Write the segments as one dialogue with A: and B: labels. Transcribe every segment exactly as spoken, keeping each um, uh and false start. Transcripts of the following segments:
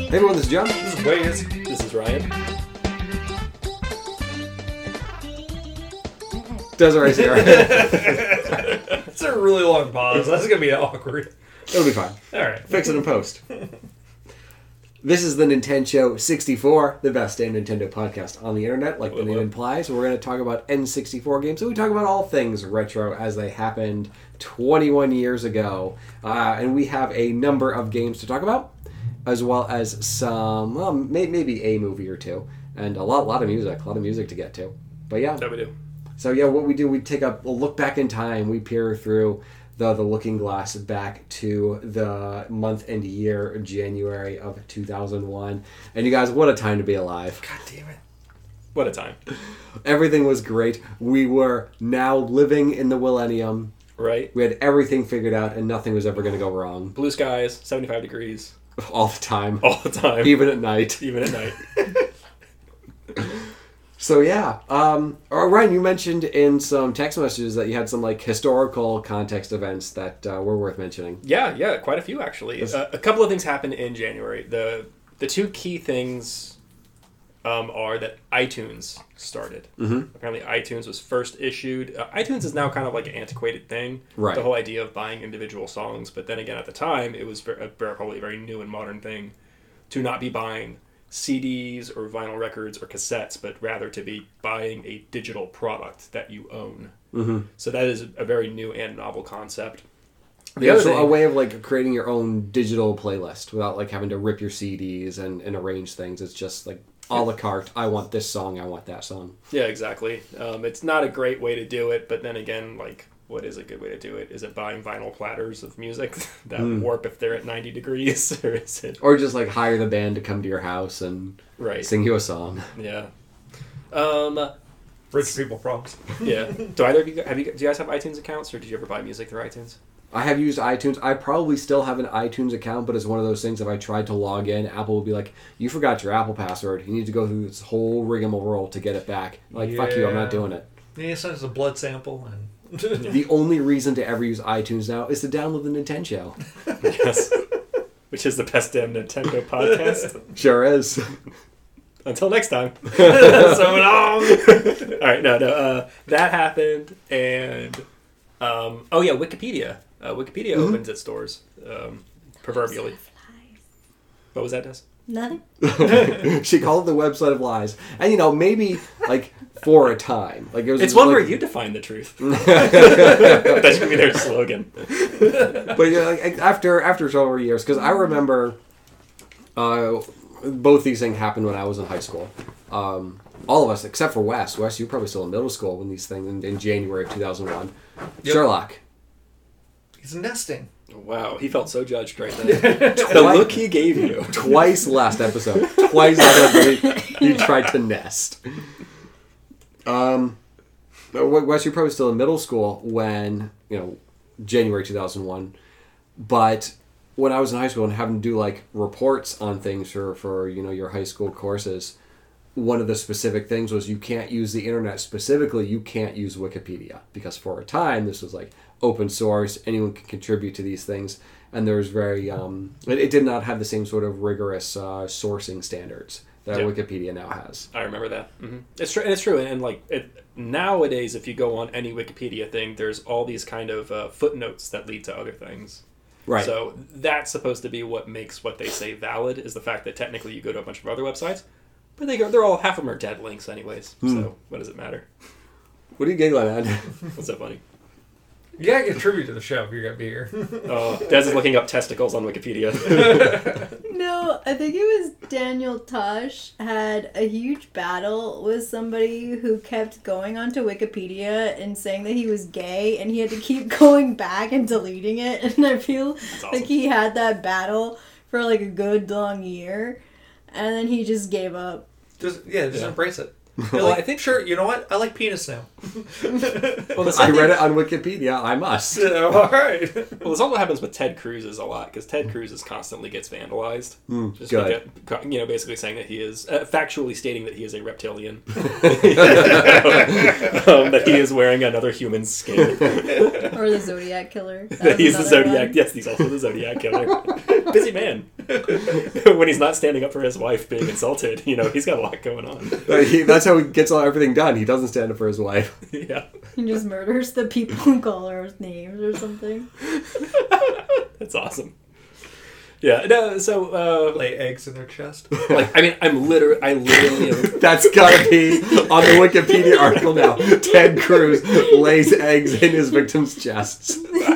A: Hey everyone, this is John.
B: This is Waze.
C: This is Ryan.
A: Desiree here.
B: It's a really long pause. That's going to be awkward.
A: It'll be fine.
B: All right.
A: Fix it in post. This is the Nintendo sixty-four, the best damn Nintendo podcast on the internet, like the name implies. We're going to talk about N sixty-four games, so we talk about all things retro as they happened twenty-one years ago. Uh, and we have a number of games to talk about, as well as some, well, may, maybe a movie or two, and a lot, lot of music, a lot of music to get to. But yeah.
C: That we do.
A: So yeah, what we do, we take a, a look back in time, we peer through the the looking glass back to the month and year January of two thousand one. And you guys, what a time to be alive.
B: God damn it.
C: What a time.
A: Everything was great. We were now living in the millennium.
C: Right.
A: We had everything figured out and nothing was ever going to go wrong.
C: Blue skies, seventy-five degrees.
A: All the time.
C: All the time.
A: Even at night.
C: Even at night.
A: So yeah, um, or Ryan, you mentioned in some text messages that you had some like historical context events that uh, were worth mentioning.
C: Yeah, yeah, quite a few actually. Uh, a couple of things happened in January. The the two key things um, are that iTunes started.
A: Mm-hmm.
C: Apparently, iTunes was first issued. Uh, iTunes is now kind of like an antiquated thing.
A: Right.
C: The whole idea of buying individual songs, but then again, at the time, it was very, probably a very new and modern thing to not be buying C Ds or vinyl records or cassettes, but rather to be buying a digital product that you own.
A: Mm-hmm.
C: So that is a very new and novel concept. The
A: Yeah,
C: other
A: so
C: thing,
A: a way of like creating your own digital playlist without like having to rip your C Ds and, and arrange things. It's just like a la carte. I want this song. I want that song.
C: yeah, exactly. Um, it's not a great way to do it, but then again, like, what is a good way to do it? Is it buying vinyl platters of music that
A: Mm.
C: warp if they're at ninety degrees, or is it
A: Or just like hire the band to come to your house and
C: right?
A: sing you a song.
C: Yeah. Um.
B: Rich people problems.
C: Yeah. Do either of you have you? Do you guys have iTunes accounts, or did you ever buy music through iTunes?
A: I have used iTunes. I probably still have an iTunes account, but it's one of those things if I tried to log in, Apple will be like, you forgot your Apple password. You need to go through this whole rigmarole to get it back. Like, fuck you, I'm not doing it.
B: Yeah, send us a blood sample and...
A: The only reason to ever use iTunes now is to download the Nintendo.
C: Yes. Which is the best damn Nintendo podcast.
A: Sure is.
C: Until next time.
B: So long!
C: All right, no, no. Uh, that happened, and um, oh yeah, Wikipedia. Uh, Wikipedia
A: Mm-hmm.
C: opens its doors, um, proverbially. What was that, Des?
D: Nothing.
A: She called it the website of lies. And, you know, maybe, like, for a time. Like it was
C: It's one
A: like,
C: where you define the truth. That should be their slogan.
A: But, yeah, like, after, after several years, because I remember uh, both these things happened when I was in high school. Um, all of us, except for Wes. Wes, you were probably still in middle school when these things, in, in January of two thousand one.
B: Yep.
A: Sherlock.
B: He's nesting.
C: Wow, he felt so judged right then. The look he gave you.
A: Twice last episode. Twice last episode he, he tried to nest. Um, Wes, you're probably still in middle school when, you know, January two thousand one. But when I was in high school and having to do, like, reports on things for, for, you know, your high school courses, one of the specific things was you can't use the internet. Specifically, you can't use Wikipedia. Because for a time, this was, like, open source, anyone can contribute to these things, and there's very um it, it did not have the same sort of rigorous uh, sourcing standards that
C: Yeah.
A: Wikipedia now has.
C: I remember that. Mm-hmm. It's true, and it's true. And, and like it, nowadays, if you go on any Wikipedia thing, there's all these kind of uh, footnotes that lead to other things.
A: Right.
C: So that's supposed to be what makes what they say valid, is the fact that technically you go to a bunch of other websites, but they go, they're all half of them are dead links anyways.
A: Hmm.
C: So what does it matter?
A: What are you giggling at?
C: What's so funny?
B: You gotta get tribute to the show if you're gonna be here.
C: Oh, Des is looking up testicles on Wikipedia.
D: No, I think it was Daniel Tosh had a huge battle with somebody who kept going onto Wikipedia and saying that he was gay, and he had to keep going back and deleting it. And I feel
C: awesome.
D: like he had that battle for like a good long year, and then he just gave up.
B: Just yeah, just
C: Yeah.
B: embrace it.
C: Well,
B: Like,
C: I think-
B: sure, you know what? I like penis now.
C: Well, the
A: I
C: same
A: read
C: thing-
A: it on Wikipedia. I must.
B: Alright.
C: Well, this also happens with Ted Cruz a lot, because Ted Cruz is constantly gets vandalized.
A: Mm,
C: Just
A: good.
C: because- you know, basically saying that he is, uh, factually stating that he is a reptilian. um, that he is wearing another human's skin.
D: Or the Zodiac Killer. That was
C: He's the
D: another
C: Zodiac.
D: one.
C: Yes, he's also the Zodiac killer. Busy man. when he's not standing up for his wife being insulted, you know, he's got a lot going on.
A: Uh, he, that's how he gets all everything done. He doesn't stand up for his wife.
C: Yeah.
D: He just murders the people who call her names or something.
C: That's awesome. Yeah, no, so, uh,
B: Lay eggs in their chest.
C: like, I mean, I'm literally, I literally am.
A: That's gotta be on the Wikipedia article now. Ted Cruz lays eggs in his victims' chests.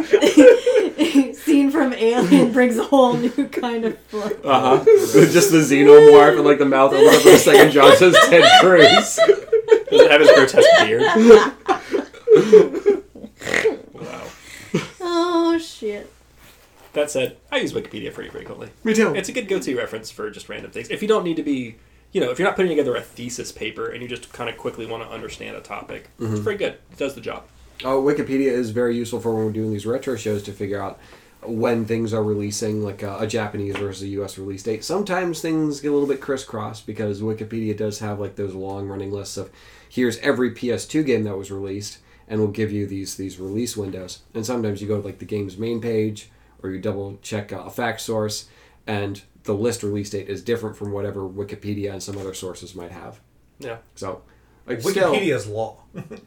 D: Scene from Alien brings a whole new kind of flow.
A: Uh huh. Just the xenomorph and like the mouth opens up for the second John says Ted Cruz.
C: Does it have his grotesque beard? Wow.
D: Oh, shit.
C: That said, I use Wikipedia pretty frequently.
A: Me too.
C: It's a good go-to reference for just random things. If you don't need to be, you know, if you're not putting together a thesis paper and you just kind of quickly want to understand a topic,
A: Mm-hmm.
C: it's pretty good. It does the job.
A: Oh, Wikipedia is very useful for when we're doing these retro shows to figure out when things are releasing, like a, a Japanese versus a U S release date. Sometimes things get a little bit crisscrossed because Wikipedia does have like those long-running lists of here's every P S two game that was released, and will give you these these release windows. And sometimes you go to like the game's main page, or you double check a fact source, and the list release date is different from whatever Wikipedia and some other sources might have.
C: Yeah.
A: So, like, still,
B: Wikipedia's law.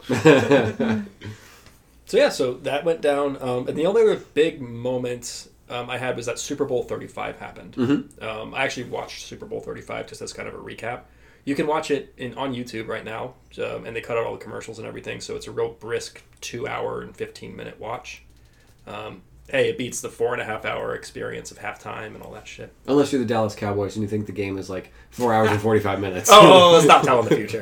C: So yeah, so that went down. Um, and the only other big moment um, I had was that Super Bowl thirty-five happened.
A: Mhm.
C: Um, I actually watched Super Bowl thirty-five just as kind of a recap. You can watch it in on YouTube right now, um, and they cut out all the commercials and everything, so it's a real brisk two-hour and fifteen-minute watch. Um, hey, it beats the four and a half hour experience of halftime and all that shit.
A: unless you're the Dallas Cowboys and you think the game is like four hours and forty-five minutes.
C: Oh, let's stop telling the future.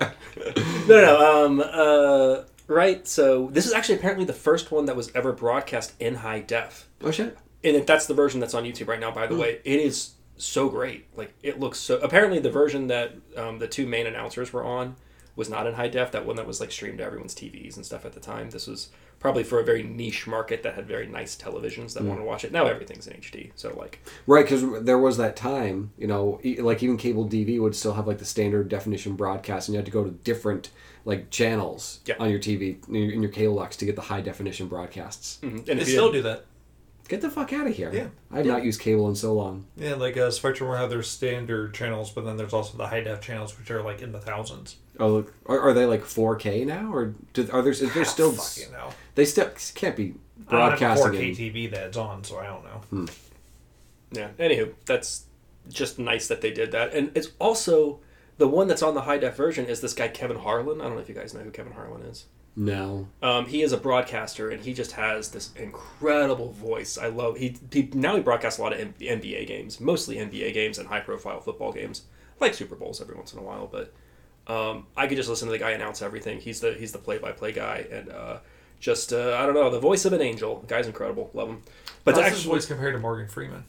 C: no, no, um, uh, right, so this is actually apparently the first one that was ever broadcast in high def.
A: Oh shit.
C: And if that's the version that's on YouTube right now, by the way. It is so great. Like, it looks so... Apparently, the version that um, the two main announcers were on was not in high def. That one that was, like, streamed to everyone's T Vs and stuff at the time. This was probably for a very niche market that had very nice televisions that
A: Mm.
C: wanted to watch it. Now everything's in H D. So, like...
A: Right, because there was that time, you know, e- like even cable D V would still have like the standard definition broadcast, and you had to go to different like channels
C: Yeah.
A: on your T V in your, in your cable box to get the high definition broadcasts.
C: mhm. And
B: They
C: if you
B: still
C: didn't-
B: do that.
A: Get the fuck out of here!
B: Yeah.
A: I have not used cable in so long.
B: Yeah, like uh, Spectrum will have their standard channels, but then there's also the high def channels, which are like in the thousands.
A: Oh, look, are, are they like four K now, or do, are there? Is there still?
B: Fucking hell.
A: They still can't be
B: I don't have a
A: broadcasting.
B: four K
A: in-
B: T V that's on, so I don't know.
C: Yeah. Anywho, that's just nice that they did that. And it's also... The one that's on the high def version is this guy, Kevin Harlan. I don't know if you guys know who Kevin Harlan is.
A: No.
C: Um, he is a broadcaster, and he just has this incredible voice. I love he, he now he broadcasts a lot of N B A games, mostly N B A games and high-profile football games, like Super Bowls every once in a while. But um, I could just listen to the guy announce everything. He's the he's the play-by-play guy, and uh, just uh, I don't know, the voice of an angel. The guy's incredible, love him. But
B: But
C: to
B: his
C: actually,
B: voice compared to Morgan Freeman.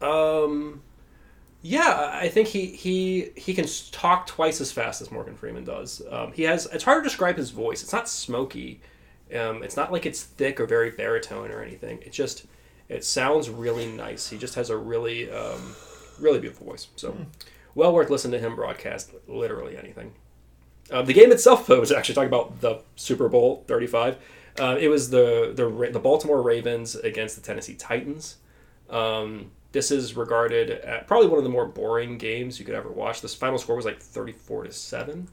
C: um, yeah, I think he, he he can talk twice as fast as Morgan Freeman does. Um, he has it's hard to describe his voice. It's not smoky. Um, it's not like it's thick or very baritone or anything. It just it sounds really nice. He just has a really um, really beautiful voice. So well worth listening to him broadcast literally anything. Uh, the game itself, though, was actually talking about the Super Bowl thirty-five. Uh, it was the the Ra- the Baltimore Ravens against the Tennessee Titans. Um, This is regarded as probably one of the more boring games you could ever watch. This final score was like thirty-four to seven.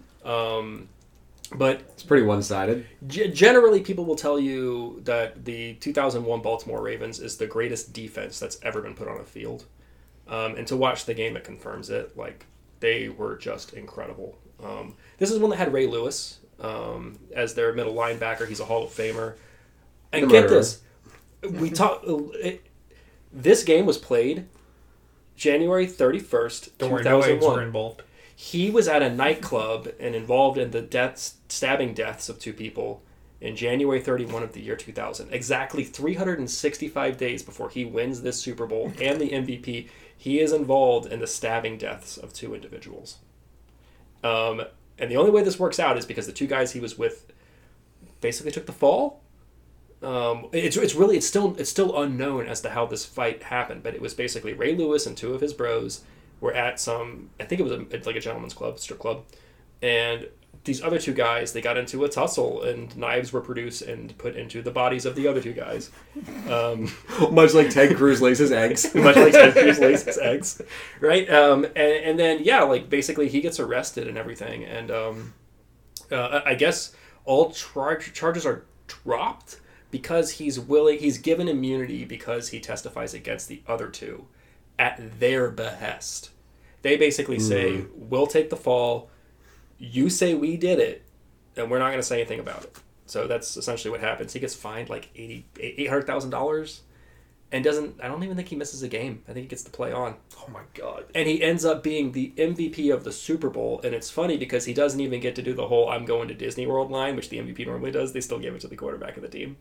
C: Um, but
A: It's pretty one-sided.
C: g- generally, people will tell you that the two thousand one Baltimore Ravens is the greatest defense that's ever been put on a field. Um, and to watch the game, it confirms it. Like, they were just incredible. Um, this is one that had Ray Lewis um, as their middle linebacker. He's a Hall of Famer. And
A: The
C: get
A: murderer.
C: this. We talk. It, This game was played January thirty-first,
B: Don't worry, no eggs were
C: two thousand one.
B: involved.
C: He was at a nightclub and involved in the deaths, stabbing deaths of two people in January thirty-first of the year two thousand. Exactly three hundred sixty-five days before he wins this Super Bowl and the M V P, he is involved in the stabbing deaths of two individuals. Um, and the only way this works out is because the two guys he was with basically took the fall. Um, it's it's really it's still it's still unknown as to how this fight happened, but it was basically Ray Lewis and two of his bros were at some I think it was a, it's like a gentleman's club, strip club, and these other two guys, they got into a tussle, and knives were produced and put into the bodies of the other two guys. Um,
A: Much like Ted Cruz laces eggs.
C: much like Ted Cruz laces eggs, right? Um, and, and then, yeah, like, basically he gets arrested and everything, and um, uh, I guess all charge, charges are dropped because he's willing, he's given immunity because he testifies against the other two at their behest. They basically say, mm. we'll take the fall, you say we did it, and we're not going to say anything about it. So that's essentially what happens. He gets fined like eight hundred thousand dollars and doesn't, I don't even think he misses a game. I think he gets to play on.
B: Oh my God.
C: And he ends up being the M V P of the Super Bowl. And it's funny because he doesn't even get to do the whole I'm going to Disney World line, which the M V P normally does. They still give it to the quarterback of the team.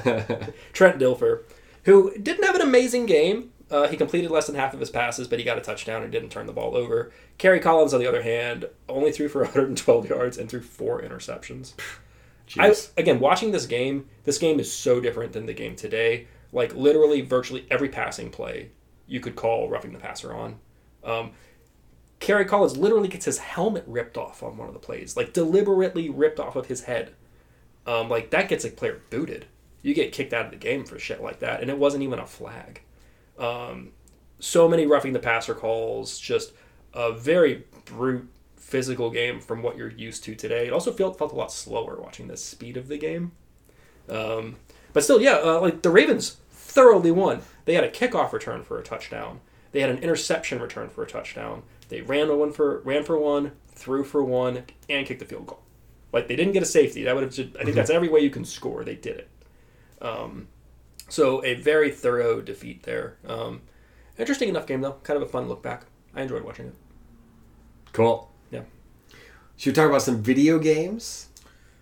C: Trent Dilfer, who didn't have an amazing game. Uh, he completed less than half of his passes, but he got a touchdown and didn't turn the ball over. Kerry Collins, on the other hand, only threw for one hundred twelve yards and threw four interceptions. I, again, watching this game, this game is so different than the game today. Like, literally, virtually every passing play you could call roughing the passer on. Um, Kerry Collins literally gets his helmet ripped off on one of the plays. Like, deliberately ripped off of his head. Um, like, that gets a player booted. You get kicked out of the game for shit like that, and it wasn't even a flag. Um, so many roughing the passer calls, just a very brute physical game from what you're used to today. It also felt felt a lot slower watching the speed of the game. Um, but still, yeah, uh, like the Ravens thoroughly won. They had a kickoff return for a touchdown. They had an interception return for a touchdown. They ran one for ran for one, threw for one, and kicked the field goal. Like, they didn't get a safety. That would have. Just, I think that's every way you can score. They did it. Um, So a very thorough defeat there. Um, interesting enough game, though. Kind of a fun look back. I enjoyed watching it.
A: Cool.
C: Yeah.
A: Should we talk about some video games?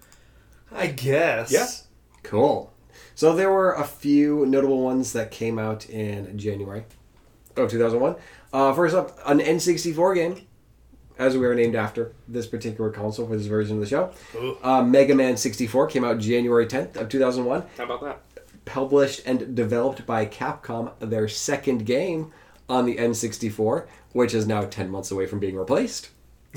B: I guess.
C: Yeah.
A: Cool. So there were a few notable ones that came out in January of two thousand one. Uh, first up, an N sixty-four game, as we are named after this particular console for this version of the show. Uh, Mega Man sixty-four came out January tenth of two thousand one.
C: How about that?
A: Published and developed by Capcom, their second game on the N sixty-four, which is now ten months away from being replaced.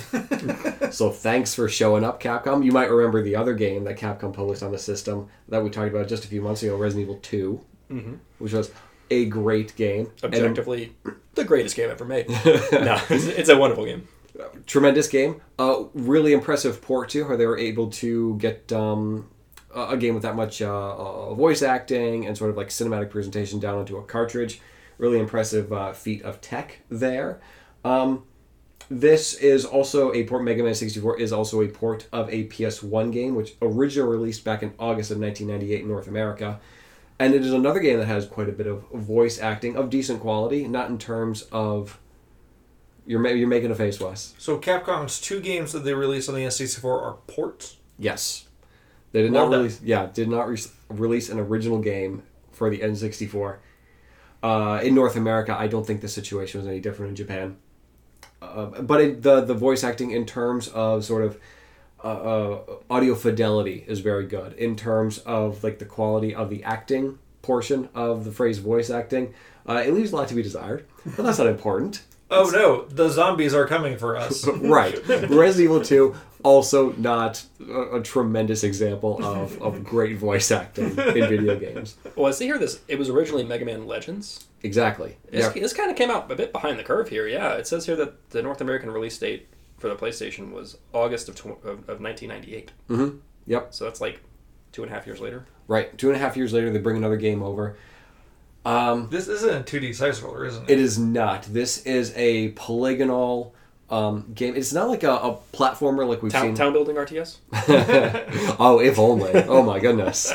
A: So thanks for showing up, Capcom. You might remember the other game that Capcom published on the system that we talked about just a few months ago, Resident Evil two, mm-hmm. which was a great game.
C: Objectively, and the greatest game ever made. No, it's, it's a wonderful game.
A: Tremendous game. Uh, really impressive port, too, where they were able to get... Um, a game with that much uh, uh, voice acting and sort of like cinematic presentation down onto a cartridge. Really impressive uh, feat of tech there. Um, this is also a port, Mega Man sixty-four is also a port of a P S one game, which originally released back in August of nineteen ninety-eight in North America. And it is another game that has quite a bit of voice acting of decent quality, not in terms of... You're, you're making a face, Wes.
B: So Capcom's two games that they released on the N sixty-four are ports?
A: Yes. They did
B: well
A: not
B: done.
A: release. Yeah, did not re- release an original game for the N sixty-four. Uh, in North America, I don't think the situation was any different in Japan. Uh, but it, the the voice acting in terms of sort of uh, uh, audio fidelity is very good. In terms of like the quality of the acting portion of the phrase voice acting, uh, it leaves a lot to be desired. But that's not important.
B: Oh no, the zombies are coming for us.
A: Right. Resident Evil two, also not a, a tremendous example of, of great voice acting in video games.
C: Well, I see here this, it was originally Mega Man Legends.
A: Exactly.
C: This,
A: Yeah.
C: this kind of came out a bit behind the curve here, yeah. It says here that the North American release date for the PlayStation was August of, tw- of, of nineteen ninety-eight.
A: Mm-hmm. Yep.
C: So that's like two and a half years later.
A: Right. Two and a half years later, they bring another game over. Um,
B: This isn't a two D side-scroller, isn't it?
A: it is not. This is a polygonal um, game. It's not like a, a platformer like we've
C: Town,
A: seen.
C: town building R T S?
A: Oh, if only. Oh my goodness.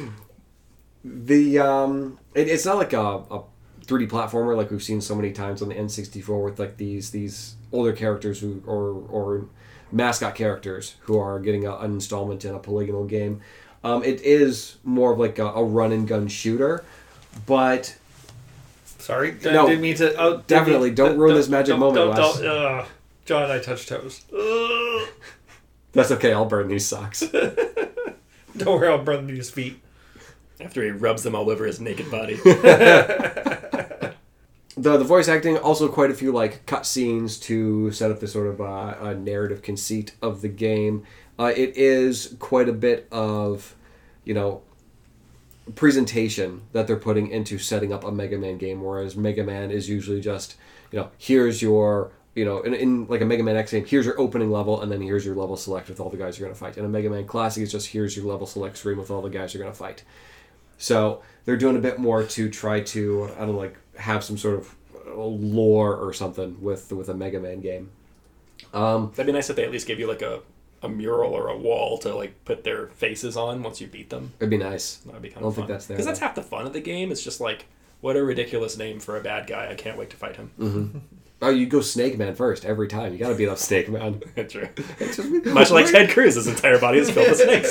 A: The um, it, it's not like a, a three D platformer like we've seen so many times on the N sixty-four with like these these older characters who or or mascot characters who are getting a, an installment in a polygonal game. Um, it is more of like a, a run and gun shooter, but
B: Sorry, I
A: No,
B: didn't mean to. Oh, didn't
A: definitely,
B: mean-
A: don't ruin this magic
B: don't,
A: moment,
B: Don't,
A: Wes.
B: don't, uh, John, I touched toes. Ugh.
A: that's okay. I'll burn these socks.
B: Don't worry, I'll burn these feet.
C: After he rubs them all over his naked body.
A: the the voice acting, also quite a few like cutscenes to set up the sort of uh, uh, narrative conceit of the game. Uh, it is quite a bit of, you know, presentation that they're putting into setting up a Mega Man game, whereas Mega Man is usually just, you know, here's your, you know, in, in like a Mega Man X game, here's your opening level, and then here's your level select with all the guys you're going to fight. And a Mega Man Classic is just here's your level select screen with all the guys you're going to fight. So they're doing a bit more to try to, I don't know, like, have some sort of lore or something with with a Mega Man game. Um,
C: That'd be nice if they at least gave you like a, a mural or a wall to like put their faces on once you beat them.
A: it'd be nice.
C: That'd be kind
A: I don't
C: of fun.
A: think that's there,
C: Because that's
A: though.
C: half the fun of the game. It's just like, what a ridiculous name for a bad guy. I can't wait to fight him.
A: Mm-hmm. Oh, you go Snake Man first every time. You got to beat up Snake Man.
C: True.
A: It's just-
C: Much like Ted Cruz, his entire body is filled with snakes.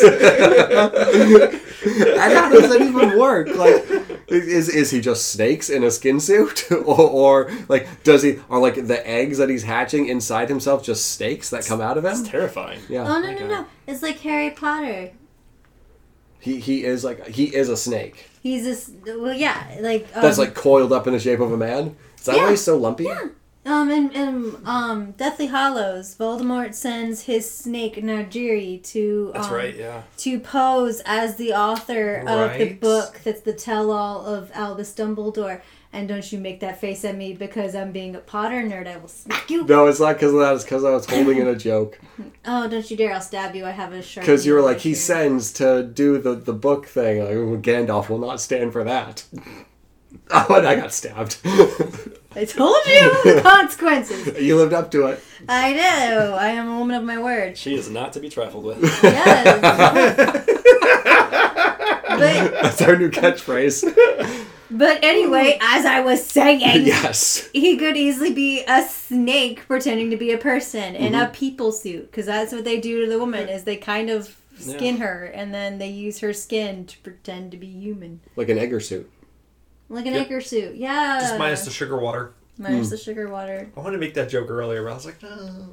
A: And how does that even work? Like, is is he just snakes in a skin suit, or, or like does he? Are like the eggs that he's hatching inside himself just snakes that come out of
C: It's
A: him?
C: terrifying.
A: Yeah,
D: Oh, no,
C: my
D: no,
C: God.
D: no. It's like Harry Potter.
A: he he is like he is a snake
D: He's this, well, yeah, like... Um,
A: that's like coiled up in the shape of a man. Is that
D: Yeah.
A: why he's so lumpy?
D: Yeah. Um, in, in um, Deathly Hallows, Voldemort sends his snake Najiri to
C: That's
D: um,
C: right, yeah.
D: to pose as the author of the
B: Right.
D: book that's the tell-all of Albus Dumbledore. And don't you make that face at me because I'm being a Potter nerd. I will smack you.
A: No, it's not because of that. It's because I was holding in a joke.
D: Oh, don't you dare! I'll stab you. I have a sharp.
A: Because you were like, he
D: here.
A: sends to do the, the book thing. Like, well, Gandalf will not stand for that. Oh, and I got stabbed.
D: I told you the consequences.
A: You lived up to it.
D: I do. I am a woman of my word.
C: She is not to be trifled with.
D: Yes. but
A: That's our new catchphrase.
D: but anyway, as I was saying,
A: Yes.
D: he could easily be a snake pretending to be a person in
A: Mm-hmm.
D: a people suit, because that's what they do to the woman. Is they kind of skin her and then they use her skin to pretend to be human,
A: Like an Egger suit.
D: like an
C: Yep.
D: Edgar suit. Yeah.
B: Just minus the sugar water.
D: Minus
A: Mm.
D: the sugar water.
B: I wanted to make that joke earlier, but I was like, no.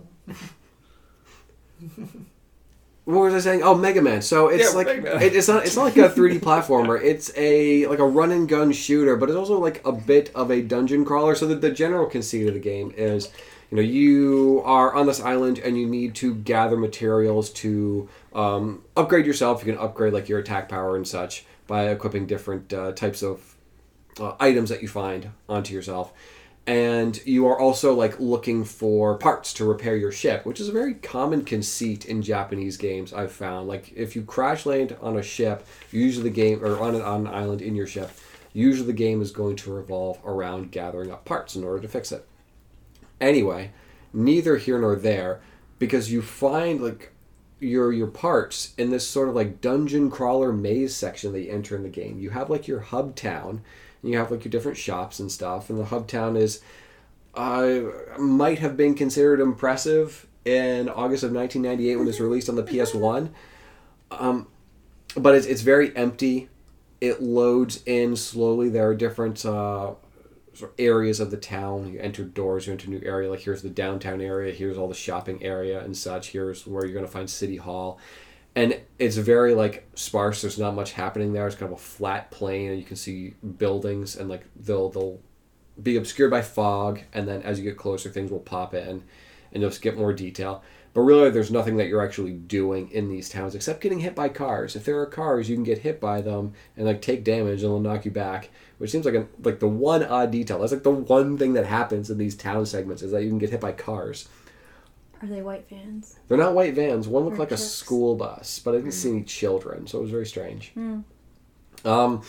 A: What was I saying? Oh, Mega Man. So it's
B: Yeah,
A: like
B: Mega Man.
A: it, it's not it's not like a three D platformer. It's a like a run and gun shooter, but it's also like a bit of a dungeon crawler. So that the general conceit of the game is, you know, you are on this island and you need to gather materials to um, upgrade yourself. You can upgrade like your attack power and such by equipping different uh, types of uh, items that you find onto yourself. And you are also like looking for parts to repair your ship, which is a very common conceit in Japanese games. I've found, like, if you crash land on a ship, usually the game, or on an, on an island in your ship, usually the game is going to revolve around gathering up parts in order to fix it. Anyway, neither here nor there, because you find like your your parts in this sort of like dungeon crawler maze section that you enter in the game. You have like your hub town. And you have like your different shops and stuff, and the hub town is uh, might have been considered impressive in August of nineteen ninety-eight when it was released on the P S one. Um, but it's it's very empty. It loads in slowly. There are different uh, sort of areas of the town. You enter doors, you enter a new area. Like here's the downtown area. Here's all the shopping area and such. Here's where you're going to find City Hall. And it's very, like, sparse. There's not much happening there. It's kind of a flat plain, and you can see buildings, and, like, they'll they'll be obscured by fog, and then as you get closer, things will pop in, and you'll just get more detail. But really, there's nothing that you're actually doing in these towns, except getting hit by cars. If there are cars, you can get hit by them, and, like, take damage, and they'll knock you back, which seems like, a, like the one odd detail. That's, like, the one thing that happens in these town segments, is that you can get hit by cars.
D: Are they white vans?
A: They're not white vans. One looked
D: Or
A: like a
D: trucks.
A: school bus, but I didn't see any children, so it was very strange.
D: Mm.
A: Um,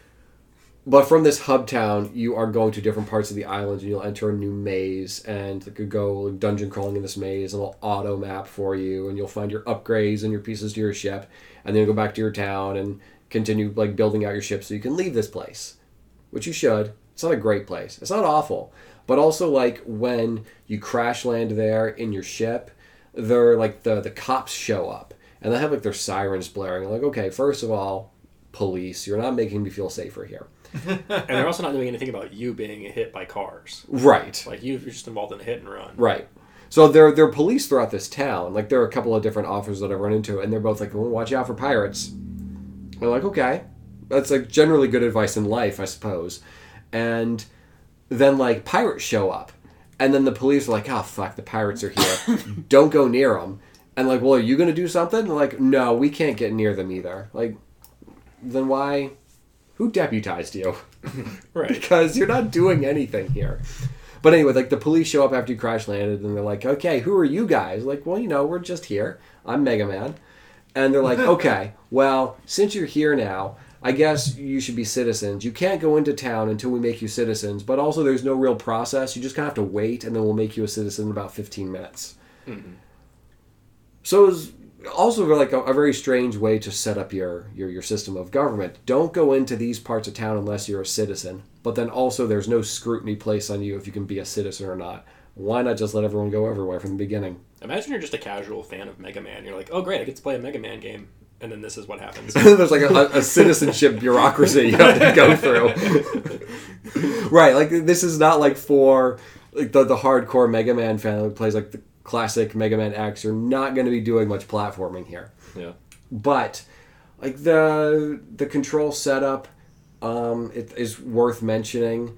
A: but from this hub town, you are going to different parts of the island, and you'll enter a new maze, and you could go like, dungeon crawling in this maze, and it'll auto map for you, and you'll find your upgrades and your pieces to your ship, and then you'll go back to your town and continue like building out your ship so you can leave this place, which you should. It's not a great place. It's not awful. But also, like, when you crash land there in your ship, they're, like, the, the cops show up. And they have, like, their sirens blaring. Like, okay, first of all, police, you're not making me feel safer here.
C: And they're also not doing anything about you being hit by cars.
A: Right.
C: Like, you- you're just involved in a hit and run.
A: Right. So there, there are police throughout this town. Like, there are a couple of different officers that I've run into, and they're both like, well, watch out for pirates. And I'm like, okay. That's, like, generally good advice in life, I suppose. And then like pirates show up, and then the police are like, oh fuck, the pirates are here, don't go near them. And like, well, are you gonna do something? They're like, no, we can't get near them either. Like, then why? Who deputized you?
C: Right.
A: Because you're not doing anything here. But anyway, like the police show up after you crash landed, and they're like, okay, who are you guys? Like, well, you know, we're just here. I'm Mega Man. And they're like, okay, well, since you're here now, I guess you should be citizens. You can't go into town until we make you citizens, but also there's no real process. You just kind of have to wait, and then we'll make you a citizen in about fifteen minutes. Mm-hmm. So it was also like a, a very strange way to set up your, your, your system of government. Don't go into these parts of town unless you're a citizen, but then also there's no scrutiny placed on you if you can be a citizen or not. Why not just let everyone go everywhere from the beginning?
C: Imagine you're just a casual fan of Mega Man. You're like, oh great, I get to play a Mega Man game. And then this is what happens.
A: There's like a, a citizenship bureaucracy you have to go through. Right, like this is not like for like the, the hardcore Mega Man fan who plays like the classic Mega Man X. You're not going to be doing much platforming here.
C: Yeah.
A: But like the the control setup, um, it is worth mentioning.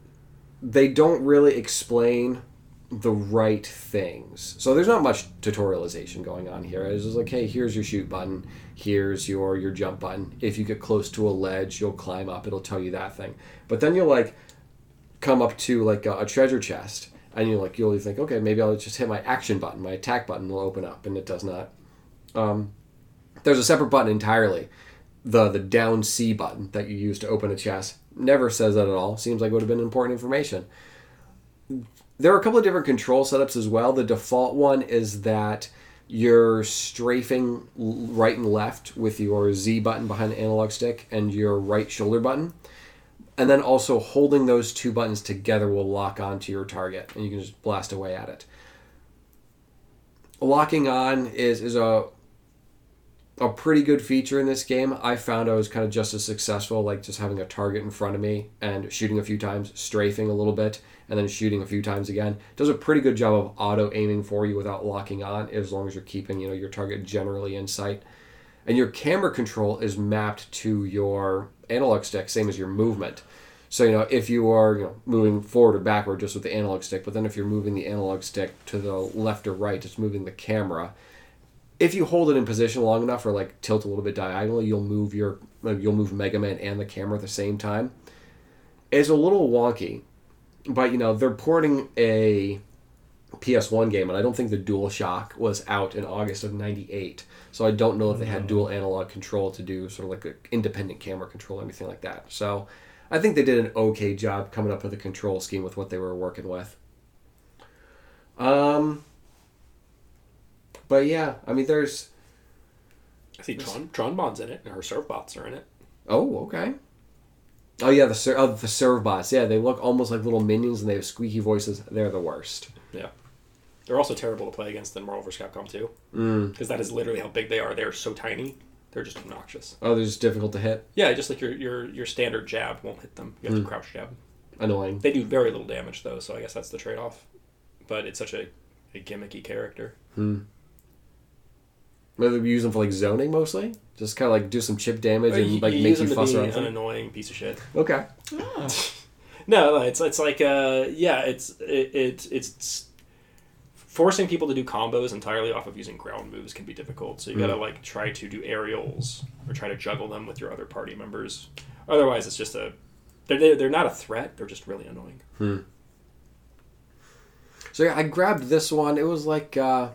A: They don't really explain the right things. So there's not much tutorialization going on here. It's just like, hey, here's your shoot button. Here's your, your jump button. If you get close to a ledge, you'll climb up. It'll tell you that thing. But then you'll like come up to like a, a treasure chest, and you'll like you'll think, okay, maybe I'll just hit my action button. My attack button will open up, and it does not. Um, there's a separate button entirely. The the down C button that you use to open a chest never says that at all. Seems like it would have been important information. There are a couple of different control setups as well. The default one is that you're strafing right and left with your Z button behind the analog stick and your right shoulder button. And then also holding those two buttons together will lock onto your target, and you can just blast away at it. Locking on is, is a a pretty good feature in this game. I found I was kind of just as successful, like just having a target in front of me and shooting a few times, strafing a little bit, and then shooting a few times again. It does a pretty good job of auto aiming for you without locking on, as long as you're keeping, you know, your target generally in sight. And your camera control is mapped to your analog stick, same as your movement. So, you know, if you are, you know, moving forward or backward just with the analog stick, but then if you're moving the analog stick to the left or right, it's moving the camera. If you hold it in position long enough, or like tilt a little bit diagonally, you'll move your you'll move Mega Man and the camera at the same time. It's a little wonky, but you know they're porting a P S one game, and I don't think the DualShock was out in August of ninety-eight, so I don't know if they had dual analog control to do sort of like an independent camera control or anything like that. So I think they did an okay job coming up with a control scheme with what they were working with. Um. But yeah, I mean, there's...
C: I see Tron, Tronbon's in it, and her Servbots are in it.
A: Oh, okay. Oh, yeah, the ser- oh, the Servbots. Yeah, they look almost like little minions, and they have squeaky voices. They're the worst.
C: Yeah. They're also terrible to play against in Marvel versus. Capcom two.
A: Mm.
C: Because that is literally how big they are. They're so tiny. They're just obnoxious.
A: Oh, they're just difficult to hit?
C: Yeah, just like your your, your standard jab won't hit them. You have
A: mm.
C: to crouch jab.
A: Annoying.
C: They do very little damage, though, so I guess that's the trade-off. But it's such a, a gimmicky character.
A: Hmm. Maybe we use them for like zoning mostly, just kind of like do some chip damage and
C: you,
A: like
C: you
A: make
C: use
A: you
C: them
A: fuss
C: to be
A: around.
C: an annoying piece of shit.
A: Okay.
B: Oh.
C: No, no, it's it's like uh yeah, it's it, it it's forcing people to do combos entirely off of using ground moves can be difficult. So you gotta
A: Mm.
C: like try to do aerials or try to juggle them with your other party members. Otherwise, it's just a they're they're, they're not a threat. They're just really annoying.
A: Hmm. So yeah, I grabbed this one. It was like uh,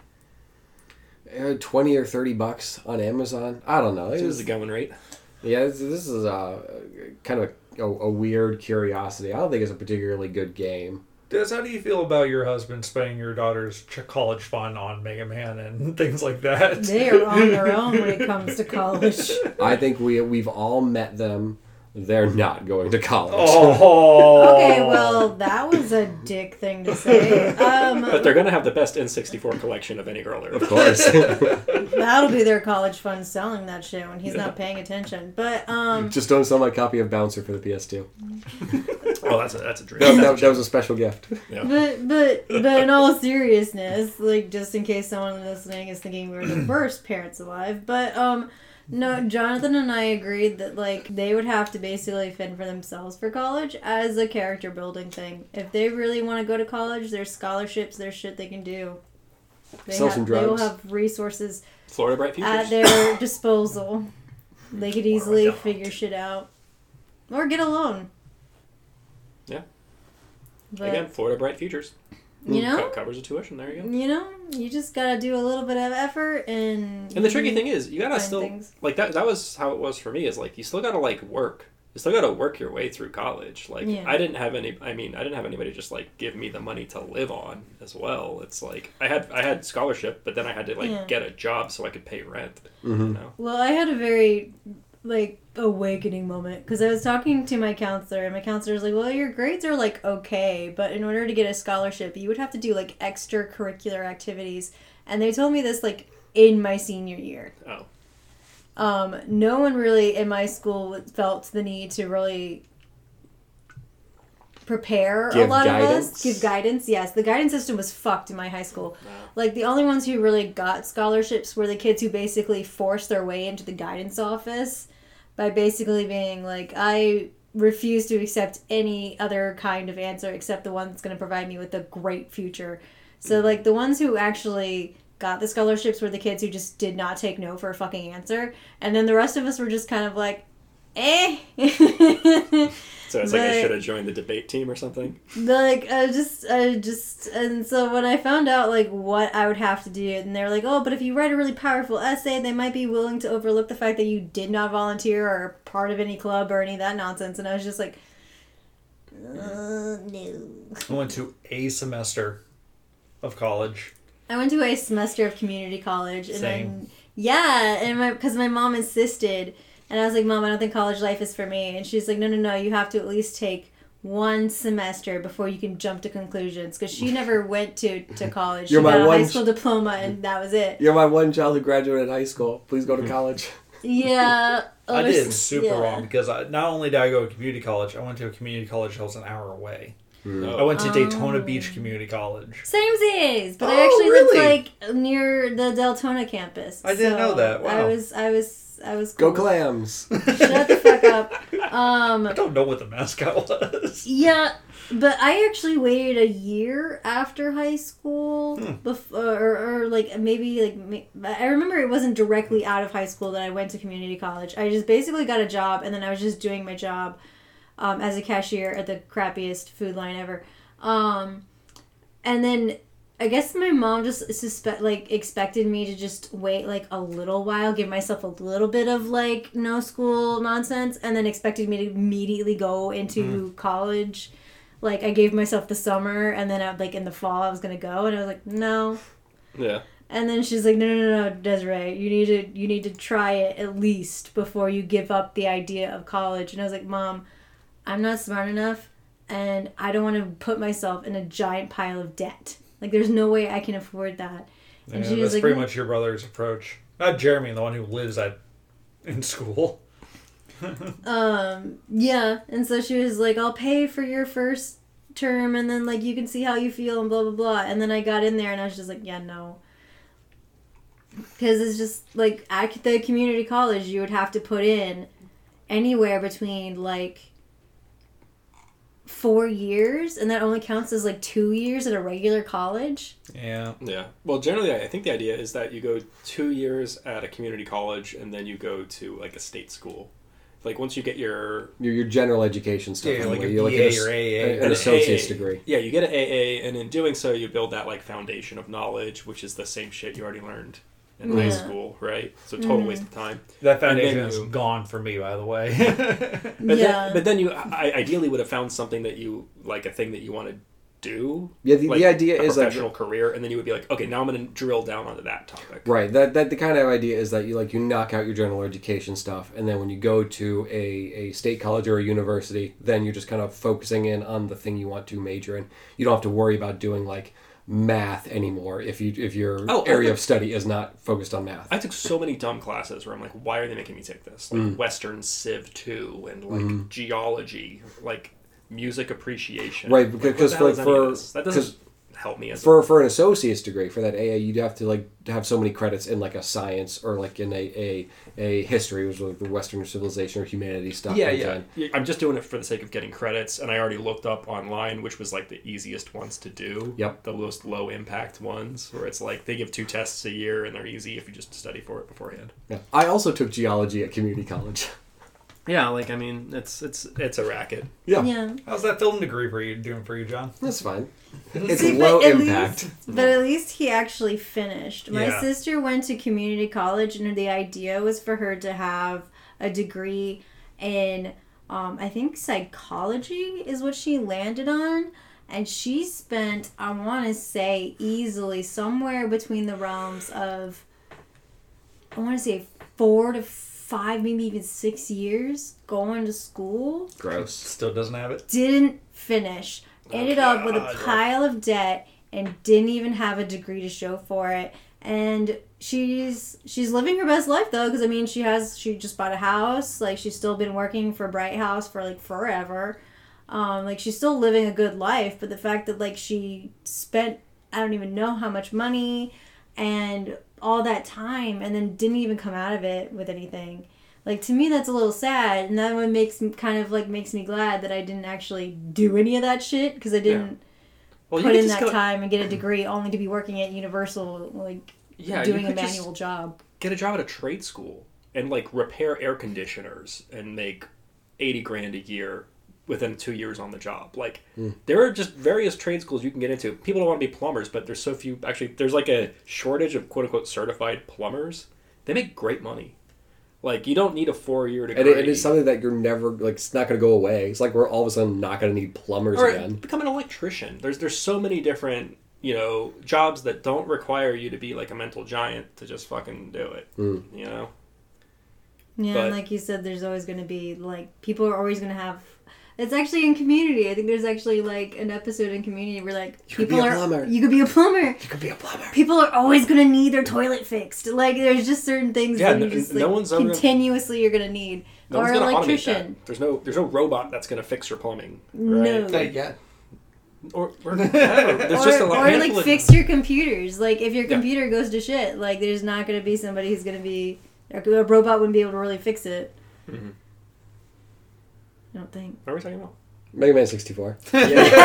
A: twenty or thirty bucks on Amazon. I don't know. It
C: This
A: was
C: is the going rate.
A: Yeah, this, this is a kind of a, a, a weird curiosity. I don't think it's a particularly good game.
B: Des, how do you feel about your husband spending your daughter's ch- college fund on Mega Man and things like that?
D: They are on their own when it comes to college.
A: I think we we've all met them. They're not going to college.
B: Oh.
D: Okay, well, that was a dick thing to say. Um,
C: But they're gonna have the best N sixty-four collection of any girl there.
A: Of course.
D: that'll be their college fund selling that shit when he's
C: Yeah.
D: not paying attention. But um,
A: Just don't sell my copy of Bouncer for the P S two.
C: Oh, that's a that's a dream.
A: That, that, that was a special gift.
C: Yeah.
D: But but but in all seriousness, like just in case someone listening is thinking we were the worst parents alive, but um no, Jonathan and I agreed that like they would have to basically fend for themselves for college as a character building thing. If they really want to go to college, there's scholarships, there's shit they can do. They
A: Sell
D: have,
A: some
D: They will
A: drugs.
D: have resources
C: Florida Bright Futures.
D: at their disposal. They could easily
C: don't.
D: figure shit out. Or get a loan.
C: Yeah.
D: But,
C: Again, Florida Bright Futures.
D: you know,
C: Co- covers the tuition. There you go.
D: you know, you just gotta do a little bit of effort and...
C: And the tricky thing is, you gotta
D: find
C: still
D: things.
C: like that. That was how it was for me. Is like you still gotta like work. You still gotta work your way through college. Like
D: Yeah.
C: I didn't have any. I mean, I didn't have anybody just like give me the money to live on as well. It's like I had I had scholarship, but then I had to like
D: Yeah.
C: get a job so I could pay rent.
A: Mm-hmm.
C: You know.
D: Well, I had a very, like, awakening moment because I was talking to my counselor, and my counselor was like, well, your grades are, like, okay, but in order to get a scholarship, you would have to do, like, extracurricular activities. And they told me this, like, in my senior year.
C: Oh.
D: Um, no one really in my school felt the need to really prepare
A: Give
D: a lot
A: guidance?
D: of us. Give guidance, yes. The guidance system was fucked in my high school.
C: Wow.
D: Like, the only ones who really got scholarships were the kids who basically forced their way into the guidance office by basically being like, I refuse to accept any other kind of answer except the one that's going to provide me with a great future. So, like, the ones who actually got the scholarships were the kids who just did not take no for a fucking answer. And then the rest of us were just kind of like, eh.
C: So it's like I
D: But-
C: should have joined the debate team or something.
D: Like, I just, I just, and so when I found out, like, what I would have to do, and they were like, oh, but if you write a really powerful essay, they might be willing to overlook the fact that you did not volunteer or are part of any club or any of that nonsense. And I was just like, uh, no.
B: I went to a semester of college.
D: I went to a semester of community college, and
B: Same.
D: then, yeah, and my, because my mom insisted, and I was like, Mom, I don't think college life is for me. And she's like, no, no, no, you have to at least take one semester before you can jump to conclusions. Because she never went to, to college.
A: You're
D: she
A: my
D: got a
A: one
D: high school diploma, and that was it.
A: You're my one child who graduated high school. Please go to college.
D: Yeah.
B: I
D: or
B: did
D: s-
B: super
D: yeah.
B: wrong because I, not only did I go to community college, I went to a community college that was an hour away.
C: No.
B: I went to Daytona
D: Oh.
B: Beach Community College.
D: Same as, but I
B: Oh,
D: actually
B: really?
D: lived like near the Deltona campus.
B: I didn't know that.
D: I
B: Wow.
D: was, I was, I was.
A: Go
D: Cool.
A: clams.
D: Shut the fuck up. Um.
B: I don't know what the mascot was.
D: Yeah, but I actually waited a year after high school,
B: Hmm.
D: before, or, or like maybe like ma- I remember it wasn't directly out of high school that I went to community college. I just basically got a job, and then I was just doing my job um, as a cashier at the crappiest food line ever. Um, and then I guess my mom just suspect like expected me to just wait like a little while, give myself a little bit of like no school nonsense, and then expected me to immediately go into college. Like I gave myself the summer, and then I, like in the fall I was gonna go, and I was like no.
C: Yeah.
D: And then she's like, no, no, no, no, Desiree, you need to you need to try it at least before you give up the idea of college. And I was like, Mom, I'm not smart enough, and I don't want to put myself in a giant pile of debt. Like, there's no way I can afford that. And
B: Yeah,
D: she was
B: that's
D: like,
B: pretty much your brother's approach. Not Jeremy, the one who lives at in school.
D: um, yeah. And so she was like, I'll pay for your first term, and then, like, you can see how you feel, and blah, blah, blah. And then I got in there, and I was just like, yeah, no. Because it's just, like, at the community college, you would have to put in anywhere between, like, four years, and that only counts as, like, two years at a regular college.
B: Yeah.
C: Yeah. Well, generally, I think the idea is that you go two years at a community college and then you go to like a state school. Like once you get your
A: Your, your general education stuff.
B: Yeah, like
A: anyway.
B: a
A: You're
B: B A
A: an,
B: or A A.
A: an
C: an
A: associate's
C: A A.
A: degree.
C: Yeah, you get an A A, and in doing so, you build that like foundation of knowledge, which is the same shit you already learned in high
D: Yeah.
C: school, right? So total
D: Mhm.
C: waste of time.
B: That
C: And then
B: foundation is
C: you-
B: gone for me, by the way.
C: But
D: yeah.
C: then, but then you I, ideally would have found something that you like a thing that you want to do.
A: Yeah, the,
C: like
A: the idea
C: a
A: is that
C: professional career, and then you would be like, okay, now I'm going to drill down onto that topic.
A: right. That that the kind of idea is that you like you knock out your general education stuff, and then when you go to a, a state college or a university, then you're just kind of focusing in on the thing you want to major in. You don't have to worry about doing like math anymore if you if your
C: Oh,
A: area
C: I-
A: of study is not focused on math.
C: I took so many dumb classes where I'm like, why are they making me take this? Like
A: Mm.
C: Western Civ two and like
A: Mhm.
C: geology. Like music appreciation.
A: Right,
C: Like,
A: because
C: what the hell
A: for-
C: is any of
A: for-
C: this? that
A: 'cause
C: doesn't help me as
A: For for an associate's degree, for that A A, you'd have to like have so many credits in like a science or like in a a, a history, which was like the Western civilization or humanities stuff.
C: Yeah,
A: comes
C: yeah.
A: in.
C: Yeah, I'm just doing it for the sake of getting credits, and I already looked up online, which was like the easiest ones to do.
A: Yep.
C: The most low impact ones, where it's like they give two tests a year, and they're easy if you just study for it beforehand.
A: Yeah. I also took geology at community college.
C: Yeah, like I mean, it's it's it's a racket.
A: Yeah,
D: Yeah.
B: How's that film degree for you doing for you, John?
A: that's fine. It's
D: See,
A: low
D: but at
A: impact.
D: least- but at least he actually finished. My
B: Yeah.
D: sister went to community college, and the idea was for her to have a degree in, um, I think, psychology is what she landed on. And she spent, I want to say, easily somewhere between the realms of, I want to say, four to five, maybe even six years going to school.
A: Gross.
B: Still doesn't have it.
D: Didn't finish. Ended up with a
B: God.
D: pile of debt and didn't even have a degree to show for it. And she's she's living her best life though, because I mean she has she just bought a house. Like she's still been working for Bright House for like forever. Um, like she's still living a good life, but the fact that like she spent I don't even know how much money and all that time and then didn't even come out of it with anything. Like to me that's a little sad, and that one makes kind of like makes me glad that I didn't actually do any of that shit because I didn't
C: Well,
D: put
C: could
D: in
C: just
D: that
C: go-
D: time and get a degree only to be working at Universal, like
C: Yeah,
D: doing
C: you
D: a
C: could just
D: manual job.
C: get a job at a trade school and like repair air conditioners and make eighty grand a year within two years on the job. Like
A: Mm.
C: there are just various trade schools you can get into. People don't want to be plumbers, but there's so few. Actually, there's like a shortage of quote unquote certified plumbers. They make great money. Like you don't need a four year degree.
A: And it, it is something that you're never like. It's not going to go away. It's like we're all of a sudden not going to need plumbers
C: or
A: again.
C: become an electrician. There's there's so many different you know jobs that don't require you to be like a mental giant to just fucking do it.
A: Mm.
C: You know.
D: Yeah,
C: But-
D: and like you said, there's always going to be like people are always going to have. It's actually in Community. I think there's actually like an episode in Community where like
A: You could
D: people
A: be a
D: are.
A: plumber.
D: You could be a plumber.
A: You could be a plumber.
D: People are always going to need their toilet fixed. Like there's just certain things
C: Yeah,
D: that you
C: no-
D: just
C: no
D: like
C: one's ever-
D: continuously you're going to need.
C: No
D: or
C: one's gonna automate
D: electrician.
C: that. There's no there's no robot that's gonna fix your plumbing.
D: No.
C: Right?
B: Not yet.
C: Or, or yeah, there's
D: or,
C: just a lot
D: or
C: handful
D: like
C: of-
D: fix your computers. Like if your
C: Yeah.
D: computer goes to shit, like there's not going to be somebody who's going to be a robot wouldn't be able to really fix it.
C: Mhm.
D: I don't think.
C: What are we talking about?
A: Mega Man sixty-four.
D: You're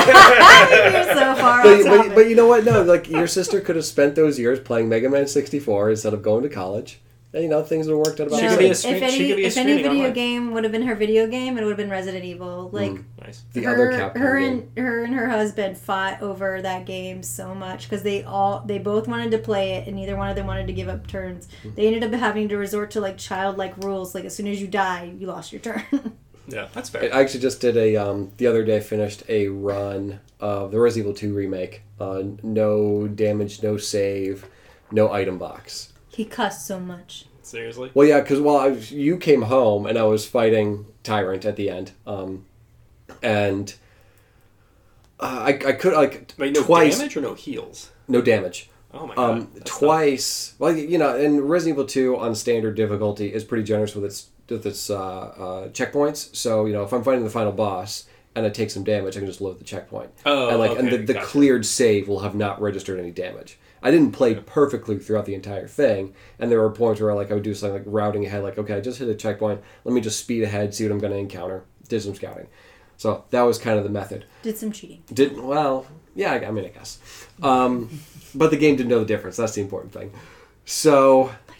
D: so far
A: But,
D: off
A: but,
D: topic.
A: but you know what? No, like your sister could have spent those years playing Mega Man sixty-four instead of going to college, and you know things would have worked out about
C: She
D: no,
C: could
A: the
C: be a
A: same.
C: stream-
D: if
C: she
D: any,
C: could be a
D: if any
C: streaming
D: video
C: online.
D: game would have been her video game, it would have been Resident Evil. Like
A: Mm.
C: Nice.
A: The
D: her,
A: other Capcom
D: her
A: game.
D: and her and her husband fought over that game so much because they all they both wanted to play it and neither one of them wanted to give up turns.
A: Mm.
D: They ended up having to resort to like childlike rules. Like as soon as you die, you lost your turn.
C: Yeah, that's fair.
A: I actually just did a um, the other day. Finished a run of the Resident Evil two remake. Uh, no damage, no save, no item box.
D: He cussed so much.
C: Seriously.
A: Well, yeah, because well, I was, you came home and I was fighting Tyrant at the end, um, and uh, I I could like
C: Wait, no
A: twice
C: damage or no heals?
A: no damage.
C: Oh my god.
A: Um,
C: that's
A: twice. Well, you know, and Resident Evil two on standard difficulty is pretty generous with its with its uh, uh, checkpoints. So you know, if I'm fighting the final boss and I take some damage, I can just load the checkpoint.
C: Oh,
A: and like, and
C: okay,
A: the, the
C: gotcha.
A: cleared save will have not registered any damage. I didn't play perfectly throughout the entire thing, and there were points where like I would do something like routing ahead, like okay, I just hit a checkpoint. Let me just speed ahead, see what I'm going to encounter. Did some scouting. So that was kind of the method.
D: Did some cheating.
A: Did well, yeah. I, I mean, I guess, um, but the game didn't know the difference. That's the important thing. So
D: By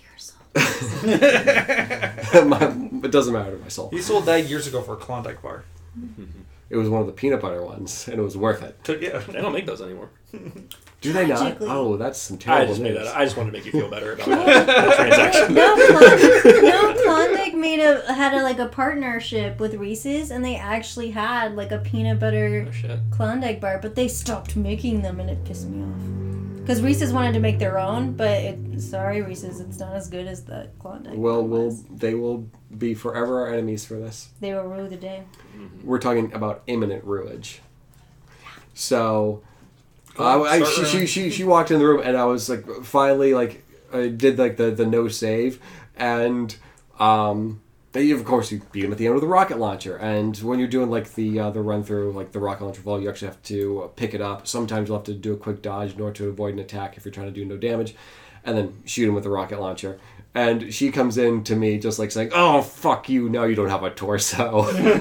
D: yourself.
A: my, it doesn't matter to my soul.
B: He sold that years ago for a Klondike bar.
A: It was one of the peanut butter ones, and it was worth it.
B: Took yeah.
C: They don't make those anymore.
A: Do they not?
D: Tragically.
A: Oh, that's some
C: I
A: terrible
C: just made
A: news.
C: that. I just wanted to make you feel better about that, that transaction.
D: No, Klondike, no, Klondike made a had a like a partnership with Reese's, and they actually had like a peanut butter
C: Oh shit.
D: Klondike bar, but they stopped making them, and it pissed me off. Because Reese's wanted to make their own, but it, sorry, Reese's, it's not as good as the Klondike.
A: Well,
D: one
A: will
D: was.
A: they will be forever our enemies for this.
D: They will rue the day.
A: We're talking about imminent ruinage. So,
B: Go
A: uh,
B: on,
A: I,
B: start
A: she, she
B: running.
A: she she walked in the room, and I was like, finally, like, I did like the the no save, and um, They, of course, you beat him at the end with a rocket launcher, and when you're doing like the uh, the run through, like the rocket launcher fall, you actually have to pick it up. Sometimes you'll have to do a quick dodge in order to avoid an attack if you're trying to do no damage, and then shoot him with the rocket launcher. And she comes in to me just like saying, "Oh fuck you! Now you don't have a torso."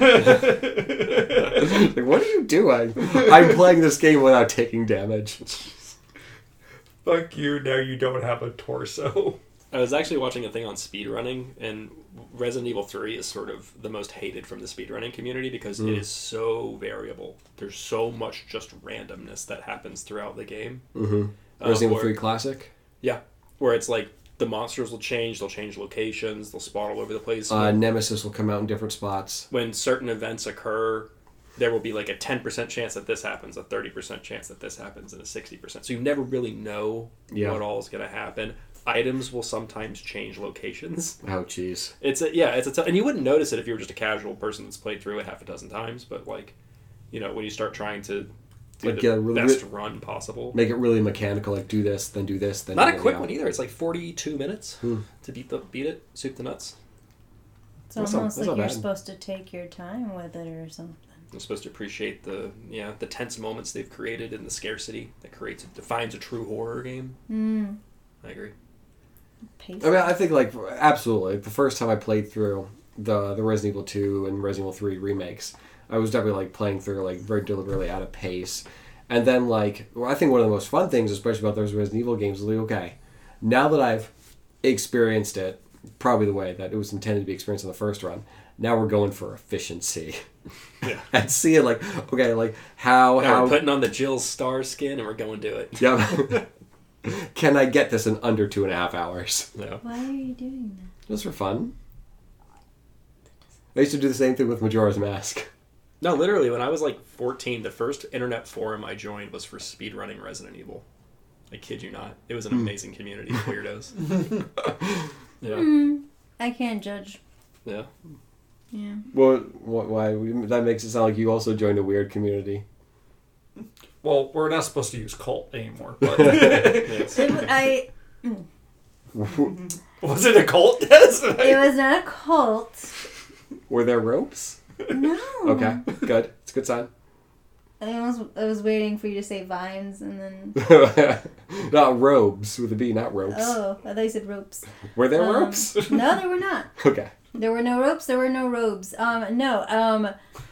A: Like, what are you doing? I'm playing this game without taking damage.
B: Fuck you! Now you don't have a torso.
C: I was actually watching a thing on speedrunning, and Resident Evil three is sort of the most hated from the speedrunning community because
A: Mm.
C: it is so variable. There's so much just randomness that happens throughout the game.
A: Mm-hmm.
C: Um,
A: Resident Evil
C: where-
A: three Classic.
C: Yeah, where it's like the monsters will change, they'll change locations, they'll spawn all over the place.
A: Uh,
C: when,
A: Nemesis will come out in different spots.
C: when certain events occur, there will be like a ten percent chance that this happens, a thirty percent chance that this happens, and a sixty percent. So you never really know
A: Yeah.
C: what all is going to happen. Items will sometimes change locations.
A: Oh, jeez.
C: It's a, yeah, it's a t- and you wouldn't notice it if you were just a casual person that's played through it half a dozen times. But like, you know, when you start trying to play
A: Like,
C: the
A: yeah, really-
C: best run possible,
A: Make it really mechanical, like do this, then do this, then
C: not
A: do
C: a quick
A: that.
C: one either. It's like forty-two minutes
A: Hmm.
C: to beat the beat it, soup the nuts.
D: It's
A: That's not-
D: almost
A: that's
D: like
A: not
D: you're
A: bad.
D: supposed to take your time with it or something.
C: I'm supposed to appreciate the yeah the tense moments they've created and the scarcity that creates defines a true horror game.
D: Mm.
C: I agree.
D: Pace.
A: I mean, I think like absolutely. The first time I played through the the Resident Evil two and Resident Evil three remakes, I was definitely like playing through like very deliberately out of pace. And then like, well, I think one of the most fun things, especially about those Resident Evil games, is like, okay, now that I've experienced it, probably the way that it was intended to be experienced in the first run, now we're going for efficiency.
C: Yeah.
A: And seeing like, okay, like how
C: Now
A: how
C: we're putting on the Jill Star skin and we're going to it.
A: yeah. Can I get this in under two and a half hours?
C: Yeah.
D: Why are you doing that?
A: Just for fun. I used to do the same thing with Majora's Mask.
C: No, literally, when I was like fourteen, the first internet forum I joined was for speedrunning Resident Evil. I kid you not. It was an amazing community of weirdos. Yeah.
D: Mm, I can't judge.
C: Yeah.
D: Yeah.
A: Well, wh- why? That makes it sound like you also joined a weird community.
B: Well, we're not supposed to use cult anymore. But
C: Yes.
D: It, w- I.
B: was it a cult? Yes.
D: It was not a cult.
A: Were there ropes?
D: No.
A: Okay, good. It's a good sign.
D: I was I was waiting for you to say vines and then.
A: Not robes with a B, not ropes.
D: Oh, I thought you said ropes.
A: Were there
D: Um,
A: ropes?
D: No, there were not.
A: Okay.
D: There were no ropes. There were no robes. Um, no. Um,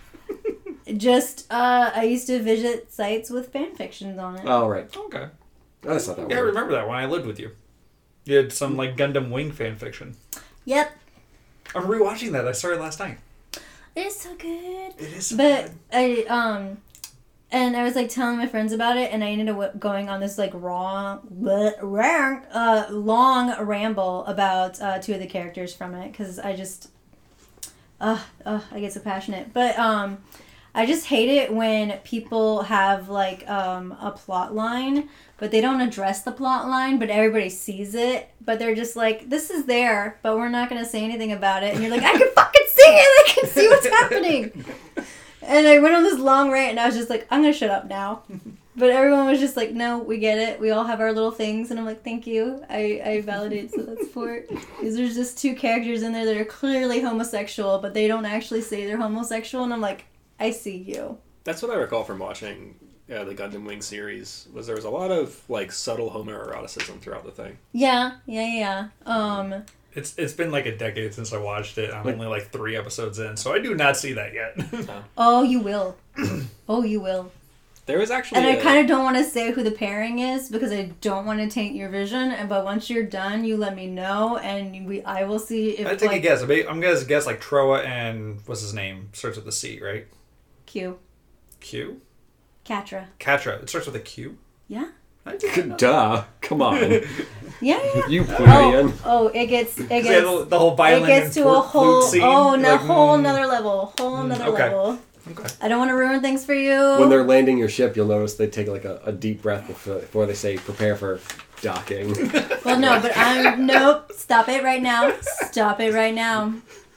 D: just uh, I used to visit sites with fan fictions on it.
A: All right.
B: Okay.
A: That's not that
B: Yeah, I
A: weird.
B: remember that when I lived with you. You had some like Gundam Wing fan fiction.
D: Yep,
B: I'm rewatching that. I started last night.
D: it's so good.
B: It is so
D: But
B: good.
D: I um, and I was like telling my friends about it, and I ended up going on this like wrong, wrong, uh, long ramble about uh, two of the characters from it because I just, uh, uh, I get so passionate. But um, I just hate it when people have like um a plot line, but they don't address the plot line, but everybody sees it. But they're just like, this is there, but we're not gonna say anything about it. And you're like, I can fucking see it. I can see what's happening. And I went on this long rant, and I was just like, I'm gonna shut up now. But everyone was just like, no, we get it. We all have our little things. And I'm like, thank you. I, I validate that support. Because there's just two characters in there that are clearly homosexual, but they don't actually say they're homosexual. And I'm like, I see you.
C: That's what I recall from watching uh, the Gundam Wing series. Was there was a lot of like subtle homoeroticism throughout the thing.
D: Yeah, yeah, yeah. Um,
B: It's it's been like a decade since I watched it. I'm
A: Like-
B: only like three episodes in, so I do not see that yet.
D: oh, you will. Oh, you will.
C: There was actually
D: And I
C: a-
D: kind of don't want to say who the pairing is because I don't want to taint your vision. And but once you're done, you let me know, and we I will see if
B: I take
D: like,
B: a guess. I'm I'm gonna guess like Troa and what's his name starts with a C, right?
D: Q,
B: Q.
D: Catra.
B: Catra. It starts with a Q.
D: Yeah.
B: I didn't know.
A: Duh. Come on.
D: Yeah, yeah.
A: You put
D: Oh,
A: me in.
D: oh, it gets it
B: Yeah,
D: gets
B: the, the whole
D: it
B: violin
D: gets
B: and
D: to a
B: flute
D: whole
B: scene.
D: oh no
B: like,
D: whole
B: mm,
D: nother level, whole another
B: okay.
D: level.
B: Okay.
D: I don't want to ruin things for you.
A: When they're landing your ship, you'll notice they take like a, a deep breath before, before they say prepare for docking.
D: Well, no, but I'm nope. Stop it right now. Stop it right now.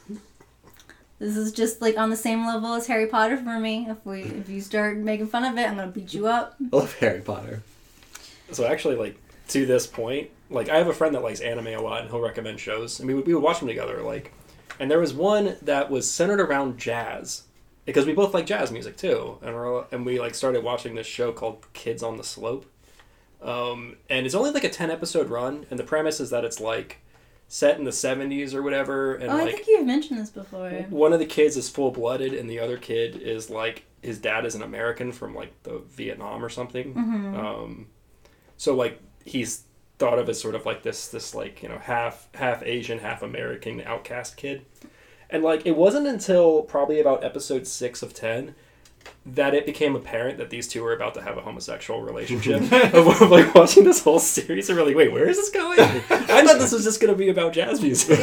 D: This is just like on the same level as Harry Potter for me. If we if you start making fun of it, I'm gonna beat you up.
A: I love Harry Potter.
C: So actually, like to this point, like I have a friend that likes anime a lot, and he'll recommend shows, and we would, we would watch them together. Like and there was one that was centered around jazz, because we both like jazz music too, and we're and we like started watching this show called Kids on the Slope, um, and it's only like a ten episode run, and the premise is that it's like set in the seventies or whatever, and
D: Oh, I
C: like
D: think you've mentioned this before.
C: one of the kids is full blooded, and the other kid is like his dad is an American from like the Vietnam or something.
D: Mm-hmm.
C: Um, so like he's thought of as sort of like this this like you know half half Asian, half American outcast kid. And, like, it wasn't until probably about episode six of ten that it became apparent that these two were about to have a homosexual relationship. of, like, watching this whole series and really, wait, where is this going? I thought this was just going to be about jazz music.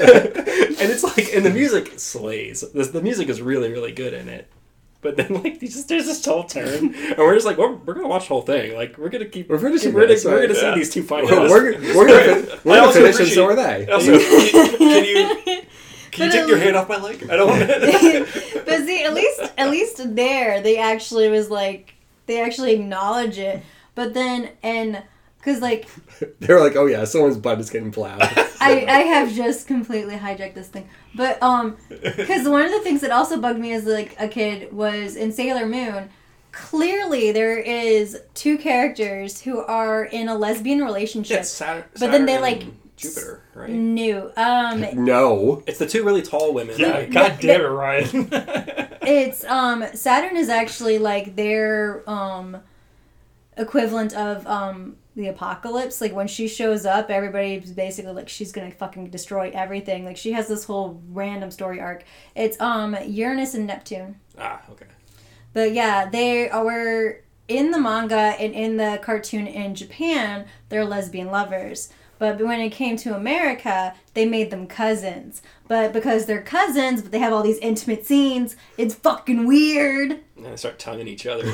C: And it's like, and the music slays. The, the music is really, really good in it. But then, like, just, there's this whole turn, and we're just like, we're, we're going to watch the whole thing. Like, we're going to keep,
A: We're finishing
C: we're
A: this,
C: going
A: right?
C: to see
B: Yeah.
C: these two fight.
A: We're, we're, we're gonna, we're gonna
B: also
A: finish, and so
B: appreciate-
A: are they.
B: Also, can, can you can you
D: But
B: take your
D: at
B: hand off my leg? I don't want to.
D: But see, at least at least there they actually was like they actually acknowledge it. But then and because like
A: They're like, oh yeah, someone's butt is getting plowed.
D: I I have just completely hijacked this thing. But um, because one of the things that also bugged me as like a kid was in Sailor Moon. Clearly, there is two characters who are in a lesbian relationship.
C: It's Saturn,
D: But then they,
C: Saturn
D: like,
C: and Jupiter, right?
D: New. Um,
A: No.
C: It's the two really tall women.
B: Yeah,
C: right?
B: God damn it, Ryan.
D: it's um Saturn is actually like their um equivalent of um the apocalypse. Like when she shows up, everybody's basically like she's gonna fucking destroy everything. Like she has this whole random story arc. It's um Uranus and Neptune.
C: Ah, okay.
D: But yeah, they are in the manga and in the cartoon in Japan, they're lesbian lovers. But when it came to America, they made them cousins. But because they're cousins, but they have all these intimate scenes, it's fucking weird.
C: And they start tonguing each other. we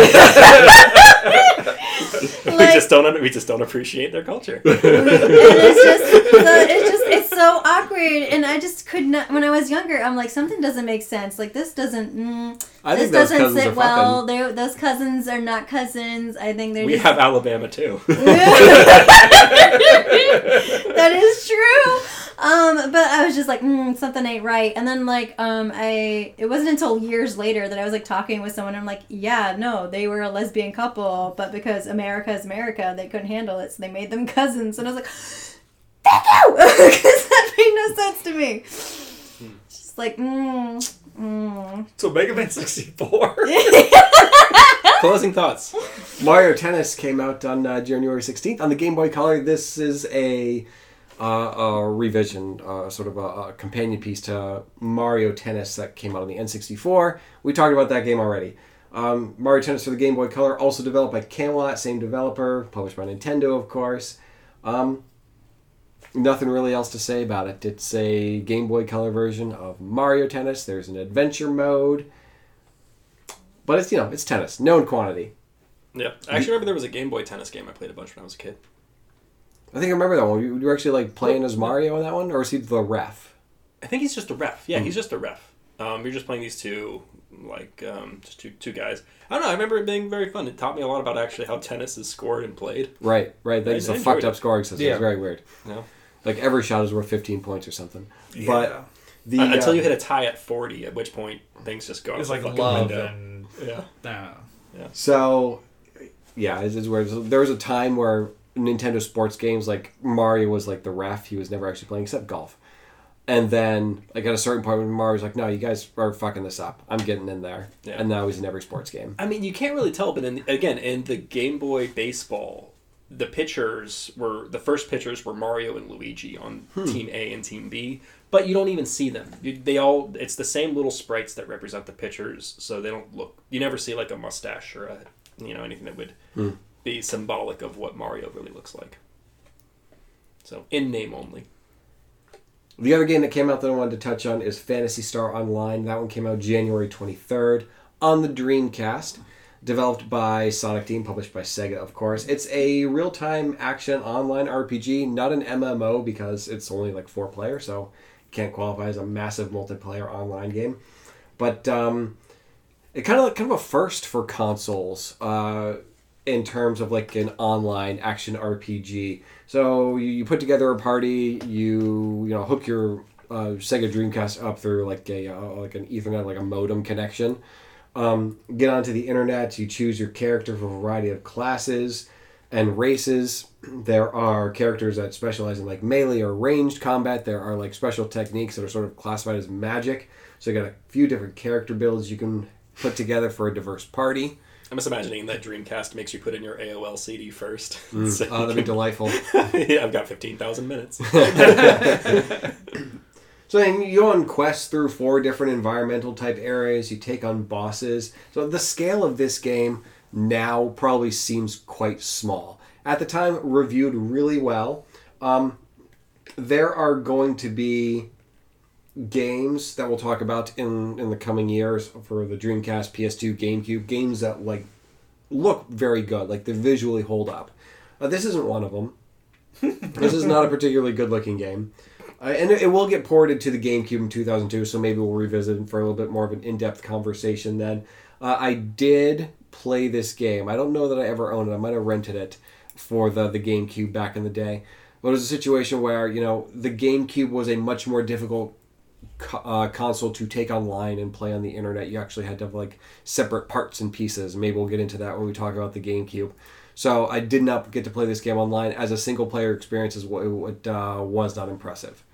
D: Like-
C: just don't. We just don't appreciate their culture.
D: And it's just, so, it's just, it's so awkward. And I just could not. When I was younger, I'm like, something doesn't make sense. Like this doesn't. Mm,
A: I
D: this
A: think those
D: doesn't
A: cousins
D: sit
A: are
D: well.
A: fucking.
D: They're, those cousins are not cousins. I think they're.
C: We
D: just,
C: have Alabama too.
D: That is true. Um, but I was just like, mm, something ain't right. And then like, um, I it wasn't until years later that I was like talking with someone. And I'm like, yeah, no, they were a lesbian couple, but because America is America, they couldn't handle it, so they made them cousins. And I was like, thank you, because that made no sense to me. Just like, mm, mm.
B: So Mega Man sixty-four.
C: Closing thoughts.
A: Mario Tennis came out on uh, January sixteenth on the Game Boy Color. This is a, uh, a revision, uh, sort of a, a companion piece to Mario Tennis that came out on the N sixty-four. We talked about that game already. Um, Mario Tennis for the Game Boy Color, also developed by Camelot, same developer, published by Nintendo, of course. Um, nothing really else to say about it. It's a Game Boy Color version of Mario Tennis. There's an adventure mode. But it's, you know, it's tennis. Known quantity.
C: Yeah, I actually remember there was a Game Boy Tennis game I played a bunch when I was a kid.
A: I think I remember that one. You you were actually like playing as Mario in that one? Or is he the ref?
C: I think he's just a ref. Yeah,
A: Hmm.
C: he's just a ref. Um, you're just playing these two, like, um, just two two guys. I don't know. I remember it being very fun. It taught me a lot about actually how tennis is scored and played.
A: Right, right. That's
C: I
A: a
C: enjoyed
A: fucked
C: it.
A: up scoring system.
B: Yeah.
A: It's very weird.
C: You know?
A: Like every shot is worth fifteen points or something. But the
C: Uh, until
A: uh,
C: you hit a tie at forty, at which point things just go out
B: It's
C: the
B: like
C: fucking
B: love
C: window.
B: and
C: Yeah.
B: nah.
A: So, yeah, it's, it's weird. So there was a time where Nintendo sports games, like Mario was like the ref. He was never actually playing except golf. And then, like at a certain point, when Mario's like, "No, you guys are fucking this up. I'm getting in there."
C: Yeah.
A: And now he's in every sports game.
C: I mean, you can't really tell, but in the, again, in the Game Boy Baseball, the pitchers were the first pitchers were Mario and Luigi on Team A and Team B, but you don't even see them. You, they all it's the same little sprites that represent the pitchers, so they don't look. You never see like a mustache or a you know anything that would
A: Hmm.
C: be symbolic of what Mario really looks like. So in name only.
A: The other game that came out that I wanted to touch on is Phantasy Star Online. That one came out January twenty-third on the Dreamcast. Developed by Sonic Team, published by Sega, of course. It's a real-time action online R P G, not an M M O because it's only like four players, so it can't qualify as a massive multiplayer online game. But um, it kind of like kind of a first for consoles uh, in terms of like an online action R P G. So you, you put together a party, you you know hook your uh, Sega Dreamcast up through like a uh, like an Ethernet, like a modem connection. Um, get onto the internet. You choose your character from a variety of classes and races. There are characters that specialize in like melee or ranged combat. There are like special techniques that are sort of classified as magic. So you got a few different character builds you can put together for a diverse party.
C: I'm just imagining that Dreamcast makes you put in your A O L C D first.
A: Mm.
C: So
A: Oh, that'd be delightful.
C: yeah, I've got fifteen thousand minutes.
A: So then you go on quests through four different environmental type areas. You take on bosses. So the scale of this game now probably seems quite small. At the time, reviewed really well. Um, there are going to be games that we'll talk about in, in the coming years for the Dreamcast, P S two, GameCube. Games that like look very good, like they visually hold up. Uh, this isn't one of them. This is not a particularly good-looking game. Uh, and it, it will get ported to the GameCube in two thousand two, so maybe we'll revisit it for a little bit more of an in-depth conversation then. Uh, I did play this game. I don't know that I ever owned it. I might have rented it for the, the GameCube back in the day. But it was a situation where, you know, the GameCube was a much more difficult co- uh, console to take online and play on the internet. You actually had to have, like, separate parts and pieces. Maybe we'll get into that when we talk about the GameCube. So I did not get to play this game online. As a single-player experience, is what it uh, was not impressive.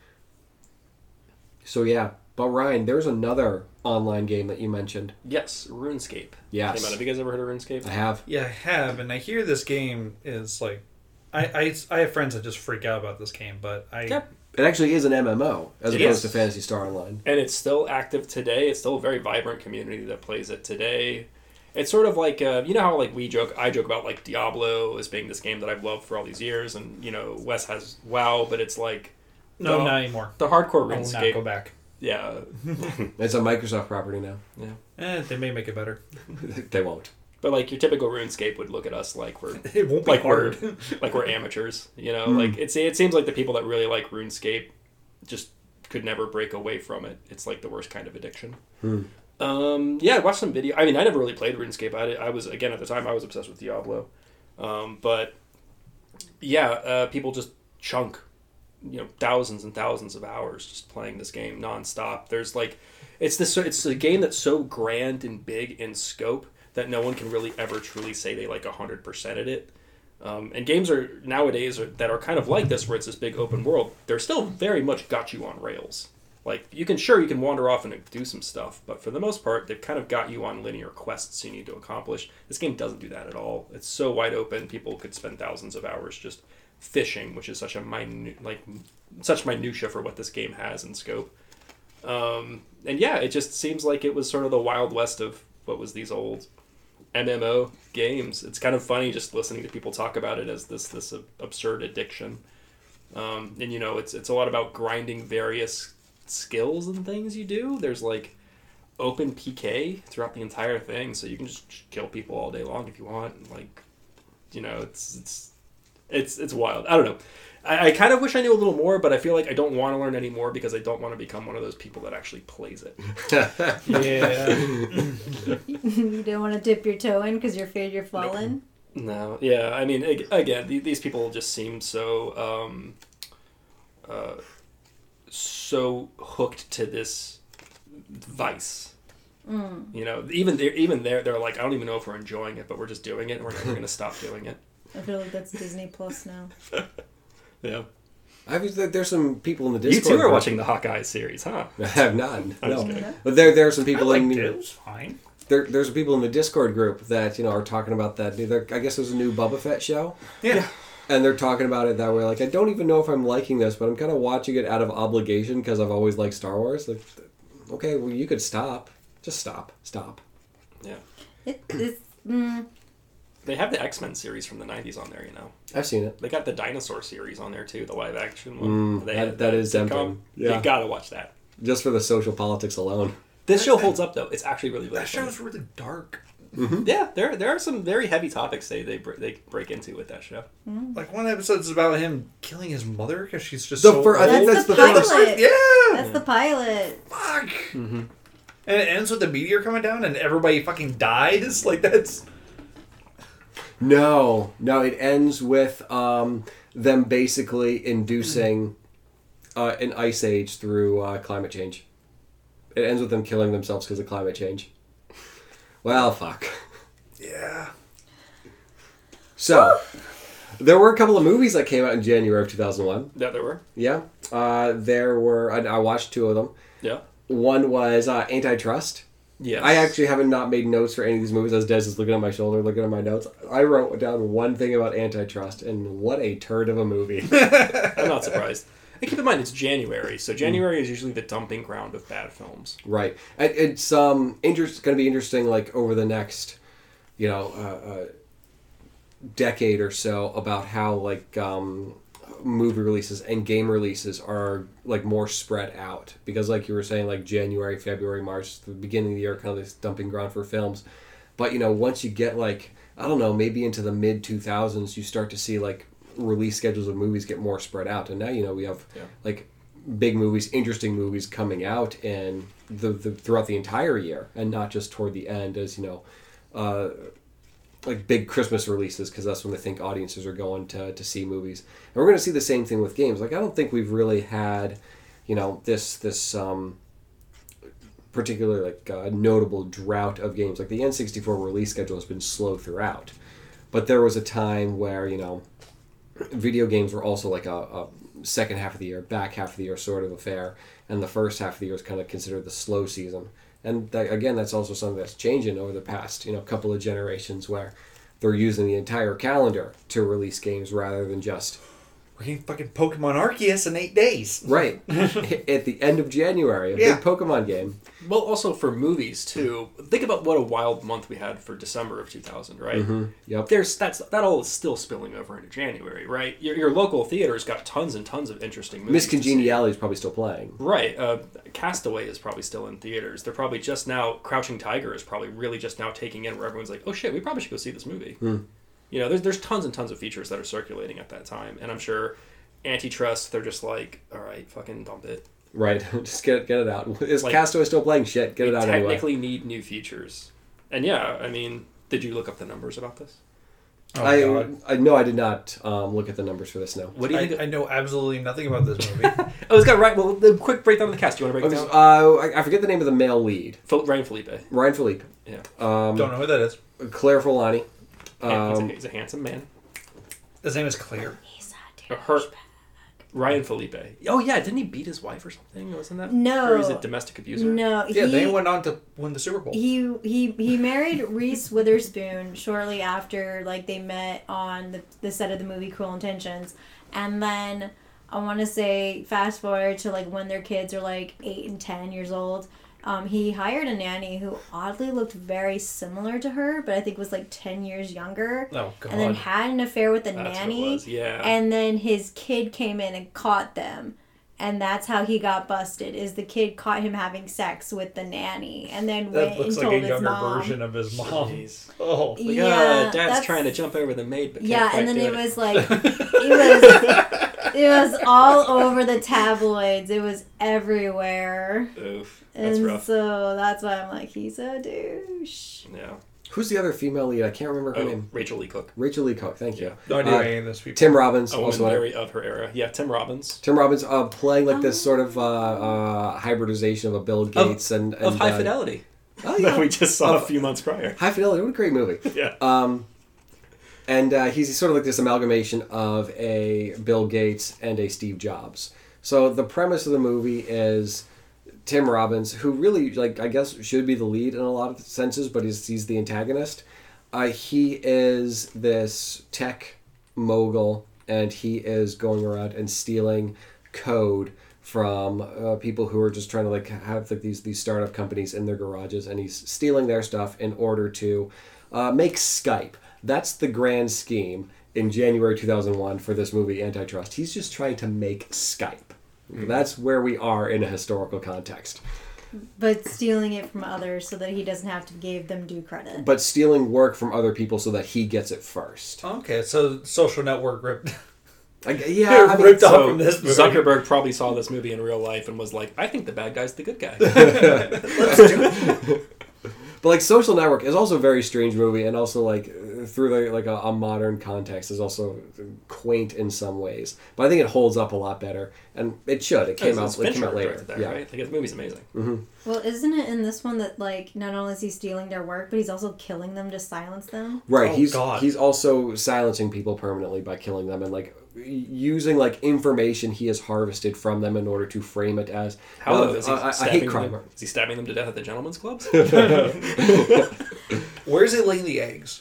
A: So yeah, but Ryan, there's another online game that you mentioned.
C: Yes, RuneScape.
A: Yes.
C: Came out. Have you guys ever heard of RuneScape?
A: I have.
B: Yeah, I have, and I hear this game is like, I, I, I have friends that just freak out about this game, but I
C: Yep.
A: It actually is an M M O as
C: It
A: opposed
C: is.
A: to Phantasy Star Online.
C: And it's still active today. It's still a very vibrant community that plays it today. It's sort of like, uh, you know how like we joke, I joke about like Diablo as being this game that I've loved for all these years, and you know Wes has WoW, but it's like
B: no,
C: the,
B: not anymore.
C: the hardcore
B: I will not
C: RuneScape.
B: go back.
C: Yeah,
A: It's a Microsoft property now.
C: yeah.
B: Eh, they may make it better.
A: They won't.
C: But like your typical RuneScape would look at us like we're
B: It won't be
C: like
B: hard.
C: we're like we're amateurs, you know.
A: Mm.
C: Like it's it seems like the people that really like RuneScape just could never break away from it. It's like the worst kind of addiction.
A: Hmm.
C: Um, yeah, I watched some video. I mean, I never really played RuneScape. I, I was again at the time I was obsessed with Diablo, um, but yeah, uh, people just chunk, you know, thousands and thousands of hours just playing this game nonstop. There's like, it's this. It's a game that's so grand and big in scope that no one can really ever truly say they like a hundred percent at it. Um, and games are nowadays are, that are kind of like this, where it's this big open world. They're still very much got you on rails. Like you can sure you can wander off and do some stuff, but for the most part, they've kind of got you on linear quests you need to accomplish. This game doesn't do that at all. It's so wide open. People could spend thousands of hours just fishing, which is such a minute, like such minutia for what this game has in scope. Um, and yeah, it just seems like it was sort of the Wild West of what was these old M M O games. It's kind of funny just listening to people talk about it as this this absurd addiction. Um, and you know, it's it's a lot about grinding various skills and things you do. There's like open P K throughout the entire thing, so you can just kill people all day long if you want. Like, you know, it's it's it's it's wild. I don't know. I, I kind of wish I knew a little more, but I feel like I don't want to learn any more because I don't want to become one of those people that actually plays it.
B: Yeah.
D: You don't want to dip your toe in because you're afraid you're falling.
C: No, yeah, I mean, ag- again, th- these people just seem so, um, uh, so hooked to this vice.
D: Mm.
C: You know, even they're, even there, they're like, I don't even know if we're enjoying it, but we're just doing it, and we're never going to stop doing it.
D: I feel like that's Disney Plus now.
C: Yeah.
A: I've, there's some people in the
C: You
A: Discord.
C: too are
A: group-
C: watching the Hawkeye series, huh?
A: I have not.
C: I'm just
A: No.
C: kidding.
A: But there, there are some
B: I
A: people
B: liked
A: in
B: it. It was fine.
A: there. There's some people in the Discord group that you know are talking about that. There, I guess there's a new Boba Fett show.
B: Yeah.
A: And they're talking about it that way. Like, I don't even know if I'm liking this, but I'm kind of watching it out of obligation because I've always liked Star Wars. Like, okay, well, you could stop. Just stop. Stop.
C: Yeah.
D: It, it's, mm,
C: They have the X-Men series from the nineties on there, you know.
A: I've seen it.
C: They got the dinosaur series on there too, the live action one.
A: Mm,
C: they
A: that-
C: had
A: that is
C: sitcom.
A: tempting. Yeah.
C: You gotta watch that.
A: Just for the social politics alone.
C: This show holds up though. It's actually really, really
B: That
C: funny.
B: show's really dark.
C: Yeah, there there are some very heavy topics they they br- they break into with that show.
B: Like one episode is about him killing his mother because she's just
A: The
B: so
A: fir- I
B: old.
A: think
D: that's,
A: that's
D: the,
A: the first-
D: pilot.
B: Yeah.
D: That's the pilot.
B: Fuck.
C: Mm-hmm.
B: And it ends with a meteor coming down and everybody fucking dies. Like that's.
A: No. No, it ends with um, them basically inducing uh, an ice age through uh, climate change. It ends with them killing themselves because of climate change. Well, fuck.
B: Yeah.
A: So, there were a couple of movies that came out in January of two thousand one.
C: Yeah, there were.
A: Yeah. Uh, there were... I, I watched two of them.
C: Yeah.
A: One was uh, Antitrust.
C: Yes.
A: I actually haven't not made notes for any of these movies. As Des is looking at my shoulder, looking at my notes. I wrote down one thing about Antitrust, and what a turd of a movie.
C: I'm not surprised. And keep in mind, it's January, so January is usually the dumping ground of bad films.
A: Right. It, it's um inter- going to be interesting, like, over the next, you know, uh, uh, decade or so, about how, like, um, movie releases and game releases are, like, more spread out. Because, like you were saying, like, January, February, March, the beginning of the year, kind of this dumping ground for films. But, you know, once you get, like, I don't know, maybe into the mid two thousands, you start to see, like, release schedules of movies get more spread out. And now, you know, we have,
C: Yeah.
A: like, big movies, interesting movies coming out in the, the throughout the entire year, and not just toward the end as, you know, uh, like big Christmas releases, because that's when they think audiences are going to, to see movies. And we're going to see the same thing with games. Like, I don't think we've really had, you know, this this um, particular, like, uh, notable drought of games. Like, the N sixty-four release schedule has been slow throughout. But there was a time where, you know, video games were also like a, a second half of the year, back half of the year sort of affair, and the first half of the year is kind of considered the slow season. And that, again, that's also something that's changing over the past, you know, couple of generations, where they're using the entire calendar to release games rather than just
E: We're getting fucking Pokemon Arceus in eight days.
A: right at the end of January, a
E: Yeah.
A: big Pokemon game.
C: Well, also for movies too. Think about what a wild month we had for December of two thousand, right?
A: Mm-hmm. Yep.
C: There's that's that all is still spilling over into January, right? Your, your local theater's got tons and tons of interesting movies.
A: Miss
C: to see.
A: Congeniality is probably still playing.
C: Right. Uh, Castaway is probably still in theaters. They're probably just now. Crouching Tiger is probably really just now taking in where everyone's like, oh shit, we probably should go see this movie.
A: Hmm.
C: You know, there's there's tons and tons of features that are circulating at that time, and I'm sure Antitrust, they're just like, all right, fucking dump it.
A: Right. Just get it, get it out. Is
C: Like,
A: Castaway still playing? Shit, get
C: we
A: it out anyway.
C: technically need new features. And yeah, I mean, did you look up the numbers about this?
B: Oh,
A: I,
B: God.
A: I no, I did not um, look at the numbers for this now.
C: What do you
B: I,
C: think?
B: I know absolutely nothing about this movie.
C: Oh, it's got right. Well, the quick breakdown of the cast. Do you want to break it
A: Okay,
C: down?
A: uh, I, I forget the name of the male lead.
C: Fel- Ryan Felipe.
A: Ryan Felipe.
C: Yeah.
A: Um,
B: Don't know who that is.
A: Claire Forlani.
C: Han- he's, a,
A: Um,
C: he's a handsome man.
B: His name is Claire.
D: He's
C: Uh,
D: a
C: Her, Ryan Felipe. Oh yeah, didn't he beat his wife or something? Wasn't that?
D: No.
C: Or he's a domestic abuser.
D: No,
B: Yeah,
D: he,
B: they went on to win the Super Bowl.
D: he he he married Reese Witherspoon shortly after like they met on the, the set of the movie Cruel Intentions, and then I want to say fast forward to like when their kids are like eight and ten years old. Um, he hired a nanny who oddly looked very similar to her, but I think was like ten years younger.
B: Oh, God.
D: And then had an affair with the
C: That's what it
D: nanny.
C: was, yeah.
D: And then his kid came in and caught them. And that's how he got busted, is the kid caught him having sex with the nanny. And then
B: that
D: went
B: looks
D: and
B: like
D: told
B: a
D: his
B: younger
D: mom.
B: version of his mom.
C: Jeez.
B: Oh.
C: Like,
D: Yeah,
C: ah, Dad's
D: that's-
C: trying to jump over the maid, but can't
D: Yeah,
C: quite
D: and then
C: do
D: it
C: it
D: was like, it was, it was all over the tabloids. It was everywhere.
C: Oof, that's
D: And
C: rough.
D: so that's why I'm like, he's a douche.
C: Yeah.
A: who's the other female lead? I can't remember her
C: Oh,
A: name.
C: Rachel Lee Cook.
A: Rachel Lee Cook. Thank you.
C: Yeah.
B: No idea
A: Uh,
B: any of this people.
A: Tim Robbins.
C: A
A: also
C: woman
A: in it.
C: very of her era. Yeah, Tim Robbins.
A: Tim Robbins uh, playing like this sort of uh, uh, hybridization of a Bill Gates and, and
C: Of High
A: uh,
C: Fidelity.
A: Oh,
C: That
A: yeah.
C: we just saw
A: Oh.
C: a few months prior.
A: High Fidelity. What a great movie.
C: Yeah.
A: Um, and uh, he's sort of like this amalgamation of a Bill Gates and a Steve Jobs. So the premise of the movie is Tim Robbins, who really, like, I guess should be the lead in a lot of senses, but he's he's the antagonist. Uh, he is this tech mogul, and he is going around and stealing code from uh, people who are just trying to like have like these these startup companies in their garages, and he's stealing their stuff in order to uh, make Skype. That's the grand scheme in January two thousand one for this movie Antitrust. He's just trying to make Skype. That's where we are in a historical context.
D: But stealing it from others so that he doesn't have to give them due credit.
A: But stealing work from other people so that he gets it first.
B: Okay, so Social Network ripped.
A: Like, yeah, I mean,
B: ripped off
C: So
B: from this movie.
C: Zuckerberg probably saw this movie in real life and was like, I think the bad guy's the good guy.
A: But like Social Network is also a very strange movie, and also like through the, like a, a modern context is also quaint in some ways, but I think it holds up a lot better, and it should. It came
C: It's-
A: out.
C: it's
A: It came
C: Fincher
A: out later.
C: directed that,
A: Yeah.
C: right? Like, the movie's amazing.
D: Well, isn't it in this one that like not only is he stealing their work, but he's also killing them to silence them?
A: Right.
E: Oh,
A: he's
E: God.
A: he's also silencing people permanently by killing them and like using like information he has harvested from them in order to frame it as
C: How
A: uh,
C: is he
A: a, a
C: stabbing
A: hate crime.
C: them? Is he stabbing them to death at the gentlemen's clubs?
E: Where's he laying the eggs?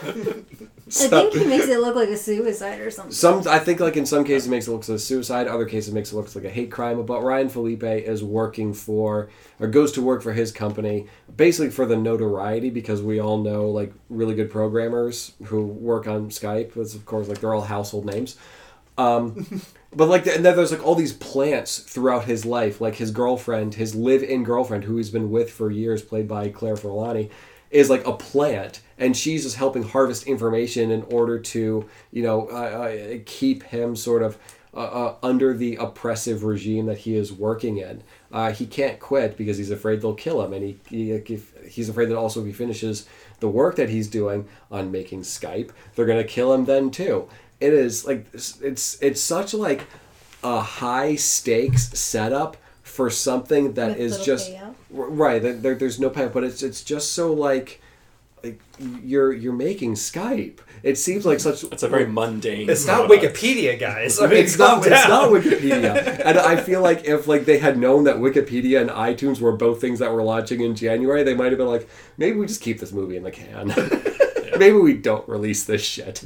D: I think he makes it look like a suicide or something.
A: Some, I think, like in some cases, it makes it look like a suicide. Other cases, it makes it look like a hate crime. But Ryan Felipe is working for, or goes to work for his company, basically for the notoriety, because we all know like really good programmers who work on Skype. It's of course like they're all household names. Um, but like, and then there's like all these plants throughout his life. Like his girlfriend, his live-in girlfriend, who he's been with for years, played by Claire Forlani, is like a plant, and she's just helping harvest information in order to, you know, uh, uh, keep him sort of uh, uh, under the oppressive regime that he is working in. Uh, he can't quit because he's afraid they'll kill him, and he, he if, he's afraid that also if he finishes the work that he's doing on making Skype, they're gonna kill him then too. It is like it's it's such like a high stakes setup for something that
D: With
A: is
D: little
A: just
D: payout.
A: r- right. There, there- there's no payout, but it's it's just so like like you're you're making Skype. It seems like such.
C: It's a very mundane.
E: It's not
C: product.
E: Wikipedia, guys.
A: I
E: I mean,
A: it's not.
E: calm
A: It's not
E: down.
A: Wikipedia, and I feel like if like they had known that Wikipedia and iTunes were both things that were launching in January, they might have been like, maybe we just keep this movie in the can. Maybe we don't release this shit.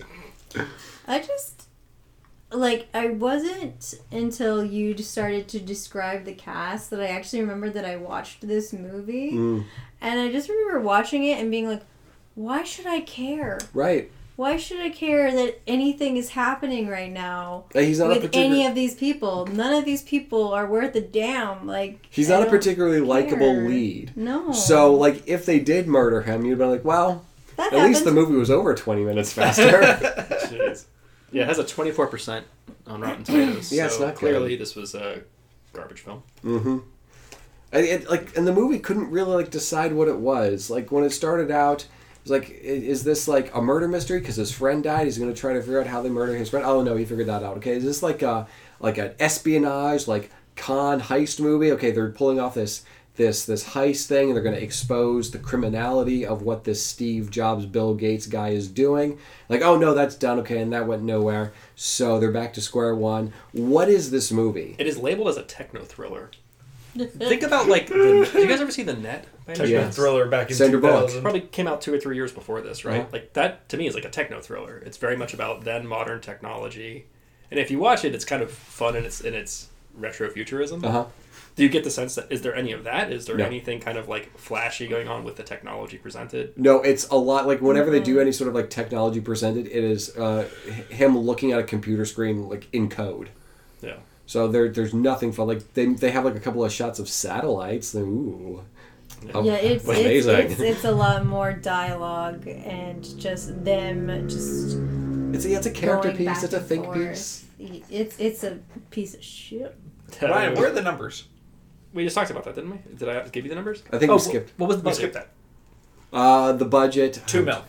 D: I just like I wasn't until you just started to describe the cast that I actually remembered that I watched this movie,
A: Mm,
D: and I just remember watching it and being like, why should I care?
A: right.
D: Why should I care that anything is happening right now
A: And he's not a
D: with
A: particular.
D: any of these people? None of these people are worth a damn. Like
A: He's
D: I
A: not a
D: don't
A: particularly likable
D: care.
A: lead.
D: No.
A: So like if they did murder him, you'd be like, well,
D: that
A: at least the
D: happened.
A: movie was over twenty minutes faster.
C: Jeez. Yeah, it has a twenty-four percent on Rotten Tomatoes.
A: Yeah, it's
C: so
A: not good.
C: clearly this was a garbage film.
A: Mm-hmm. And it, like, and the movie couldn't really like decide what it was. Like when it started out, it was like, i- is this like a murder mystery because his friend died? He's going to try to figure out how they murder his friend. Oh no, he figured that out. Okay, is this like a like an espionage, like con heist movie? Okay, they're pulling off this this this heist thing, and they're going to expose the criminality of what this Steve Jobs, Bill Gates guy is doing. Like, oh no, that's done. Okay, and that went nowhere. So they're back to square one. What is this movie?
C: It is labeled as a techno thriller. Think about like, the, did you guys ever see The Net? By any
E: Techno
A: Yeah.
C: chance?
E: thriller back in
A: Sandra
E: two
A: Bullock.
E: thousand.
C: Probably came out two or three years before this, right?
A: Uh-huh.
C: Like that to me is like a techno thriller. It's very much about then modern technology, and if you watch it, it's kind of fun in its in its retro futurism.
A: Uh huh.
C: Do you get the sense that is there any of that? Is there
A: No.
C: anything kind of like flashy going on with the technology presented?
A: No, it's a lot like whenever they do any sort of like technology presented, it is uh, h- him looking at a computer screen like in code.
C: Yeah.
A: So there, there's nothing fun. Like they, they have like a couple of shots of satellites. Then ooh, Oh,
D: Yeah, it's it's,
A: amazing.
D: it's it's a lot more dialogue and just them just
A: It's a, it's a character
D: going
A: piece.
D: back
A: It's a
D: and
A: think
D: forth.
A: piece.
D: It's it's a piece of shit.
E: Ryan, where are the numbers?
C: We just talked about that, didn't we? Did I give you the numbers?
A: I think
C: oh,
A: we skipped.
C: What was the
E: We
C: budget?
E: skipped that.
A: Uh, the budget.
E: Two mil.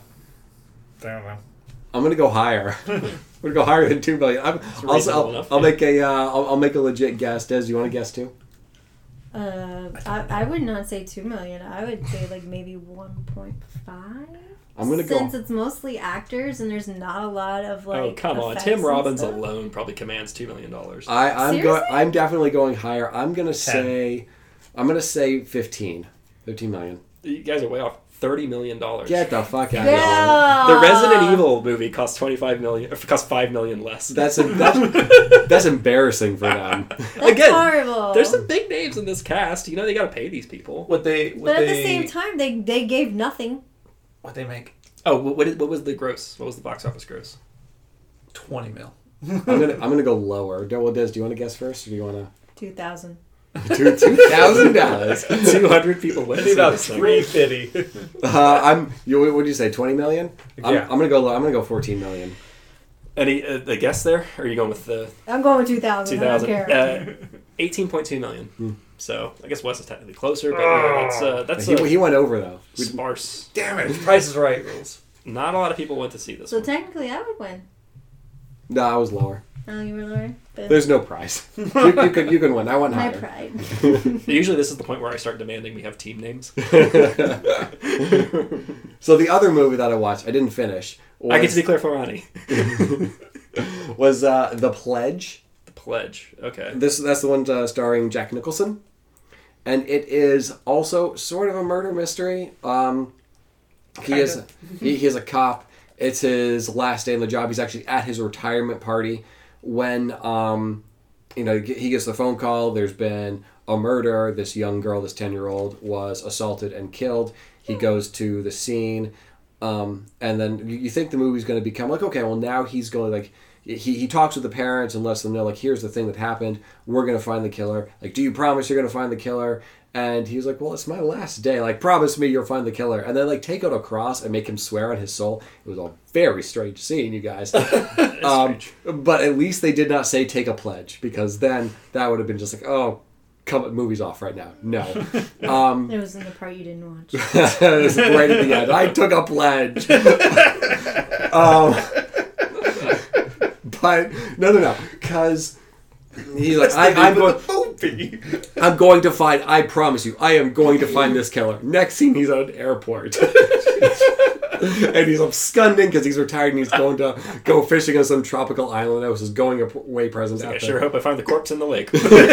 E: I don't know.
A: I'm gonna go higher. I'm gonna go higher than two million. I'm, I'll,
C: reasonable
A: I'll,
C: enough,
A: I'll
C: yeah.
A: make a. Uh, I'll, I'll make a legit guess. Des, do you want to guess too?
D: Uh, I, I would not say two million. I would say like maybe one point five.
A: I'm gonna go.
D: Since it's mostly actors and there's not a lot of like.
C: oh come on!
D: effects
C: Tim
D: and
C: Robbins
D: stuff.
C: alone probably commands two million dollars.
A: I, I'm going.
D: Seriously?
A: I'm definitely going higher. I'm gonna say. I'm gonna say fifteen. Fifteen million.
C: You guys are way off. Thirty million dollars.
A: Get the fuck out of here.
D: Yeah.
C: The Resident Evil movie cost twenty five million. Cost five million less.
A: That's a, that's that's embarrassing for them.
D: That's
C: Again,
D: horrible.
C: There's some big names in this cast. You know they got to pay these people.
E: What they? What
D: But at
E: they,
D: the same time, they they gave nothing.
E: what they make?
C: Oh, what what, what was the gross? What was the box office gross?
E: Twenty mil.
A: I'm gonna I'm gonna go lower. Des, well, Des, do you want to guess first, or do you want
D: Two thousand.
A: to two two thousand dollars?
C: Two hundred people went. to see
E: About
C: this thing.
E: three fifty.
A: Uh, I'm. You what would you say? Twenty million? I'm,
E: Yeah.
A: I'm gonna go low. I'm gonna go fourteen million.
C: Any uh, the guess there? Or are you going with the
D: I'm going with two thousand.
C: two
D: I don't
C: thousand?
D: care.
C: Uh, Eighteen point two million.
A: Hmm.
C: So I guess Wes is technically closer, but yeah, that's uh, that's
A: He,
C: a
A: he went over though. We-
C: sparse.
E: Damn it! Price is Right rules.
C: Not a lot of people went to see this
D: So
C: one.
D: technically, I would win.
A: No, I was lower.
D: Oh, you were lower. But
A: There's no prize. you, you could you can win. I went
D: my
A: higher.
D: pride.
C: Usually this is the point where I start demanding we have team names.
A: So the other movie that I watched, I didn't finish. Was,
C: I get to be Claire Ferrani.
A: was uh, The Pledge.
C: The Pledge. Okay.
A: This that's the one uh, starring Jack Nicholson, and it is also sort of a murder mystery. Um, he is
E: Kinda.
A: he, he is a cop. It's his last day on the job. He's actually at his retirement party when um, you know he gets the phone call. There's been a murder. This young girl, this ten year old, was assaulted and killed. He goes to the scene, um, and then you, you think the movie's going to become like, okay, well now he's going like. He, he talks with the parents and lets them know, like, here's the thing that happened. We're going to find the killer. Like, do you promise you're going to find the killer? And he was like, well, it's my last day. Like, promise me you'll find the killer. And then, like, take out a cross and make him swear on his soul. It was a very strange scene, you guys. um, but at least they did not say take a pledge, because then that would have been just like, oh, come movie's off right now. No. Um,
D: It was in the part you didn't watch.
A: it was right at the end. I took a pledge. um, but no, no, no, because he's like, I, I'm going.
E: movie.
A: I'm going to find. I promise you, I am going to find this killer. Next scene, he's at an airport, and he's absconding because he's retired and he's going to go fishing on some tropical island. That was his going away present.
C: I
A: out
C: sure
A: there.
C: hope I find the corpse in the lake.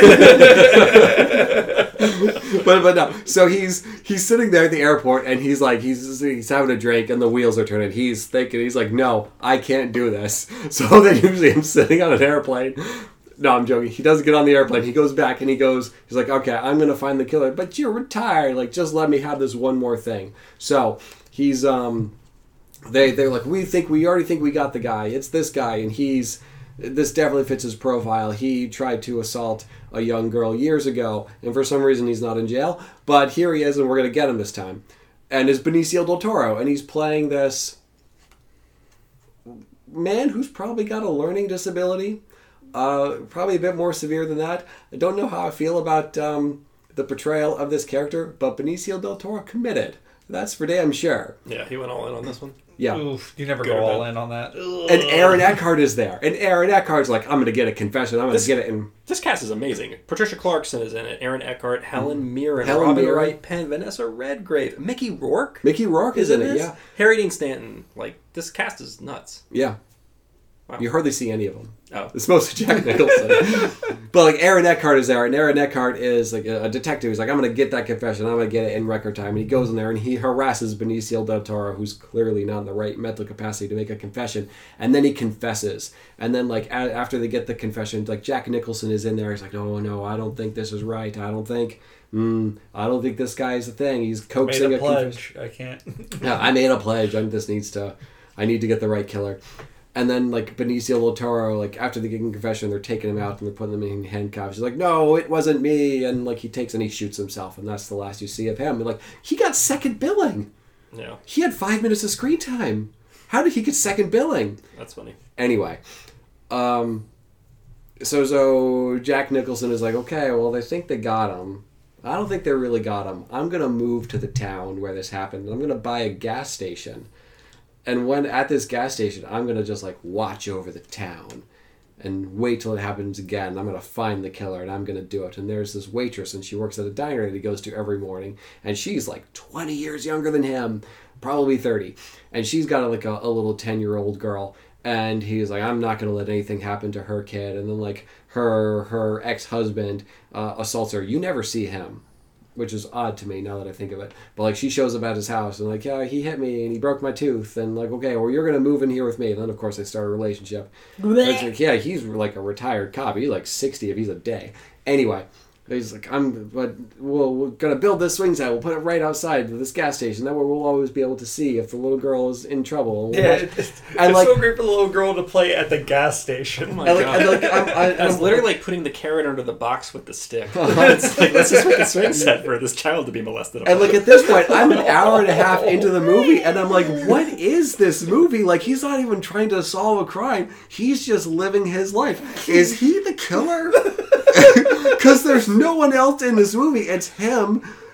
A: but but no. So he's he's sitting there at the airport and he's like he's he's having a drink and the wheels are turning. He's thinking he's like, no, I can't do this. So then usually I'm sitting on an airplane. No, I'm joking. He doesn't get on the airplane. He goes back and he goes. He's like, okay, I'm gonna find the killer. But you're retired. Like, just let me have this one more thing. So he's um, they they're like, we think we already think we got the guy. It's this guy, and he's. This definitely fits his profile. He tried to assault a young girl years ago, and for some reason he's not in jail. But here he is, and we're going to get him this time. And it's Benicio del Toro, and he's playing this man who's probably got a learning disability. Uh, probably a bit more severe than that. I don't know how I feel about um, the portrayal of this character, but Benicio del Toro committed. That's for damn sure.
C: Yeah, he went all in on this one.
A: Yeah.
E: Oof, you never
C: Good
E: go
C: or
E: all
C: bad?
E: in on that.
A: And Aaron Eckhart is there. And Aaron Eckhart's like, I'm going to get a confession. I'm going to
C: This-
A: get it in...
C: This cast is amazing. Patricia Clarkson is in it. Aaron Eckhart, Helen Mirren,
A: Helen
C: Robin
A: Mirren.
C: Wright Penn, Vanessa Redgrave, Mickey Rourke
A: Mickey Rourke is, in it,
C: this?
A: yeah.
C: Harry Dean Stanton. Like, this cast is nuts.
A: Yeah.
C: Wow.
A: You hardly see any of them.
C: Oh.
A: It's mostly Jack Nicholson. But like Aaron Eckhart is there, and Aaron Eckhart is like a, a detective. He's like, I'm going to get that confession. I'm going to get it in record time. And he goes in there and he harasses Benicio del Toro, who's clearly not in the right mental capacity to make a confession. And then he confesses. And then like a- after they get the confession, like Jack Nicholson is in there. He's like, oh no, I don't think this is right. I don't think. Mm, I don't think this guy is a thing. He's
E: Made
A: coaxing
E: a
A: a confession.
E: pledge. I can't.
A: Yeah, I made a pledge. I this needs to. I need to get the right killer. And then like Benicio del Toro, like after the getting confession, they're taking him out and they're putting him in handcuffs. He's like, "No, it wasn't me." And like he takes and he shoots himself, and that's the last you see of him. And like he got second billing.
C: Yeah,
A: He had five minutes of screen time. How did he get second billing?
C: that's funny.
A: Anyway, um, so so Jack Nicholson is like, okay, well they think they got him. I don't think they really got him. I'm gonna move to the town where this happened. And I'm gonna buy a gas station. And when at this gas station, I'm gonna just like watch over the town and wait till it happens again. I'm gonna find the killer and I'm gonna do it. And there's this waitress and she works at a diner that he goes to every morning, and she's like twenty years younger than him, probably thirty, and she's got like a, a little ten year old girl. And he's like, I'm not gonna let anything happen to her kid. And then like her her ex husband uh, assaults her. You never see him, which is odd to me now that I think of it. But like she shows up at his house and like, yeah, he hit me and he broke my tooth, and like, okay, well you're gonna move in here with me. And then of course they start a relationship. And it's like, yeah, he's like a retired cop. He's like sixty if he's a day. Anyway, he's like, I'm, but we'll, we're gonna build this swing set. We'll put it right outside this gas station. That way we'll always be able to see if the little girl is in trouble.
E: Yeah, it's, it's
A: And, like-
E: so great for the little girl to play at the gas station.
C: Oh my
A: And, like,
C: god.
A: and, like, I'm, I,
C: That's
A: I'm-
C: literally like putting the carrot under the box with the stick. It's like, let's just make a swing set for this child to be molested.
A: And like at this point, I'm an hour and a half into the movie, and I'm like, "What is this movie? Like, he's not even trying to solve a crime. He's just living his life. Is he the killer? Because there's no one else in this movie. It's him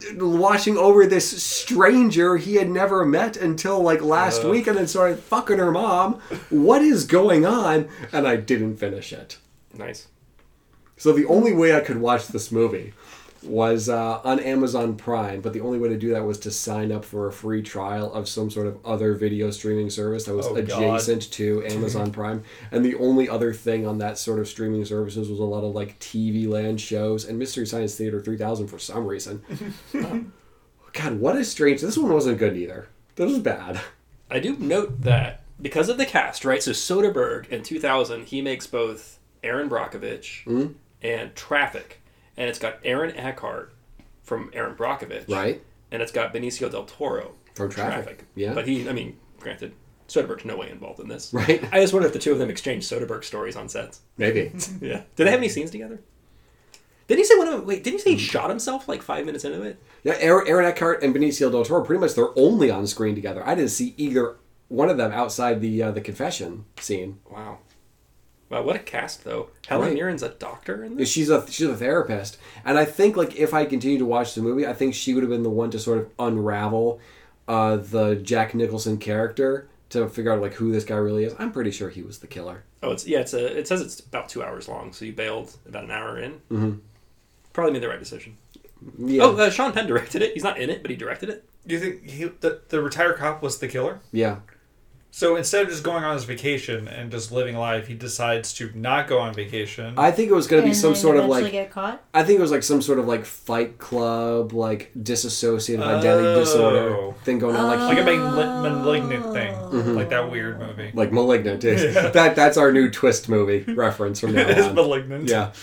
A: watching over this stranger he had never met until like last
C: Ugh.
A: week, and then started fucking her mom. What is going on? And I didn't finish it.
C: Nice.
A: So the only way I could watch this movie was uh, on Amazon Prime, but the only way to do that was to sign up for a free trial of some sort of other video streaming service that was
E: Oh, God.
A: adjacent to Amazon Prime. And the only other thing on that sort of streaming services was a lot of like T V Land shows and Mystery Science Theater three thousand for some reason. God, what a strange... This one wasn't good either. This was bad.
C: I do note that because of the cast, right? So Soderbergh in two thousand, he makes both Aaron Brockovich
A: Mhm.
C: and Traffic. And it's got Aaron Eckhart from Aaron Brockovich.
A: Right?
C: And it's got Benicio del Toro
A: From Traffic. Yeah.
C: But he, I mean, granted, Soderbergh's no way involved in this.
A: Right?
C: I just wonder if the two of them exchanged Soderbergh stories on sets.
A: Maybe.
C: Yeah. Did they have any scenes together? Didn't he say one of them? Wait, didn't you say he shot himself like five minutes into it?
A: Yeah, Aaron, Aaron Eckhart and Benicio del Toro, pretty much they're only on screen together. I didn't see either one of them outside the uh, the confession scene.
C: Wow. Wow, what a cast though. Helen
A: Right.
C: Mirren's a doctor in this?
A: She's a she's a therapist, and I think like if I continued to watch the movie, I think she would have been the one to sort of unravel uh, the Jack Nicholson character to figure out like who this guy really is. I'm pretty sure he was the killer.
C: Oh, it's yeah. It's a. It says it's about two hours long, so you bailed about an hour in.
A: Mm-hmm.
C: Probably made the right decision.
A: Yeah,
C: Oh, uh, Sean Penn directed it. He's not in it, but he directed it.
E: Do you think he, the, the retired cop was the killer?
A: yeah.
E: So instead of just going on his vacation and just living life, he decides to not go on vacation.
A: I think it was going to be
D: And
A: some
D: then
A: sort of
D: eventually
A: like
D: get caught.
A: I think it was like some sort of like Fight Club, like dissociative identity
E: Oh.
A: disorder thing going on. Like
E: like a
A: he,
E: malign- malignant thing.
A: Mhm.
E: Like that weird movie.
A: like Malignant is
E: Yeah.
A: that that's our new twist movie reference from now
E: It is
A: on.
E: malignant.
A: Yeah.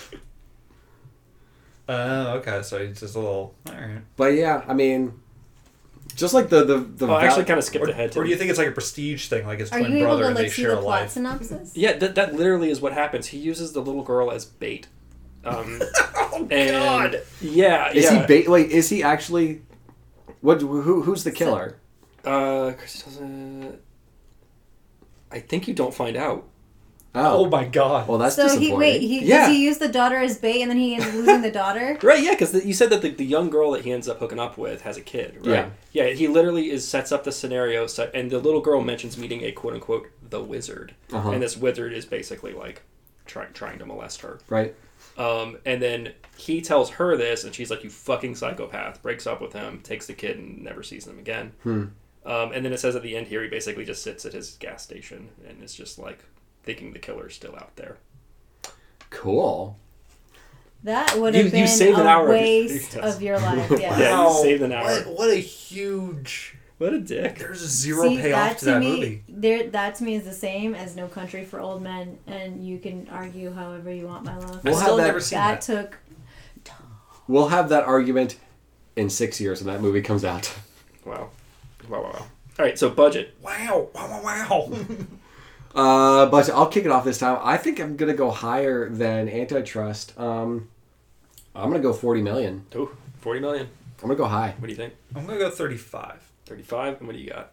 E: Oh, okay. So he's just a little. All right.
A: But yeah, I mean, just like the the the.
C: Oh, I
A: val-
C: actually kind of skipped
E: Or,
C: ahead to
E: or do you think it's like a prestige thing, like his
D: Are
E: twin
D: you able
E: brother,
D: to
E: and they
D: like see
E: share
D: the
E: a
D: plot
E: life?
D: synopsis?
C: Yeah, that that literally is what happens. He uses the little girl as bait. Um,
E: Oh
C: and,
E: God!
C: Yeah,
A: Is
C: yeah.
A: he ba- wait? Is he actually? What? Who? Who's the killer?
C: Uh, Chris doesn't. I think you don't find out.
E: Oh
A: Oh,
E: my God!
A: well, that's
D: So he
A: disappointing.
D: wait, he
C: Yeah.
D: does he use the daughter as bait and then he ends up losing the daughter?
C: Right, yeah, because you said that the, the young girl that he ends up hooking up with has a kid, right?
A: Yeah.
C: Yeah, he literally is sets up the scenario, set, and the little girl mentions meeting a quote unquote the wizard,
A: Uh-huh.
C: and this wizard is basically like trying trying to molest her.
A: Right.
C: Um, and then he tells her this, and she's like, "You fucking psychopath!" Breaks up with him, takes the kid, and never sees them again.
A: Hmm.
C: Um, and then it says at the end here, he basically just sits at his gas station and is just like thinking the killer's still out there.
A: Cool.
D: That would
C: You-
D: have
C: you
D: been
C: saved an
D: a
C: hour of your-
D: waste
C: Yes.
D: of your life. Yeah.
C: Yeah,
E: Wow.
C: you saved an hour.
E: What, what a huge.
C: What a dick.
E: There's a zero
D: See,
E: payoff
D: that
E: to that
D: me,
E: movie.
D: There, that to me is the same as No Country for Old Men, and you can argue however you want, my love.
A: We'll
E: I
A: have
E: still
A: that-
E: never seen
D: that
E: that.
D: took.
A: We'll have that argument in six years when that movie comes out.
C: Wow. Wow, wow, wow. All right, so budget.
E: Wow! Wow! Wow! Wow!
A: Uh, but I'll kick it off this time. I think I'm gonna go higher than Antitrust. Um, I'm gonna go forty million.
C: Ooh, forty million.
A: I'm gonna go high.
C: What do you think?
E: I'm gonna go thirty-five.
C: thirty-five? And what do you got?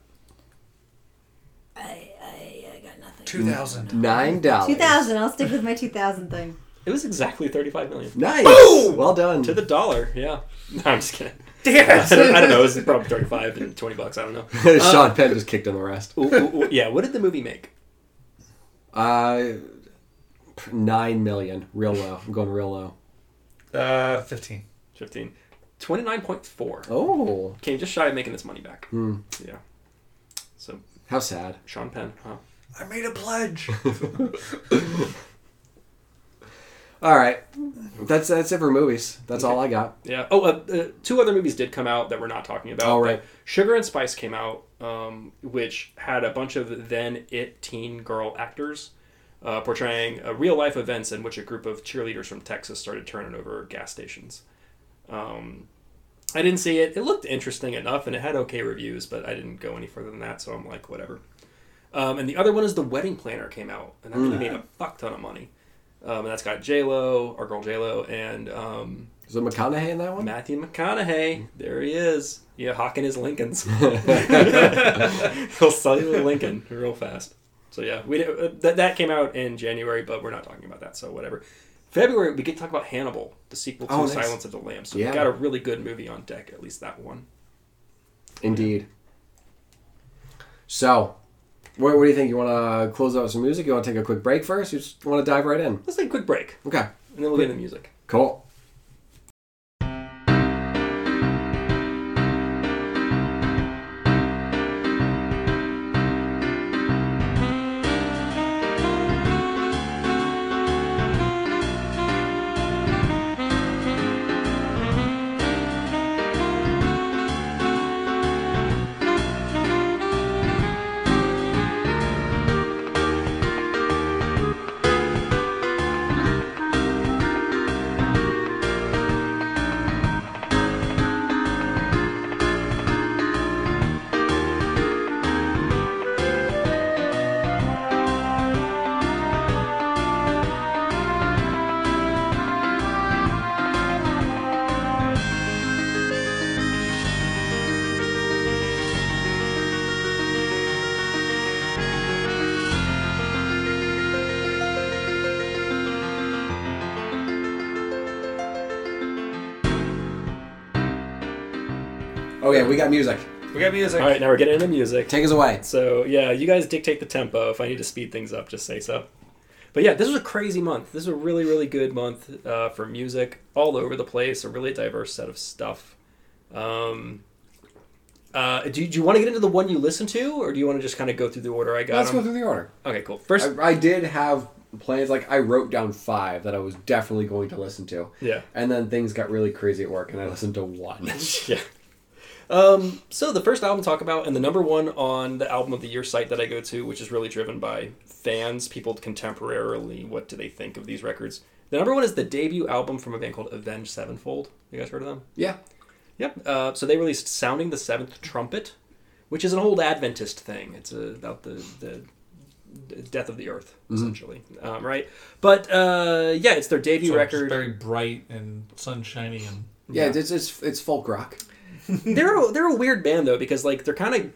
D: I, I, I got nothing.
E: Two thousand.
A: Nine dollars.
D: Two thousand. I'll stick with my two thousand thing.
C: It was exactly thirty-five million.
A: Nice.
E: Boom!
A: Well done.
C: To the dollar, yeah. No, I'm just kidding.
E: Damn
C: I
E: it!
C: don't, I don't know. It was probably thirty-five and twenty bucks. I don't know.
A: Sean Penn just kicked in the rest.
C: Ooh, ooh, ooh. Yeah, what did the movie make?
A: Uh, nine million. Real low. I'm going real low.
E: Uh, fifteen.
C: fifteen. twenty-nine point four.
A: Oh,
C: Came just shy of making its money back.
A: Hmm.
C: Yeah. So,
A: how sad.
C: Sean Penn, huh?
E: I made a pledge.
A: All right, that's that's it for movies. That's all I got.
C: Yeah. Oh, uh, uh, two other movies did come out that we're not talking about.
A: All right.
C: Sugar and Spice came out, um, which had a bunch of then it teen girl actors uh, portraying uh, real life events in which a group of cheerleaders from Texas started turning over gas stations. Um, I didn't see it. It looked interesting enough, and it had okay reviews, but I didn't go any further than that, so I'm like, whatever. Um, and the other one is The Wedding Planner came out, and that movie made a fuck ton of money. Um, and that's got J-Lo, our girl J-Lo, and um,
A: Is it McConaughey in that one?
C: Matthew McConaughey. There he is. Yeah, hawking his Lincolns. He'll sell you a Lincoln real fast. So yeah, we uh, that that came out in January, but we're not talking about that. So whatever. February, we get to talk about Hannibal, the sequel to
A: Oh, nice.
C: Silence of the Lambs. So
A: Yeah.
C: we've got a really good movie on deck, at least that one.
A: Indeed. So, what, what do you think? You want to close out with some music? You want to take a quick break first? You just want to dive right in?
C: Let's take a quick break,
A: Okay.
C: and then we'll get into music.
A: Cool. Okay, we got music.
E: We got music.
C: All right, now we're getting into music.
A: Take us away.
C: So, yeah, you guys dictate the tempo. If I need to speed things up, just say so. But yeah, this was a crazy month. This was a really, really good month uh, for music. All over the place. A really diverse set of stuff. Um, uh, do, you, do you want to get into the one you listened to, or do you want to just kind of go through the order I got
A: Let's
C: them?
A: go through the order.
C: Okay, cool. First,
A: I, I did have plans. Like, I wrote down five that I was definitely going to listen to.
C: yeah.
A: And then things got really crazy at work, and I listened to one.
C: yeah. Um, so the first album to talk about, and the number one on the album of the year site that I go to, which is really driven by fans, people contemporarily, what do they think of these records? The number one is the debut album from a band called Avenged Sevenfold. You guys heard of them?
A: Yeah.
C: Yep. Uh, so they released Sounding the Seventh Trumpet, which is an old Adventist thing. It's uh, about the, the the death of the earth, essentially. Mm-hmm. Um, right? But, uh, yeah, it's their debut
E: So it's
C: record.
E: very bright and sunshiny and
A: Yeah, It's, it's it's folk rock.
C: they're a, they're a weird band though, because like they're kind of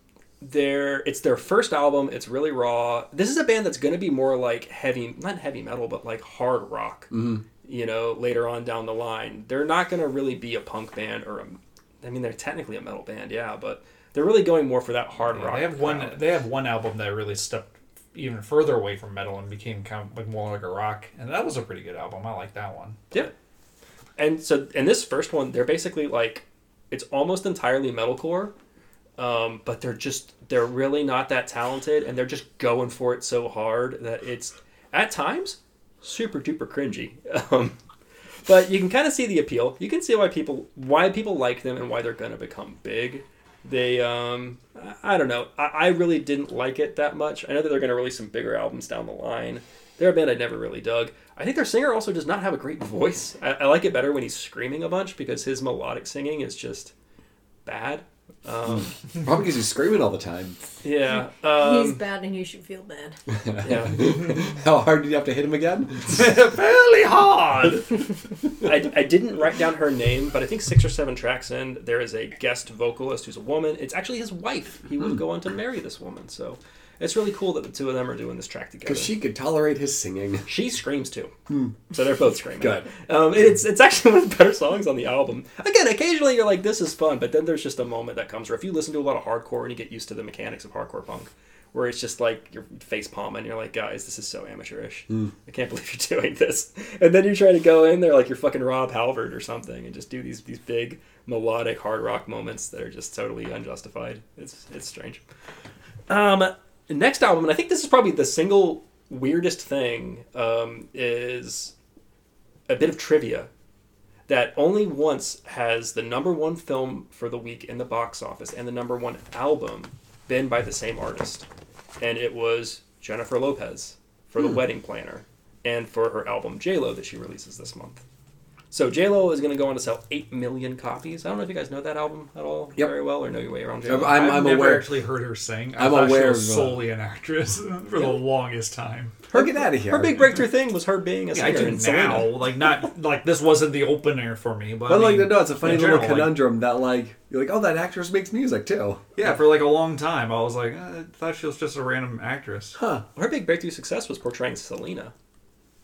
C: they're it's their first album. It's really raw. This is a band that's going to be more like heavy, not heavy metal, but like hard rock.
A: Mm-hmm.
C: You know, later on down the line, they're not going to really be a punk band or a. I mean, they're technically a metal band, yeah, but they're really going more for that hard
E: Yeah,
C: rock.
E: they have one.
C: crowd.
E: They have one album that really stepped even further away from metal and became kind of like more like a rock, and that was a pretty good album. I like that one.
C: Yeah. And so, in this first one, they're basically like, it's almost entirely metalcore, um, but they're just, they're really not that talented, and they're just going for it so hard that it's, at times, super duper cringy. Um, but you can kind of see the appeal. You can see why people, why people like them and why they're going to become big. They, um, I don't know. I, I really didn't like it that much. I know that they're going to release some bigger albums down the line. They're a band I never really dug. I think their singer also does not have a great voice. I, I like it better when he's screaming a bunch because his melodic singing is just bad. Um,
A: Probably because he's screaming all the time.
C: yeah. Um,
D: He's bad and you should feel bad.
C: yeah.
A: How hard did you have to hit him again?
C: Fairly hard. I, I didn't write down her name, but I think six or seven tracks in, there is a guest vocalist who's a woman. It's actually his wife. He would go on to marry this woman. So it's really cool that the two of them are doing this track together.
A: Because she could tolerate his singing.
C: She screams too. So they're both screaming.
A: Good.
C: Um, it's it's actually one of the better songs on the album. Again, occasionally you're like, this is fun, but then there's just a moment that comes where if you listen to a lot of hardcore and you get used to the mechanics of hardcore punk, where it's just like your face palm and you're like, guys, this is so amateurish. I can't believe you're doing this. And then you try to go in there like you're fucking Rob Halford or something and just do these these big melodic hard rock moments that are just totally unjustified. It's it's strange. Um, next album, and I think this is probably the single weirdest thing, um, is a bit of trivia that only once has the number one film for the week in the box office and the number one album been by the same artist. And it was Jennifer Lopez for The Wedding Planner and for her album J-Lo that she releases this month. So J-Lo is going to go on to sell eight million copies. I don't know if you guys know that album at all
A: Yep.
C: very well or know your way around J-Lo.
A: I'm,
E: I've
A: I'm
E: never
A: aware.
E: actually heard her sing. I
A: I'm
E: thought
A: aware
E: she was
A: of, uh,
E: solely an actress for the longest time.
A: Her, Get out of here.
C: Her big breakthrough thing was her being a
E: Yeah, I
C: singer
E: do
C: in Selena.
E: now, like not like this wasn't the opener for me, but,
A: But
E: I
A: like,
E: mean,
A: no, it's a funny
E: in
A: little
E: general, like-
A: conundrum that like you're like, oh, that actress makes music too.
E: yeah, for like a long time, I was like, eh, I thought she was just a random actress.
A: Huh.
C: Her big breakthrough success was portraying Selena.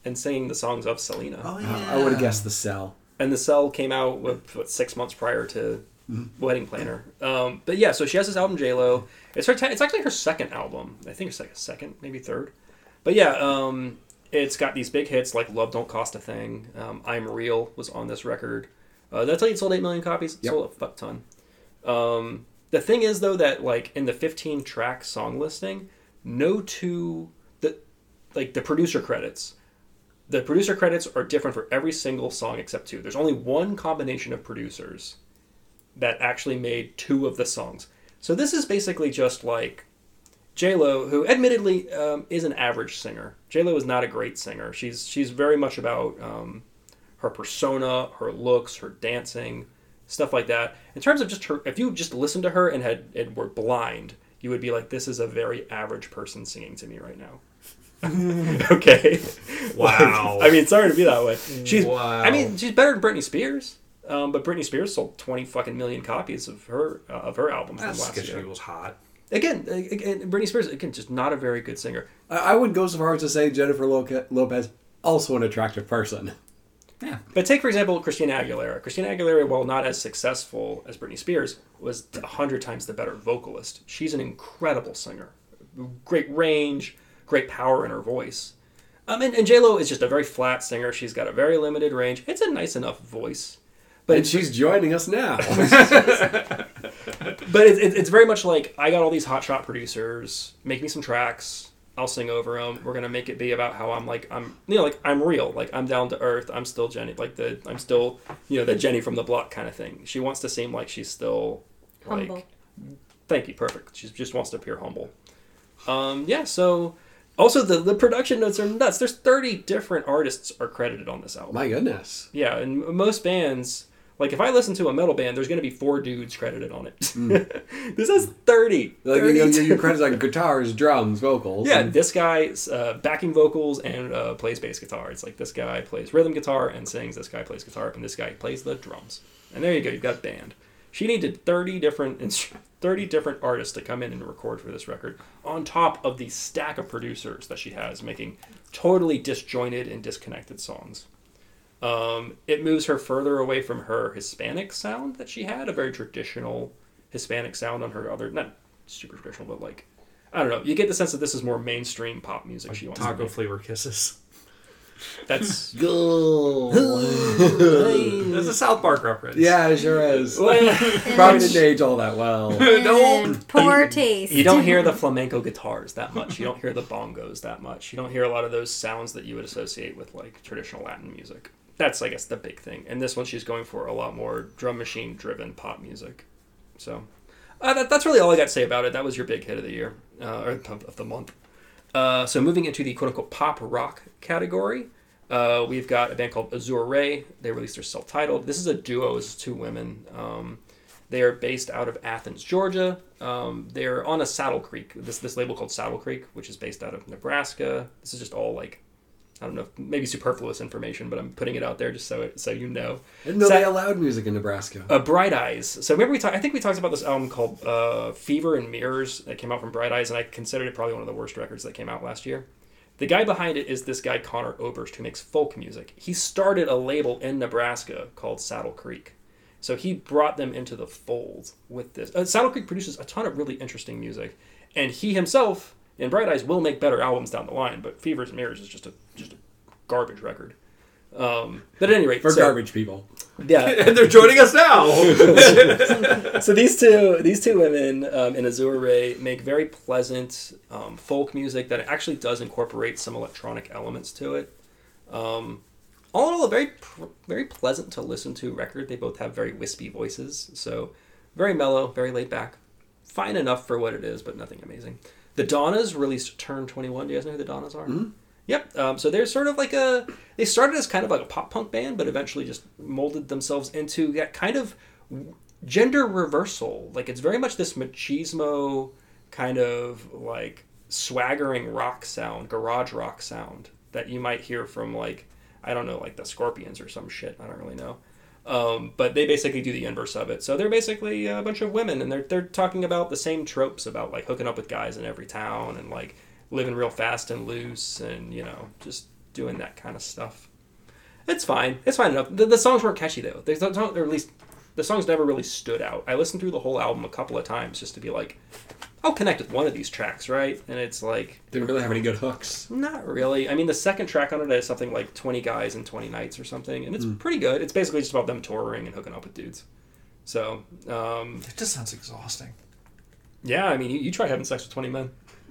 C: and singing the songs of Selena.
E: Oh
A: Uh, I would have guessed The Cell.
C: And The Cell came out what, what six months prior to Wedding Planner. Um, but yeah, so she has this album J-Lo. It's her. Te- it's actually her second album. I think it's like a second, maybe third. But yeah, um, it's got these big hits like Love Don't Cost a Thing. Um, I'm Real was on this record. Uh, did I tell you it sold eight million copies? It
A: Yep.
C: sold a fuck ton. Um, the thing is though that like in the fifteen track song listing, no two the like the producer credits. The producer credits are different for every single song except two. There's only one combination of producers that actually made two of the songs. So this is basically just like J-Lo, who admittedly um, is an average singer. J-Lo is not a great singer. She's she's very much about um, her persona, her looks, her dancing, stuff like that. In terms of just her, if you just listened to her and had and were blind, you would be like, this is a very average person singing to me right now. Okay.
E: Wow.
C: Like, I mean, sorry to be that way. She's.
E: Wow.
C: I mean, she's better than Britney Spears. Um, but Britney Spears sold twenty fucking million copies of her uh, of her albums from
E: That's
C: last
E: because
C: year.
E: she was hot.
C: Again, again, Britney Spears again just not a very good singer.
A: I, I would go so far as to say Jennifer Loca- Lopez, also an attractive person.
E: Yeah.
C: But take for example Christina Aguilera. Christina Aguilera, while not as successful as Britney Spears, was a hundred times the better vocalist. She's an incredible singer, great range, great power in her voice. Um, and, and J Lo is just a very flat singer. She's got a very limited range. It's a nice enough voice. But
A: And she's joining us now.
C: But it's, it's very much like, I got all these hotshot producers, make me some tracks, I'll sing over them. We're gonna make it be about how I'm like I'm you know like I'm real, like I'm down to earth. I'm still Jenny, like the I'm still you know the Jenny from the block kind of thing. She wants to seem like she's still like,
D: Humble.
C: Thank you, perfect. She just wants to appear humble. Um, yeah. So also the the production notes are nuts. There's thirty different artists are credited on this album.
A: My goodness.
C: Yeah, and most bands, like if I listen to a metal band, there's going to be four dudes credited on it. This has thirty.
A: Like, you
C: thirty
A: know, your credits like guitars, drums, vocals.
C: yeah,
A: and-
C: this guy uh, backing vocals and uh, plays bass guitar. It's like this guy plays rhythm guitar and sings. This guy plays guitar and this guy plays the drums. And there you go. You've got a band. She needed thirty different instru- thirty different artists to come in and record for this record, on top of the stack of producers that she has making totally disjointed and disconnected songs. Um, it moves her further away from her Hispanic sound that she had, a very traditional Hispanic sound on her other, not super traditional, but like, I don't know. You get the sense that this is more mainstream pop music she wants to
E: Taco
C: make.
E: flavor kisses.
C: That's
E: That's a South Park reference.
A: Yeah, it sure is. Probably didn't age all that well.
D: And poor taste.
C: You don't hear the flamenco guitars that much. You don't hear the bongos that much. You don't hear a lot of those sounds that you would associate with like traditional Latin music. That's, I guess, the big thing. And this one, she's going for a lot more drum machine driven pop music. So uh, that, that's really all I got to say about it. That was your big hit of the year, uh, or of the month. Uh, so moving into the quote unquote pop rock category, uh, we've got a band called Azure Ray. They released their self-titled. This is a duo. It's two women. Um, they are based out of Athens, Georgia. Um, they're on a Saddle Creek. This this label called Saddle Creek, which is based out of Nebraska. This is just all like, I don't know, maybe superfluous information, but I'm putting it out there just so it, so you know.
A: I didn't know
C: Sa-
A: they allowed music in Nebraska.
C: Uh, Bright Eyes. So remember we talked. I think we talked about this album called uh, Fever and Mirrors that came out from Bright Eyes, and I considered it probably one of the worst records that came out last year. The guy behind it is this guy Connor Oberst, who makes folk music. He started a label in Nebraska called Saddle Creek, so he brought them into the fold with this. Uh, Saddle Creek produces a ton of really interesting music, and he himself in Bright Eyes will make better albums down the line. But Fevers and Mirrors is just a just a garbage record. Um, but at any rate,
A: For
C: so,
A: garbage people.
C: yeah.
E: And they're joining us now.
C: So these two these two women um, in Azure Ray make very pleasant um, folk music that actually does incorporate some electronic elements to it. Um, all in all, a very pr- very pleasant to listen to record. They both have very wispy voices, so very mellow, very laid back, fine enough for what it is, but nothing amazing. The Donnas released Turn twenty-one. Do you guys know who the Donnas are?
A: Mm-hmm.
C: Yep. Um, so they're sort of like a. They started as kind of like a pop punk band, but eventually just molded themselves into that kind of gender reversal. Like it's very much this machismo kind of like swaggering rock sound, garage rock sound that you might hear from like, I don't know, like the Scorpions or some shit. I don't really know. Um, but they basically do the inverse of it. So they're basically a bunch of women, and they're they're talking about the same tropes about like hooking up with guys in every town and like living real fast and loose, and you know, just doing that kind of stuff. It's fine. It's fine enough. The, the songs weren't catchy though. They don't, or at least the songs never really stood out. I listened through the whole album a couple of times just to be like, I'll connect with one of these tracks, right? And it's like...
A: Didn't really have any good hooks.
C: Not really. I mean, the second track on it is something like twenty Guys and twenty Nights or something, and it's
A: Mm.
C: pretty good. It's basically just about them touring and hooking up with dudes. So, um...
E: It just sounds exhausting.
C: yeah, I mean, you, you try having sex with twenty men.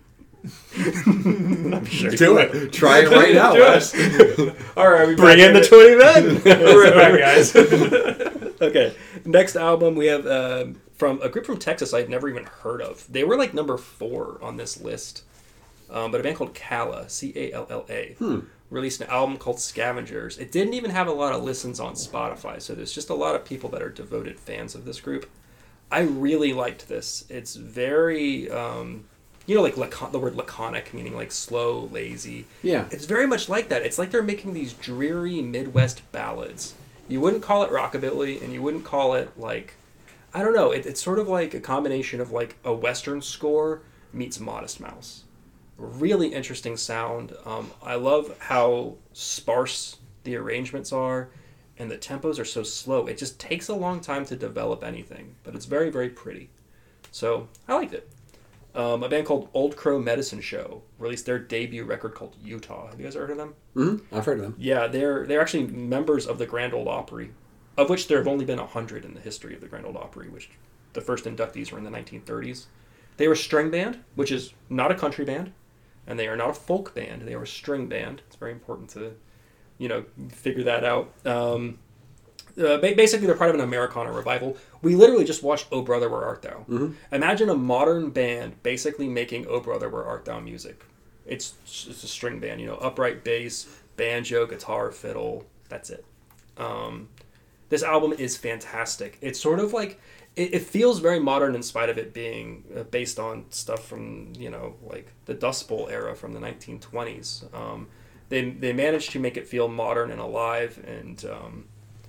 C: I'm sure you
A: Do
C: will.
A: it. Try it right now,
C: Do
A: Wes.
C: it.
E: All right, we
C: Bring in the twenty men!
E: We're right back, guys.
C: Okay, next album we have uh, from a group from Texas I've never even heard of. They were like number four on this list, um, but a band called Calla, C A L L A,
A: Hmm.
C: released an album called Scavengers. It didn't even have a lot of listens on Spotify, so there's just a lot of people that are devoted fans of this group. I really liked this. It's very, um, you know, like lacon- the word laconic, meaning like slow, lazy.
A: Yeah.
C: It's very much like that. It's like they're making these dreary Midwest ballads. You wouldn't call it rockabilly, and you wouldn't call it like, I don't know. It, it's sort of like a combination of like a Western score meets Modest Mouse. Really interesting sound. Um, I love how sparse the arrangements are, and the tempos are so slow. It just takes a long time to develop anything, but it's very, very pretty. So I liked it. Um, a band called Old Crow Medicine Show released their debut record called Utah. Have you guys heard of them?
A: Mm-hmm. I've heard of them.
C: Yeah, they're they're actually members of the Grand Ole Opry, of which there have only been a hundred in the history of the Grand Ole Opry, which the first inductees were in the nineteen thirties. They were a string band, which is not a country band, and they are not a folk band. They are a string band. It's very important to, you know, figure that out. Um, uh, ba- basically, they're part of an Americana revival. We literally just watched "Oh Brother, Where Art Thou."
A: Mm-hmm.
C: Imagine a modern band basically making "Oh Brother, Where Art Thou" music. It's it's a string band, you know, upright bass, banjo, guitar, fiddle. That's it. Um, this album is fantastic. It's sort of like it, it feels very modern in spite of it being uh, based on stuff from, you know, like the Dust Bowl era from the nineteen twenties. Um, they they managed to make it feel modern and alive, and um,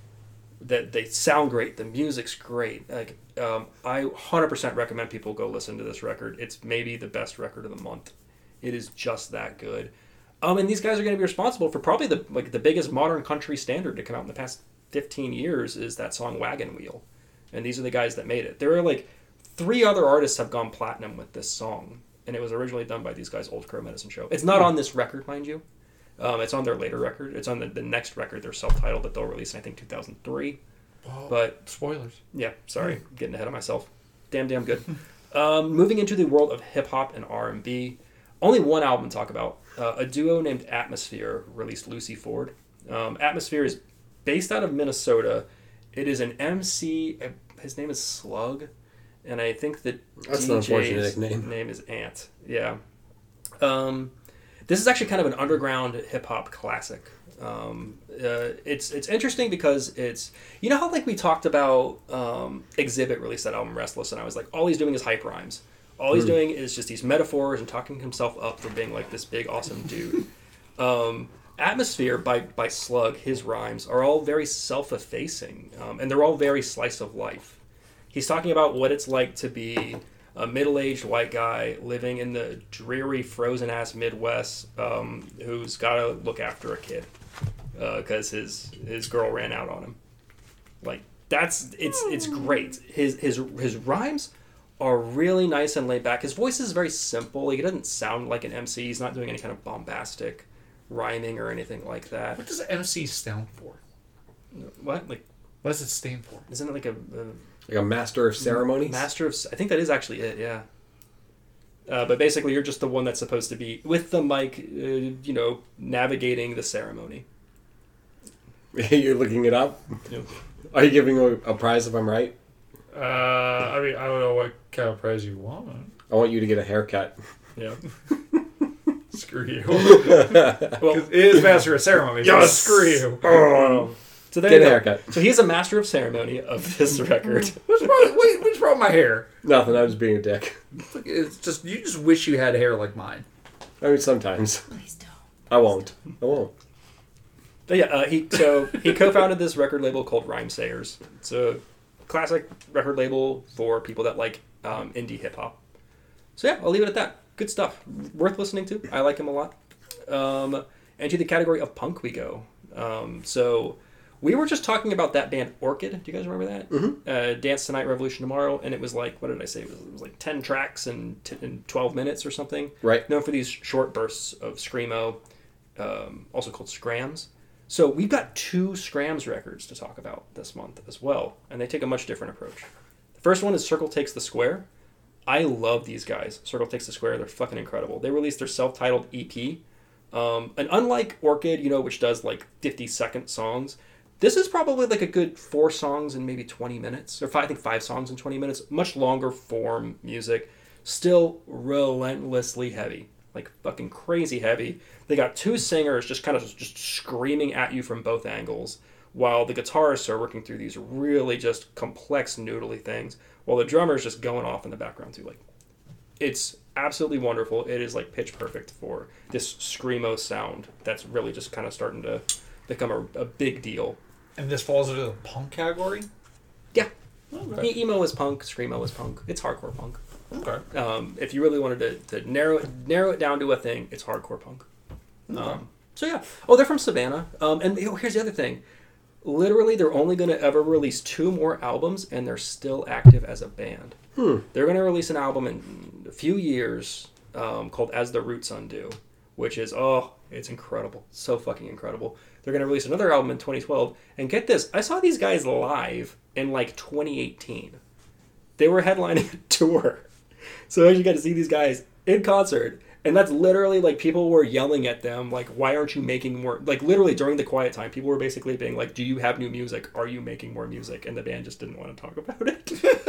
C: that they sound great. The music's great. Like um, I one hundred percent recommend people go listen to this record. It's maybe the best record of the month. It is just that good. Um, and these guys are going to be responsible for probably the like the biggest modern country standard to come out in the past fifteen years is that song Wagon Wheel. And these are the guys that made it. There are like three other artists have gone platinum with this song. And it was originally done by these guys, Old Crow Medicine Show. It's not on this record, mind you. Um, it's on their later record. It's on the, the next record, their self-titled, that they'll release in, I think, two thousand three.
E: Oh,
C: But
E: spoilers.
C: yeah, sorry, getting ahead of myself. Damn, damn good. um, moving into the world of hip-hop and R and B. Only one album to talk about. Uh, a duo named Atmosphere released Lucy Ford. Um, Atmosphere is based out of Minnesota. It is an M C. uh, His name is Slug. And I think that
A: That's an unfortunate
C: D J's
A: nickname.
C: name is Ant. Yeah. Um, this is actually kind of an underground hip-hop classic. Um, uh, it's it's interesting because it's, you know how like we talked about um, Exhibit released that album Restless, and I was like, all he's doing is hype rhymes. All he's
A: Hmm.
C: doing is just these metaphors and talking himself up for being like this big awesome dude. um, Atmosphere by by Slug, his rhymes are all very self-effacing, um, and they're all very slice of life. He's talking about what it's like to be a middle-aged white guy living in the dreary, frozen-ass Midwest, um, who's got to look after a kid because uh, his his girl ran out on him. Like that's it's it's great. His his his rhymes are really nice and laid back. His voice is very simple. Like, he doesn't sound like an M C. He's not doing any kind of bombastic rhyming or anything like that.
E: What does M C stand for?
C: What like
E: What does it stand for?
C: isn't it like a, a
A: Like a master of ceremonies?
C: Master of... I think that is actually it, yeah. Uh, but basically, you're just the one that's supposed to be, with the mic, uh, you know, navigating the ceremony.
A: You're looking it up?
C: Yep.
A: Are you giving a, a prize if I'm right?
E: Uh, I mean, I don't know what kind of prize you want.
A: I want you to get a haircut.
C: Yeah.
E: Screw you.
C: Well,
E: It is master of ceremony. so
A: Yes!
E: Screw you.
A: Oh,
C: so there
A: get
C: you
A: a
C: go.
A: haircut.
C: So he's a master of ceremony of this record.
E: What's wrong? Wait, what's wrong with my hair?
A: Nothing, I'm just being a dick.
E: Look, it's just you just wish you had hair like mine.
A: I mean, sometimes.
D: Please don't.
A: I won't. I won't.
C: But yeah, uh, he so he co-founded this record label called Rhymesayers. It's a classic record label for people that like um, indie hip hop. So yeah, I'll leave it at that. Good stuff. Worth listening to. I like him a lot. Um, And to the category of punk we go. Um, so we were just talking about that band Orchid. Do you guys remember that?
A: Mm-hmm.
C: Uh, Dance Tonight, Revolution Tomorrow. And it was like, what did I say? It was, it was like ten tracks in, t- in twelve minutes or something.
A: Right.
C: Known for these short bursts of screamo, um, also called scrams. So we've got two scrams records to talk about this month as well. And they take a much different approach. The first one is Circle Takes the Square. I love these guys. Circle Takes the Square. They're fucking incredible. They released their self-titled E P. Um, and unlike Orchid, you know, which does like fifty second songs, this is probably like a good four songs in maybe twenty minutes. Or five, I think five songs in twenty minutes. Much longer form music. Still relentlessly heavy. Like fucking crazy heavy. They got two singers just kind of just screaming at you from both angles, while the guitarists are working through these really just complex noodly things, while the drummer's just going off in the background too. Like, it's absolutely wonderful. It is like pitch perfect for this screamo sound that's really just kind of starting to become a, a big deal.
E: And this falls into the punk category?
C: Yeah.
E: Okay.
C: E- emo is punk, screamo is punk. It's hardcore punk.
E: Okay.
C: Um, if you really wanted to, to narrow it narrow it down to a thing, it's hardcore punk.
E: Okay.
C: Um, so yeah. Oh, they're from Savannah. Um, and oh, here's the other thing. Literally, they're only going to ever release two more albums, and they're still active as a band.
A: Hmm.
C: They're going to release an album in a few years um, called As the Roots Undo, which is, oh, it's incredible. So fucking incredible. They're going to release another album in twenty twelve. And get this, I saw these guys live in like twenty eighteen. They were headlining a tour. So I actually got to see these guys in concert. And that's literally like people were yelling at them, like, why aren't you making more? Like, literally during the quiet time, people were basically being like, do you have new music? Are you making more music? And the band just didn't want to talk about it.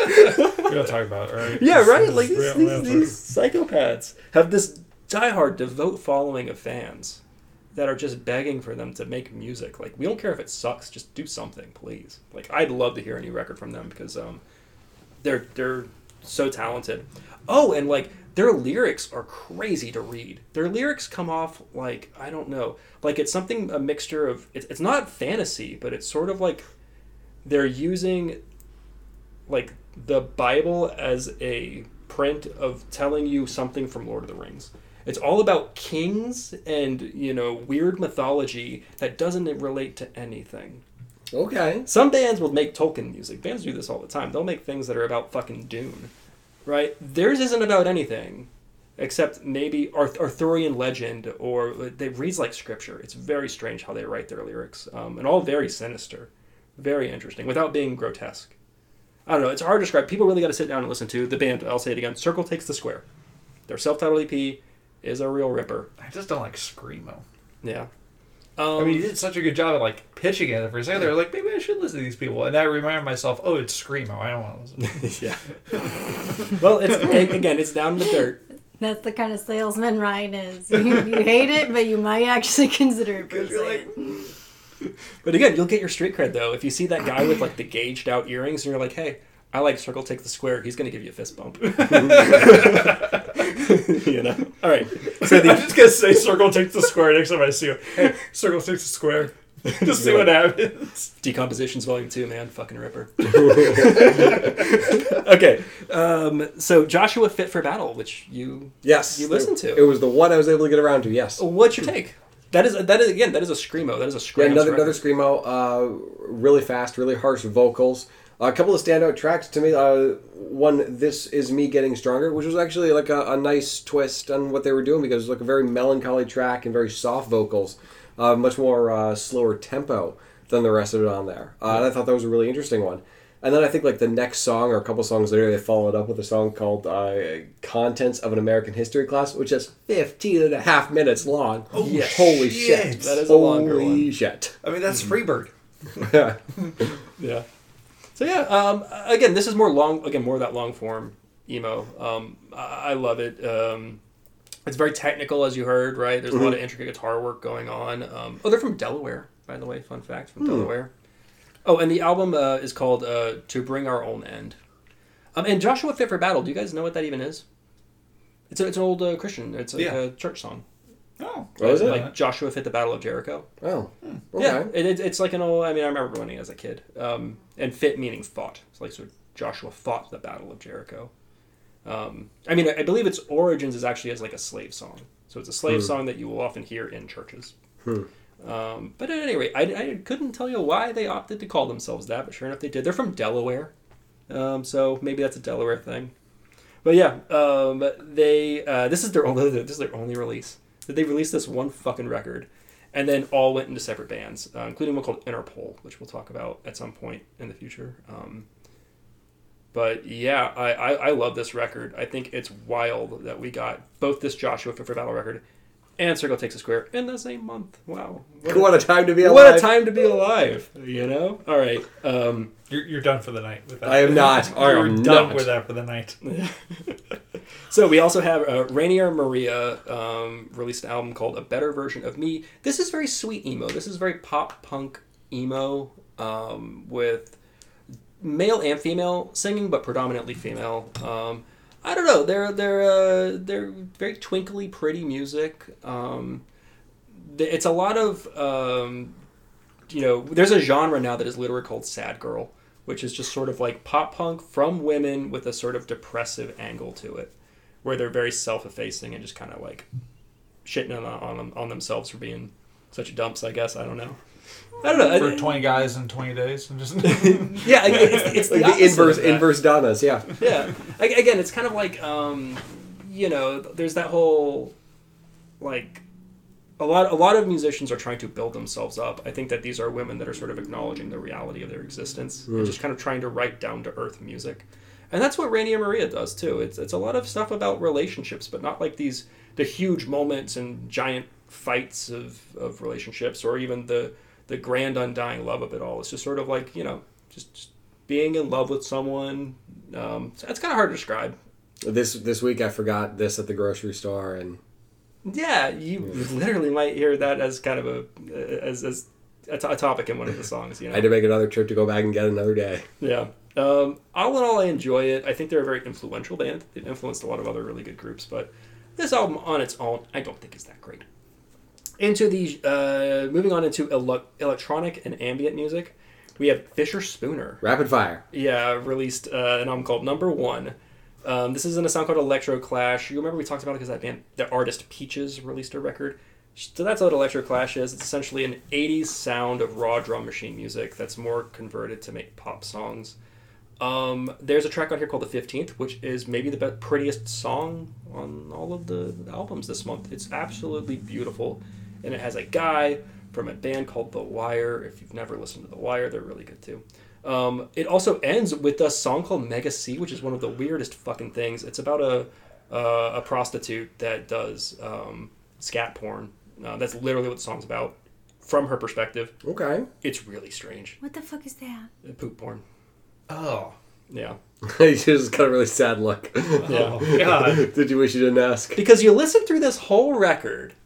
E: We gotta talk about it, right?
C: Yeah,
E: This
C: right?
E: is-
C: Like, these,
E: yeah,
C: these,
E: yeah,
C: these psychopaths have this diehard, devout following of fans that are just begging for them to make music. Like, we don't care if it sucks, just do something, please. Like, I'd love to hear a new record from them because um, they're they're so talented. Oh, and like, their lyrics are crazy to read. Their lyrics come off like, I don't know, like it's something, a mixture of, it's, it's not fantasy, but it's sort of like they're using like the Bible as a print of telling you something from Lord of the Rings. It's all about kings and, you know, weird mythology that doesn't relate to anything.
A: Okay.
C: Some bands will make Tolkien music. Bands do this all the time. They'll make things that are about fucking Dune. Right? Theirs isn't about anything except maybe Arth- Arthurian legend, or it reads like scripture. It's very strange how they write their lyrics, um, and all very sinister, very interesting, without being grotesque. I don't know. It's hard to describe. People really got to sit down and listen to the band. I'll say it again. Circle Takes the Square. Their self-titled E P is a real ripper.
E: I just don't like screamo.
C: Yeah. Um,
E: I mean, you did such a good job at like pitching it for a second. They were like, maybe I should listen to these people, and I reminded myself, oh, it's screamo. I don't want to listen.
C: yeah. Well, it's again, it's down to the dirt.
D: That's the kind of salesman Ryan is. You, you hate it, but you might actually consider it for a second.
C: But again, you'll get your street cred though if you see that guy with like the gauged out earrings, and you're like, hey, I like Circle Take the Square. He's going to give you a fist bump. You know. All right.
E: So the, I'm just gonna say Circle Takes the Square next time I see you. Hey, Circle Takes the Square. Just see what happens.
C: Decompositions Volume Two, man, fucking ripper. Okay, um, so Joshua Fit for Battle, which you
A: Yes.
C: you listened to.
A: It was the one I was able to get around to. Yes.
C: What's your take? That is that is again that is a screamo. That is a
A: Yeah,
C: screamo.
A: another another screamo. Uh, really fast, really harsh vocals. A couple of standout tracks to me. Uh, one, This Is Me Getting Stronger, which was actually like a, a nice twist on what they were doing because it was like a very melancholy track and very soft vocals, uh, much more uh, slower tempo than the rest of it on there. Uh, and I thought that was a really interesting one. And then I think like the next song or a couple songs later, they followed up with a song called uh, Contents of an American History Class, which is fifteen and a half minutes long.
E: Oh,
C: Yes.
A: Holy
E: shit.
A: shit.
C: That is a longer
A: Holy
C: one.
A: shit.
E: I mean, that's Freebird.
A: Yeah.
C: Yeah. So yeah, um, again, this is more long. Again, more of that long form emo. Um, I, I love it. Um, it's very technical, as you heard. Right, there's a lot of intricate guitar work going on. Um, oh, they're from Delaware, by the way. Fun fact, from Delaware. Oh, and the album uh, is called uh, "To Bring Our Own End." Um, and Joshua Fit for Battle. Do you guys know what that even is? It's a, it's an old uh, Christian. It's like
E: Yeah.
C: a church song.
E: Oh.
A: Oh, is it?
C: Like Joshua Fit the Battle of Jericho.
A: Oh. Okay.
C: Yeah, it, it, it's like an old. I mean, I remember running as a kid. Um, and fit meaning fought. It's like so Joshua fought the Battle of Jericho. Um, I mean, I, I believe its origins is actually as like a slave song. So it's a slave song that you will often hear in churches.
A: Hmm.
C: Um, but at any rate, I, I couldn't tell you why they opted to call themselves that, but sure enough they did. They're from Delaware, um, so maybe that's a Delaware thing. But yeah, um, they uh, this is their only this is their only release. They released this one fucking record, and then all went into separate bands, uh, including one called Interpol, which we'll talk about at some point in the future. Um, but yeah, I, I, I love this record. I think it's wild that we got both this Joshua Fit for Battle record and Circle Takes a Square in the same month. Wow.
A: What, what a time to be alive.
C: What a time to be alive, you know? All right. Um,
E: You're, you're done for the night with that.
A: I am not. I
E: You're
A: am
E: done
A: not.
E: with that for the night.
C: so we also have uh, Rainier Maria um, released an album called A Better Version of Me. This is very sweet emo. This is very pop punk emo um, with male and female singing, but predominantly female. Um, I don't know. They're they're uh, they're very twinkly, pretty music. Um, it's a lot of um, you know. There's a genre now that is literally called sad girl, which is just sort of like pop punk from women with a sort of depressive angle to it, where they're very self-effacing and just kind of like shitting on on, on themselves for being such dumps. I guess I don't know. I don't know.
E: For twenty guys in twenty days. And just
C: yeah, it's, it's the,
A: Like the inverse
C: of that.
A: inverse Donnas, yeah.
C: Yeah. I- Again, it's kind of like, um, you know, there's that whole, like, a lot a lot of musicians are trying to build themselves up. I think that these are women that are sort of acknowledging the reality of their existence and just kind of trying to write down-to-earth music. And that's what Rainier Maria does, too. It's it's a lot of stuff about relationships, but not like these, the huge moments and giant fights of, of relationships or even the, the grand undying love of it all. It's just sort of like, you know, just, just being in love with someone. Um, so it's kind of hard to describe.
A: This this week I forgot this at the grocery store, and
C: Yeah, you literally might hear that as kind of a as, as a, t- a topic in one of the songs. You know,
A: I had to make another trip to go back and get another day.
C: yeah. Um, all in all, I enjoy it. I think they're a very influential band. They've influenced a lot of other really good groups, but this album on its own, I don't think is that great. Into the uh, moving on into ele- electronic and ambient music, we have Fisher Spooner.
A: Rapid fire.
C: Yeah, released uh, an album called Number One. Um, this is in a sound called Electro Clash. You remember we talked about it because that band, the artist Peaches, released a record. So that's what Electro Clash is. It's essentially an eighties sound of raw drum machine music that's more converted to make pop songs. Um, there's a track on here called The fifteenth, which is maybe the best, prettiest song on all of the albums this month. It's absolutely beautiful. And it has a guy from a band called The Wire. If you've never listened to The Wire, they're really good too. Um, it also ends with a song called Mega C, which is one of the weirdest fucking things. It's about a uh, a prostitute that does um, scat porn. Uh, that's literally what the song's about, from her perspective.
A: Okay.
C: It's really strange.
D: What the fuck is that?
C: Poop porn.
E: Oh.
C: Yeah.
A: You just got a really sad look.
C: Yeah.
E: Oh, God.
A: Did you wish you didn't ask?
C: Because you listen through this whole record,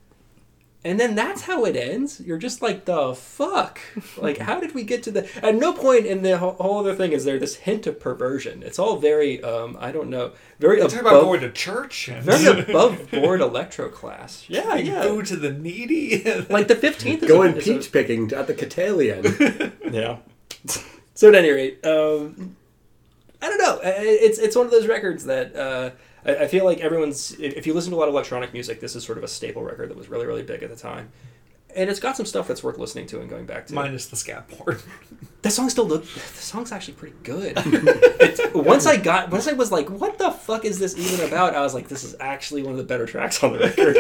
C: and then that's how it ends. You're just like, the fuck? Like, how did we get to the... At no point in the whole, whole other thing is there this hint of perversion. It's all very, um, I don't know, very
E: Talk about
C: above,
E: going to church and
C: very above board electro class. Yeah, yeah.
E: food to the needy.
C: Like the fifteenth is
A: Going
C: a, is
A: peach picking at the Catalian.
C: a, yeah. So at any rate, um, I don't know. It's it's one of those records that uh, I, I feel like everyone's... If you listen to a lot of electronic music, this is sort of a staple record that was really, really big at the time. And it's got some stuff that's worth listening to and going back to.
E: Minus the scat porn.
C: That song still look. The song's actually pretty good. It's, once I got, once I was like, "What the fuck is this even about?" I was like, "This is actually one of the better tracks on the record."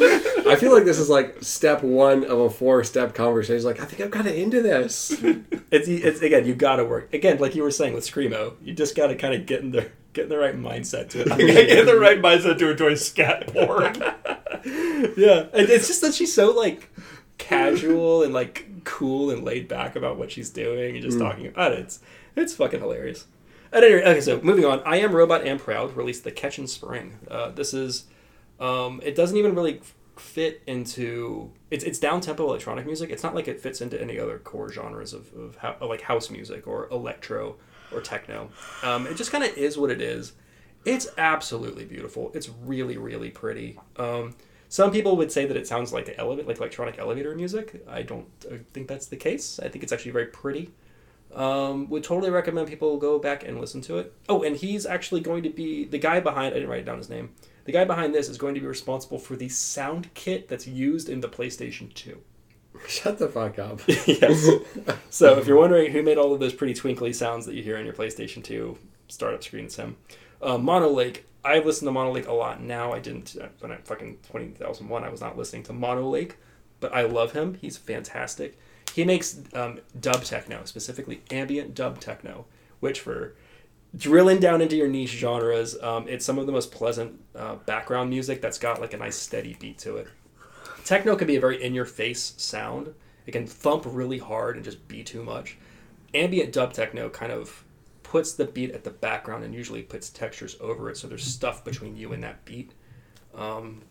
A: I feel like this is like step one of a four-step conversation. Like, I think I'm kind of into this.
C: It's, it's again, you gotta work again, like you were saying with Screamo. You just gotta kind of get in the get in the right mindset to it.
E: Get in the right mindset to enjoy scat porn.
C: Yeah, and it's just that she's so like casual and like cool and laid back about what she's doing and just
A: Mm.
C: talking about it. It's it's fucking hilarious. At any rate, okay, so moving on. I Am Robot and Proud released The Catch in Spring. Uh, this is um, it doesn't even really fit into it's it's down tempo electronic music. It's not like it fits into any other core genres of, of how, like house music or electro or techno. Um, it just kind of is what it is. It's absolutely beautiful. It's really, really pretty. Um, some people would say that it sounds like elevator, like electronic elevator music. I don't uh, think that's the case. I think it's actually very pretty. Um, would totally recommend people go back and listen to it. Oh, and he's actually going to be the guy behind. I didn't write down his name. The guy behind this is going to be responsible for the sound kit that's used in the PlayStation two.
A: Shut the fuck up.
C: Yes. So if you're wondering who made all of those pretty twinkly sounds that you hear on your PlayStation two startup screen, it's him. Uh, Mono Lake. I've listened to Mono Lake a lot now. I didn't uh, when I fucking twenty thousand one. I was not listening to Mono Lake, but I love him. He's fantastic. He makes um, dub techno, specifically ambient dub techno, which for drilling down into your niche genres, um, it's some of the most pleasant uh, background music that's got like a nice steady beat to it. Techno can be a very in-your-face sound. It can thump really hard and just be too much. Ambient dub techno kind of puts the beat at the background and usually puts textures over it, so there's stuff between you and that beat. Um,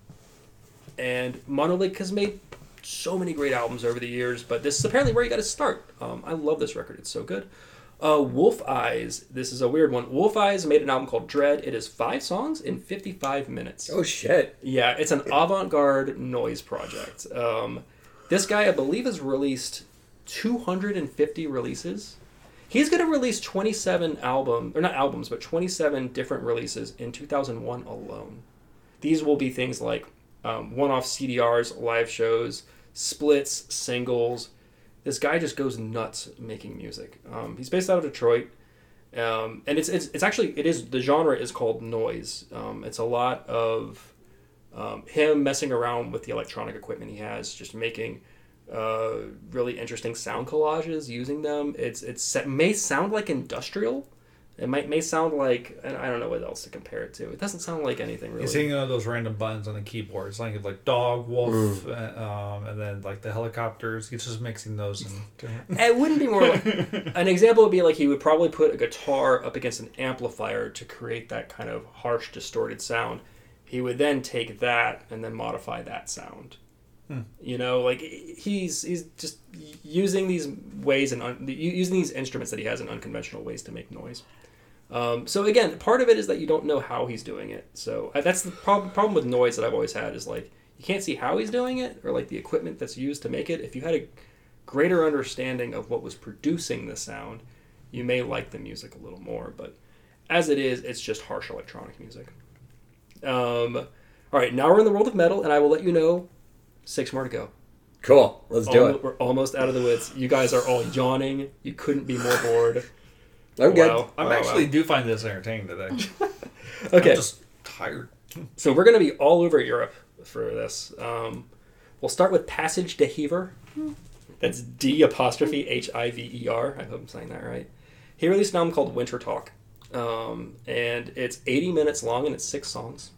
C: and Mono Lake has made so many great albums over the years, but this is apparently where you got to start. Um, I love this record. It's so good. Uh, Wolf Eyes. This is a weird one. Wolf Eyes made an album called Dread. It is five songs in fifty-five minutes.
A: Oh, shit.
C: Yeah, it's an avant-garde noise project. Um, this guy, I believe, has released two hundred fifty releases. He's going to release twenty-seven albums, or not albums, but twenty-seven different releases in two thousand one alone. These will be things like um, one-off C D Rs, live shows, splits, singles. This guy just goes nuts making music. Um, he's based out of Detroit, um, and it's, it's it's actually it is the genre is called noise. Um, it's a lot of um, him messing around with the electronic equipment he has, just making uh, really interesting sound collages using them. It's it's it may sound like industrial. It might may sound like, and I don't know what else to compare it to. It doesn't sound like anything really.
E: He's hitting uh, those random buttons on the keyboard. It's like like dog, wolf, mm. uh, um, and then like the helicopters. He's just mixing those. And
C: it wouldn't be more like an example would be like he would probably put a guitar up against an amplifier to create that kind of harsh, distorted sound. He would then take that and then modify that sound. Hmm. You know, like he's he's just using these ways and un, using these instruments that he has in unconventional ways to make noise. Um, so again, part of it is that you don't know how he's doing it. So uh, that's the prob- problem with noise that I've always had is like you can't see how he's doing it or like the equipment that's used to make it. If you had a greater understanding of what was producing the sound, you may like the music a little more. But as it is, it's just harsh electronic music. Um, all right, now we're in the world of metal, and I will let you know six more to go.
A: Cool, let's do
C: Almo-
A: it.
C: We're almost out of the woods. You guys are all yawning. You couldn't be more bored.
A: I'm good.
C: Wow.
E: I
C: Oh,
E: actually
C: wow.
E: do find this entertaining today.
C: Okay.
E: I'm just tired.
C: So we're going to be all over Europe for this. Um, we'll start with Passage de Hiver. That's D apostrophe H I V E R. I hope I'm saying that right. He released an album called Winter Talk. Um, and it's eighty minutes long and it's six songs.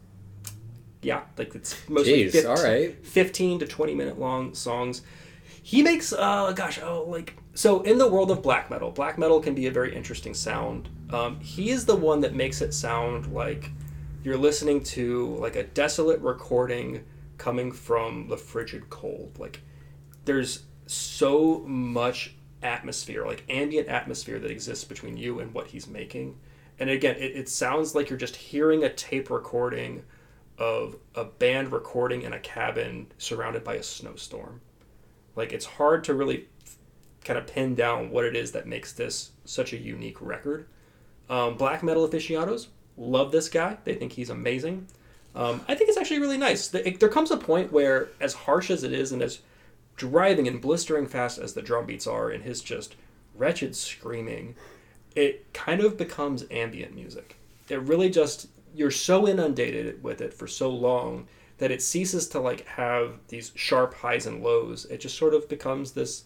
C: Yeah, like it's mostly
A: Jeez,
C: fifteen,
A: all right.
C: fifteen to twenty minute long songs. He makes, uh, gosh, oh, like, so in the world of black metal, black metal can be a very interesting sound. Um, he is the one that makes it sound like you're listening to, like, a desolate recording coming from the frigid cold. Like, there's so much atmosphere, like, ambient atmosphere that exists between you and what he's making. And again, it, it sounds like you're just hearing a tape recording of a band recording in a cabin surrounded by a snowstorm. Like, it's hard to really kind of pin down what it is that makes this such a unique record. Um, black metal aficionados love this guy. They think he's amazing. Um, I think it's actually really nice. There comes a point where, as harsh as it is and as driving and blistering fast as the drum beats are and his just wretched screaming, it kind of becomes ambient music. It really just, you're so inundated with it for so long that it ceases to like have these sharp highs and lows. It just sort of becomes this,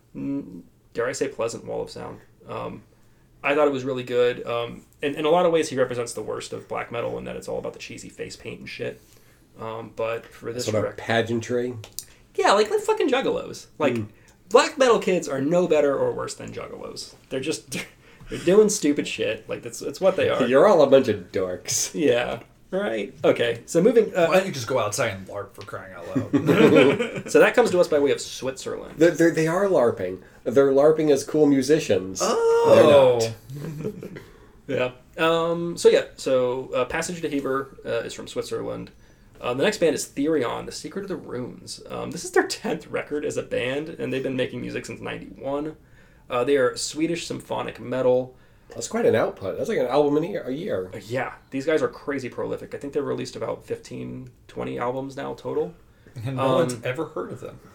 C: dare I say, pleasant wall of sound. Um, I thought it was really good. Um, in, in a lot of ways, he represents the worst of black metal in that it's all about the cheesy face paint and shit. Um, but for this
A: Sort of
C: record,
A: pageantry.
C: yeah, like like fucking juggalos. Like
A: Mm.
C: black metal kids are no better or worse than juggalos. They're just they're doing stupid shit. Like that's it's what they are.
A: You're all a bunch of dorks.
C: Yeah. Right. Okay. So moving. Uh,
E: Why don't you just go outside and LARP for crying out loud?
C: so that comes to us by way of Switzerland.
A: They're, they're, they are LARPing. They're LARPing as cool musicians.
E: Oh.
C: Yeah. Um, so yeah. So uh, Passage to Heber uh, is from Switzerland. Um, the next band is Therion, The Secret of the Runes. Um, this is their tenth record as a band, and they've been making music since ninety-one. Uh, they are Swedish symphonic metal.
A: That's quite an output. That's like an album a year. A year.
C: Uh, yeah, these guys are crazy prolific. I think they've released about fifteen, twenty albums now total.
E: And no
C: Um,
E: one's ever heard of them.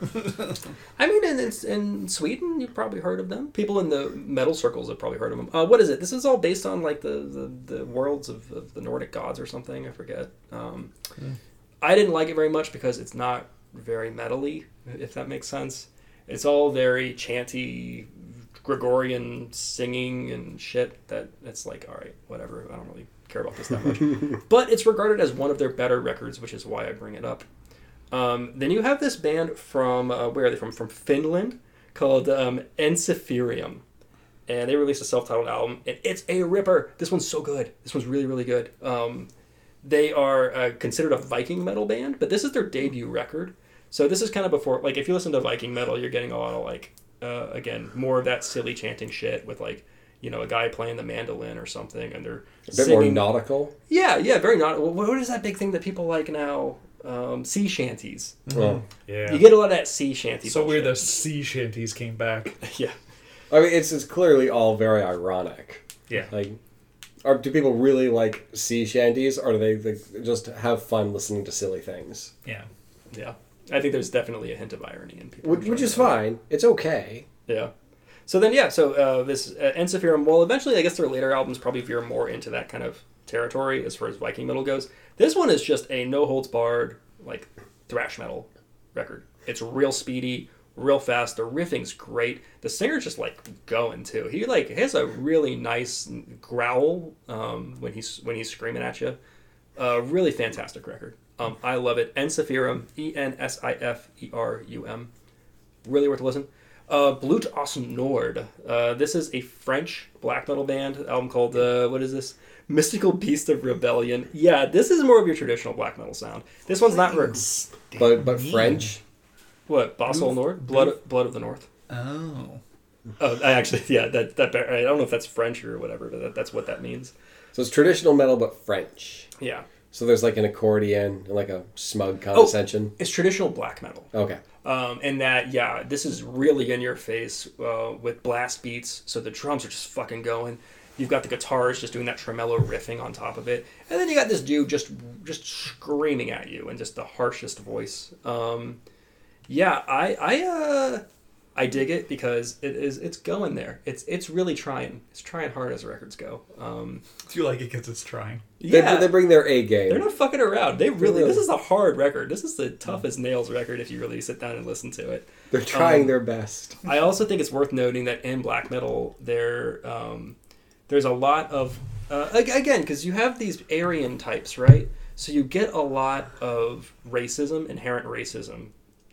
C: I mean, in, in in Sweden, you've probably heard of them. People in the metal circles have probably heard of them. Uh, what is it? This is all based on like the the, the worlds of, of the Nordic gods or something. I forget. Um,
E: Mm.
C: I didn't like it very much because it's not very metal-y, if that makes sense. It's all very chanty, Gregorian singing and shit. That it's like, all right, whatever. I don't really care about this that much. But it's regarded as one of their better records, which is why I bring it up. Um, then you have this band from, uh, where are they from? From Finland, called um, Ensiferum. And they released a self-titled album, and it's a ripper. This one's so good. This one's really, really good. Um, they are uh, considered a Viking metal band, but this is their debut record. So this is kind of before, like, if you listen to Viking metal, you're getting a lot of, like, uh, again, more of that silly chanting shit with, like, you know, a guy playing the mandolin or something, and they're
A: A bit
C: singing.
A: more nautical.
C: Yeah, yeah, very nautical. What is that big thing that people like now? Um, sea shanties.
A: Well,
E: Yeah.
C: You get a lot of that sea shanty.
E: so weird
C: bullshit.
E: those sea shanties came back.
C: Yeah.
A: I mean, it's it's clearly all very ironic.
E: Yeah.
A: Like, are do people really like sea shanties, or do they, they just have fun listening to silly things?
E: Yeah.
C: Yeah. I think there's definitely a hint of irony in people.
A: Which, which is fine. It's okay.
C: Yeah. So then, yeah, so uh, this uh, Ensiferum, well, eventually, I guess their later albums probably veer more into that kind of territory as far as Viking metal goes. This one is just a no-holds-barred, like, thrash metal record. It's real speedy, real fast. The riffing's great. The singer's just, like, going, too. He, like, has a really nice growl um, when he's when he's screaming at you. Uh, really fantastic record. Um, I love it. Ensiferum, E N S I F E R U M. Really worth a listen. Uh, Blut aus Nord. Uh, this is a French black metal band album called, uh, what is this? Mystical Beast of Rebellion. Yeah, this is more of your traditional black metal sound. This one's not... Re-
A: But but French?
C: what? Bossel Nord? Blood, Blood of the North.
E: Oh.
C: Oh, I actually, yeah, that, that I don't know if that's French or whatever, but that, that's what that means.
A: So it's traditional metal, but French.
C: Yeah.
A: So there's like an accordion and like a smug condescension.
C: It's traditional black metal.
A: Okay.
C: Um, and that, yeah, this is really in your face uh, with blast beats. So the drums are just fucking going. You've got the guitars just doing that tremolo riffing on top of it. And then you got this dude just just screaming at you in just the harshest voice. Um, yeah, I I uh, I dig it because it is it's going there. It's it's really trying. It's trying hard as records go. Um,
E: Do you like it because it's trying?
C: yeah.
A: They, they bring their A game.
C: They're not fucking around. They really.
A: really-
C: This is a hard record. This is the tough as nails record if you really sit down and listen to it.
A: They're trying
C: um,
A: their best.
C: I also think it's worth noting that in black metal, there um, there's a lot of uh, ag- again because you have these Aryan types, right? So you get a lot of racism, inherent racism,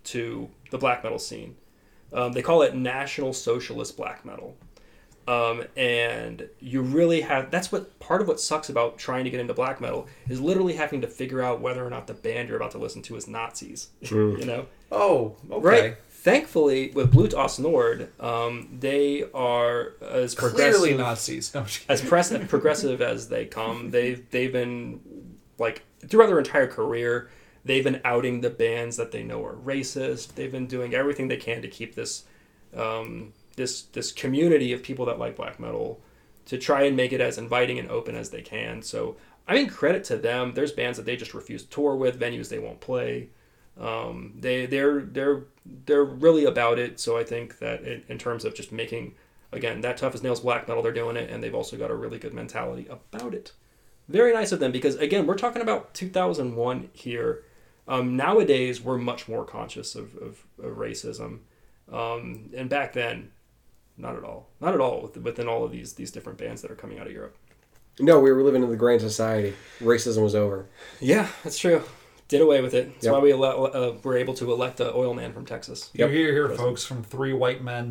C: to the black metal scene. Um, they call it National Socialist black metal. Um, and you really have, that's what, part of what sucks about trying to get into black metal is literally having to figure out whether or not the band you're about to listen to is Nazis, you know?
E: Oh, okay.
C: Right. Thankfully, with Blut aus Nord, um, they are as progressive,
E: Clearly Nazis. No, I'm just
C: as press, progressive as they come. They've, they've been, like, throughout their entire career, they've been outing the bands that they know are racist. They've been doing everything they can to keep this... Um, this this community of people that like black metal to try and make it as inviting and open as they can. So I mean, credit to them. There's bands that they just refuse to tour with, venues they won't play. Um, they they're they're they're really about it. So I think that in, in terms of just making, again, that tough as nails black metal, they're doing it, and they've also got a really good mentality about it. Very nice of them because again, we're talking about two thousand one here. Um, nowadays, we're much more conscious of, of, of racism, um, and back then. Not at all. Not at all within all of these these different bands that are coming out of Europe.
A: No, we were living in the grand society. Racism was over.
C: Yeah, that's true. Did away with it. That's
A: Yep.
C: why we ele- uh, were able to elect an oil man from Texas.
E: You
A: Yep.
E: hear here, folks, from three white men.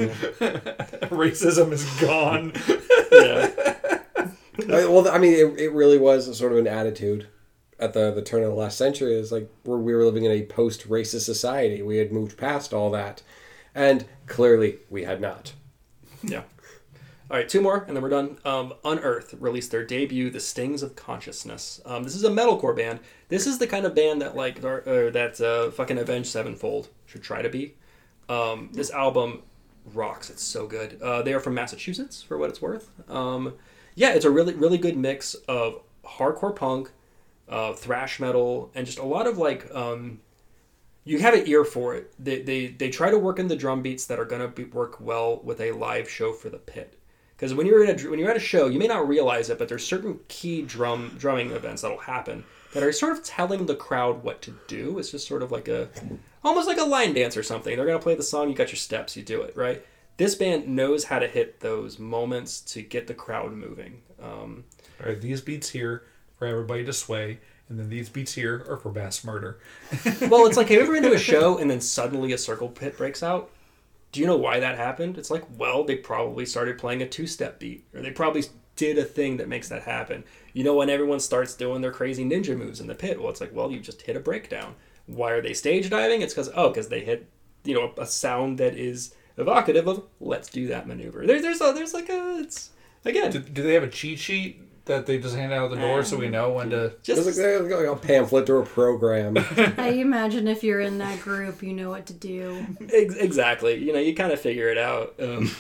E: Racism is gone.
C: Yeah.
A: Uh, well, I mean, it, it really was a sort of an attitude at the, the turn of the last century. It's like we're, we were living in a post-racist society. We had moved past all that. And clearly, we had not.
C: Yeah. All right, two more, and then we're done. Um, Unearth released their debut, The Stings of Consciousness. Um, this is a metalcore band. This is the kind of band that like or, or that uh, fucking Avenged Sevenfold should try to be. Um, this album rocks. It's so good. Uh, they are from Massachusetts, for what it's worth. Um, yeah, it's a really really good mix of hardcore punk, uh, thrash metal, and just a lot of like. Um, you have an ear for it. They they, they try to work in the drum beats that are going to be, work well with a live show for the pit. Because when you're at a when you're at a show, you may not realize it, but there's certain key drum drumming events that'll happen that are sort of telling the crowd what to do. It's just sort of like a almost like a line dance or something. They're going to play the song, you got your steps, you do it, right? This band knows how to hit those moments to get the crowd moving. Um,
E: All right, these beats here for everybody to sway, and then these beats here are for mass murder.
C: well, it's like, have you ever been to a show and then suddenly a circle pit breaks out? Do you know why that happened? It's like, well, they probably started playing a two-step beat, or they probably did a thing that makes that happen. You know, when everyone starts doing their crazy ninja moves in the pit, well, it's like, well, you just hit a breakdown. Why are they stage diving? It's because, oh, because they hit, you know, a sound that is evocative of let's do that maneuver. There, there's a, there's like a it's again.
E: Do, do they have a cheat sheet that they just hand out the door so we know when to?
A: Just like, like a pamphlet or a program.
D: I imagine if you're in that group, you know what to do.
C: Ex- exactly. You know, you kind of figure it out. Um,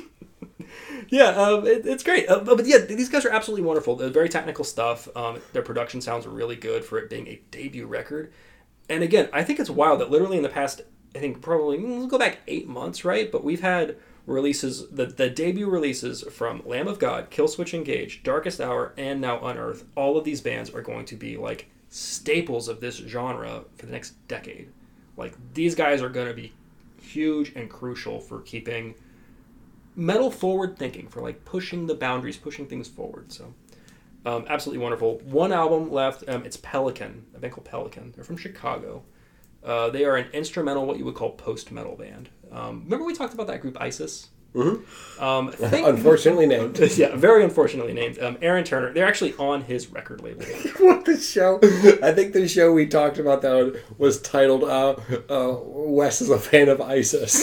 C: yeah, um, it, it's great. Uh, but yeah, these guys are absolutely wonderful. They're very technical stuff. Um, their production sounds really good for it being a debut record. And again, I think it's wild that literally in the past, I think probably, we'll go back eight months, right? But we've had releases, the, the debut releases from Lamb of God, Killswitch Engage, Darkest Hour, and now Unearth. All of these bands are going to be like staples of this genre for the next decade. Like, these guys are going to be huge and crucial for keeping metal forward thinking, for like pushing the boundaries, pushing things forward. So, um, absolutely wonderful. One album left. Um, it's Pelican, a band called Pelican. They're from Chicago. Uh, they are an instrumental, what you would call post-metal band. Um, remember we talked about that group ISIS?
A: Mm-hmm.
C: Um, think,
A: Unfortunately named.
C: yeah, very unfortunately named. Um, Aaron Turner. They're actually on his record label.
A: What the show? I think the show we talked about that one was titled uh, uh, "Wes is a fan of ISIS."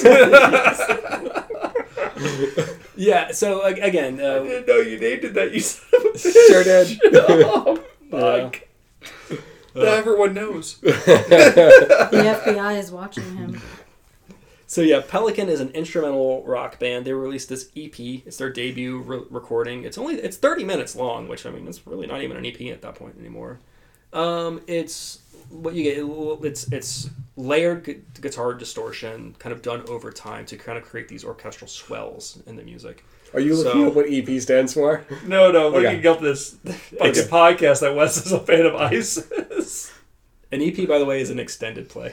C: Yeah. So uh, again, uh,
E: I didn't know you named it that. You son of a
A: Sure did.
E: Oh, fuck.
A: Yeah.
E: Now everyone knows.
D: The F B I is watching him.
C: So yeah, Pelican is an instrumental rock band. They released this E P. It's their debut re- recording. It's only it's thirty minutes long, which I mean, it's really not even an E P at that point anymore. Um, it's what you get. It's it's layered gu- guitar distortion, kind of done over time to kind of create these orchestral swells in the music.
A: Are you looking
C: So-
A: at what E P stands for?
E: No, no, I'm
A: Okay.
E: looking up this fucking podcast that Wes is a fan of ISIS.
C: An E P, by the way, is an extended play.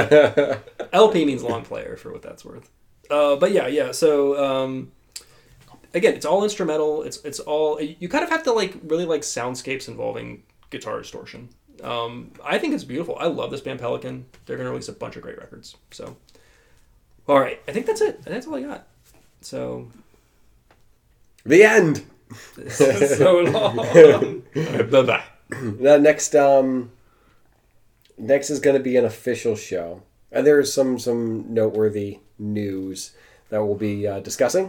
C: L P means long player, for what that's worth. Uh, but yeah, yeah. So um, again, it's all instrumental. It's it's all you kind of have to like really like soundscapes involving guitar distortion. Um, I think it's beautiful. I love this band Pelican. They're gonna release a bunch of great records. So, all right, I think that's it. I think that's all I got. So,
A: The end.
E: So long.
C: bye bye.
A: Now, next, um, next is going to be an official show, and there is some some noteworthy news that we'll be uh, discussing,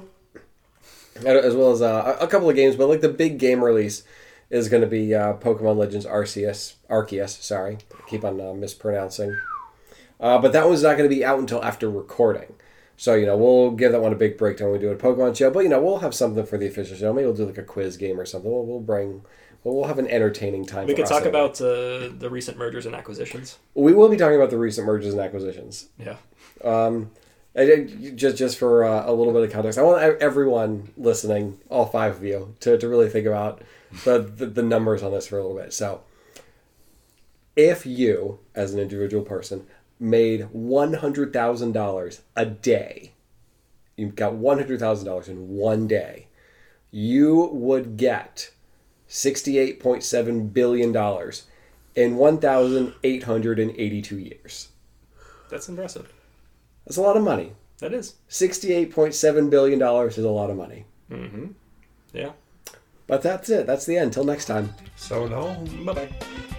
A: as well as uh, a couple of games. But like the big game release is going to be uh, Pokemon Legends Arceus. Arceus, sorry, keep on uh, mispronouncing. Uh, but that one's not going to be out until after recording. So, you know, we'll give that one a big breakdown when we do a Pokemon show. But, you know, we'll have something for the official show. Maybe we'll do like a quiz game or something. We'll, we'll bring... Well, we'll have an entertaining time.
C: We
A: for
C: could
A: us
C: talk
A: anyway.
C: about uh, the recent mergers and acquisitions.
A: We will be talking about the recent mergers and acquisitions.
C: Yeah.
A: Um, I did- just just for uh, a little bit of context, I want everyone listening, all five of you, to, to really think about the, the the numbers on this for a little bit. So, if you, as an individual person, made one hundred thousand dollars a day, you got one hundred thousand dollars in one day, you would get sixty-eight point seven billion dollars in one thousand eight hundred eighty-two years.
C: That's impressive.
A: That's a lot of money.
C: That is.
A: sixty-eight point seven billion dollars is a lot of money.
C: Mm-hmm. Yeah.
A: But that's it. That's the end. Till next time.
E: So long.
C: Bye bye.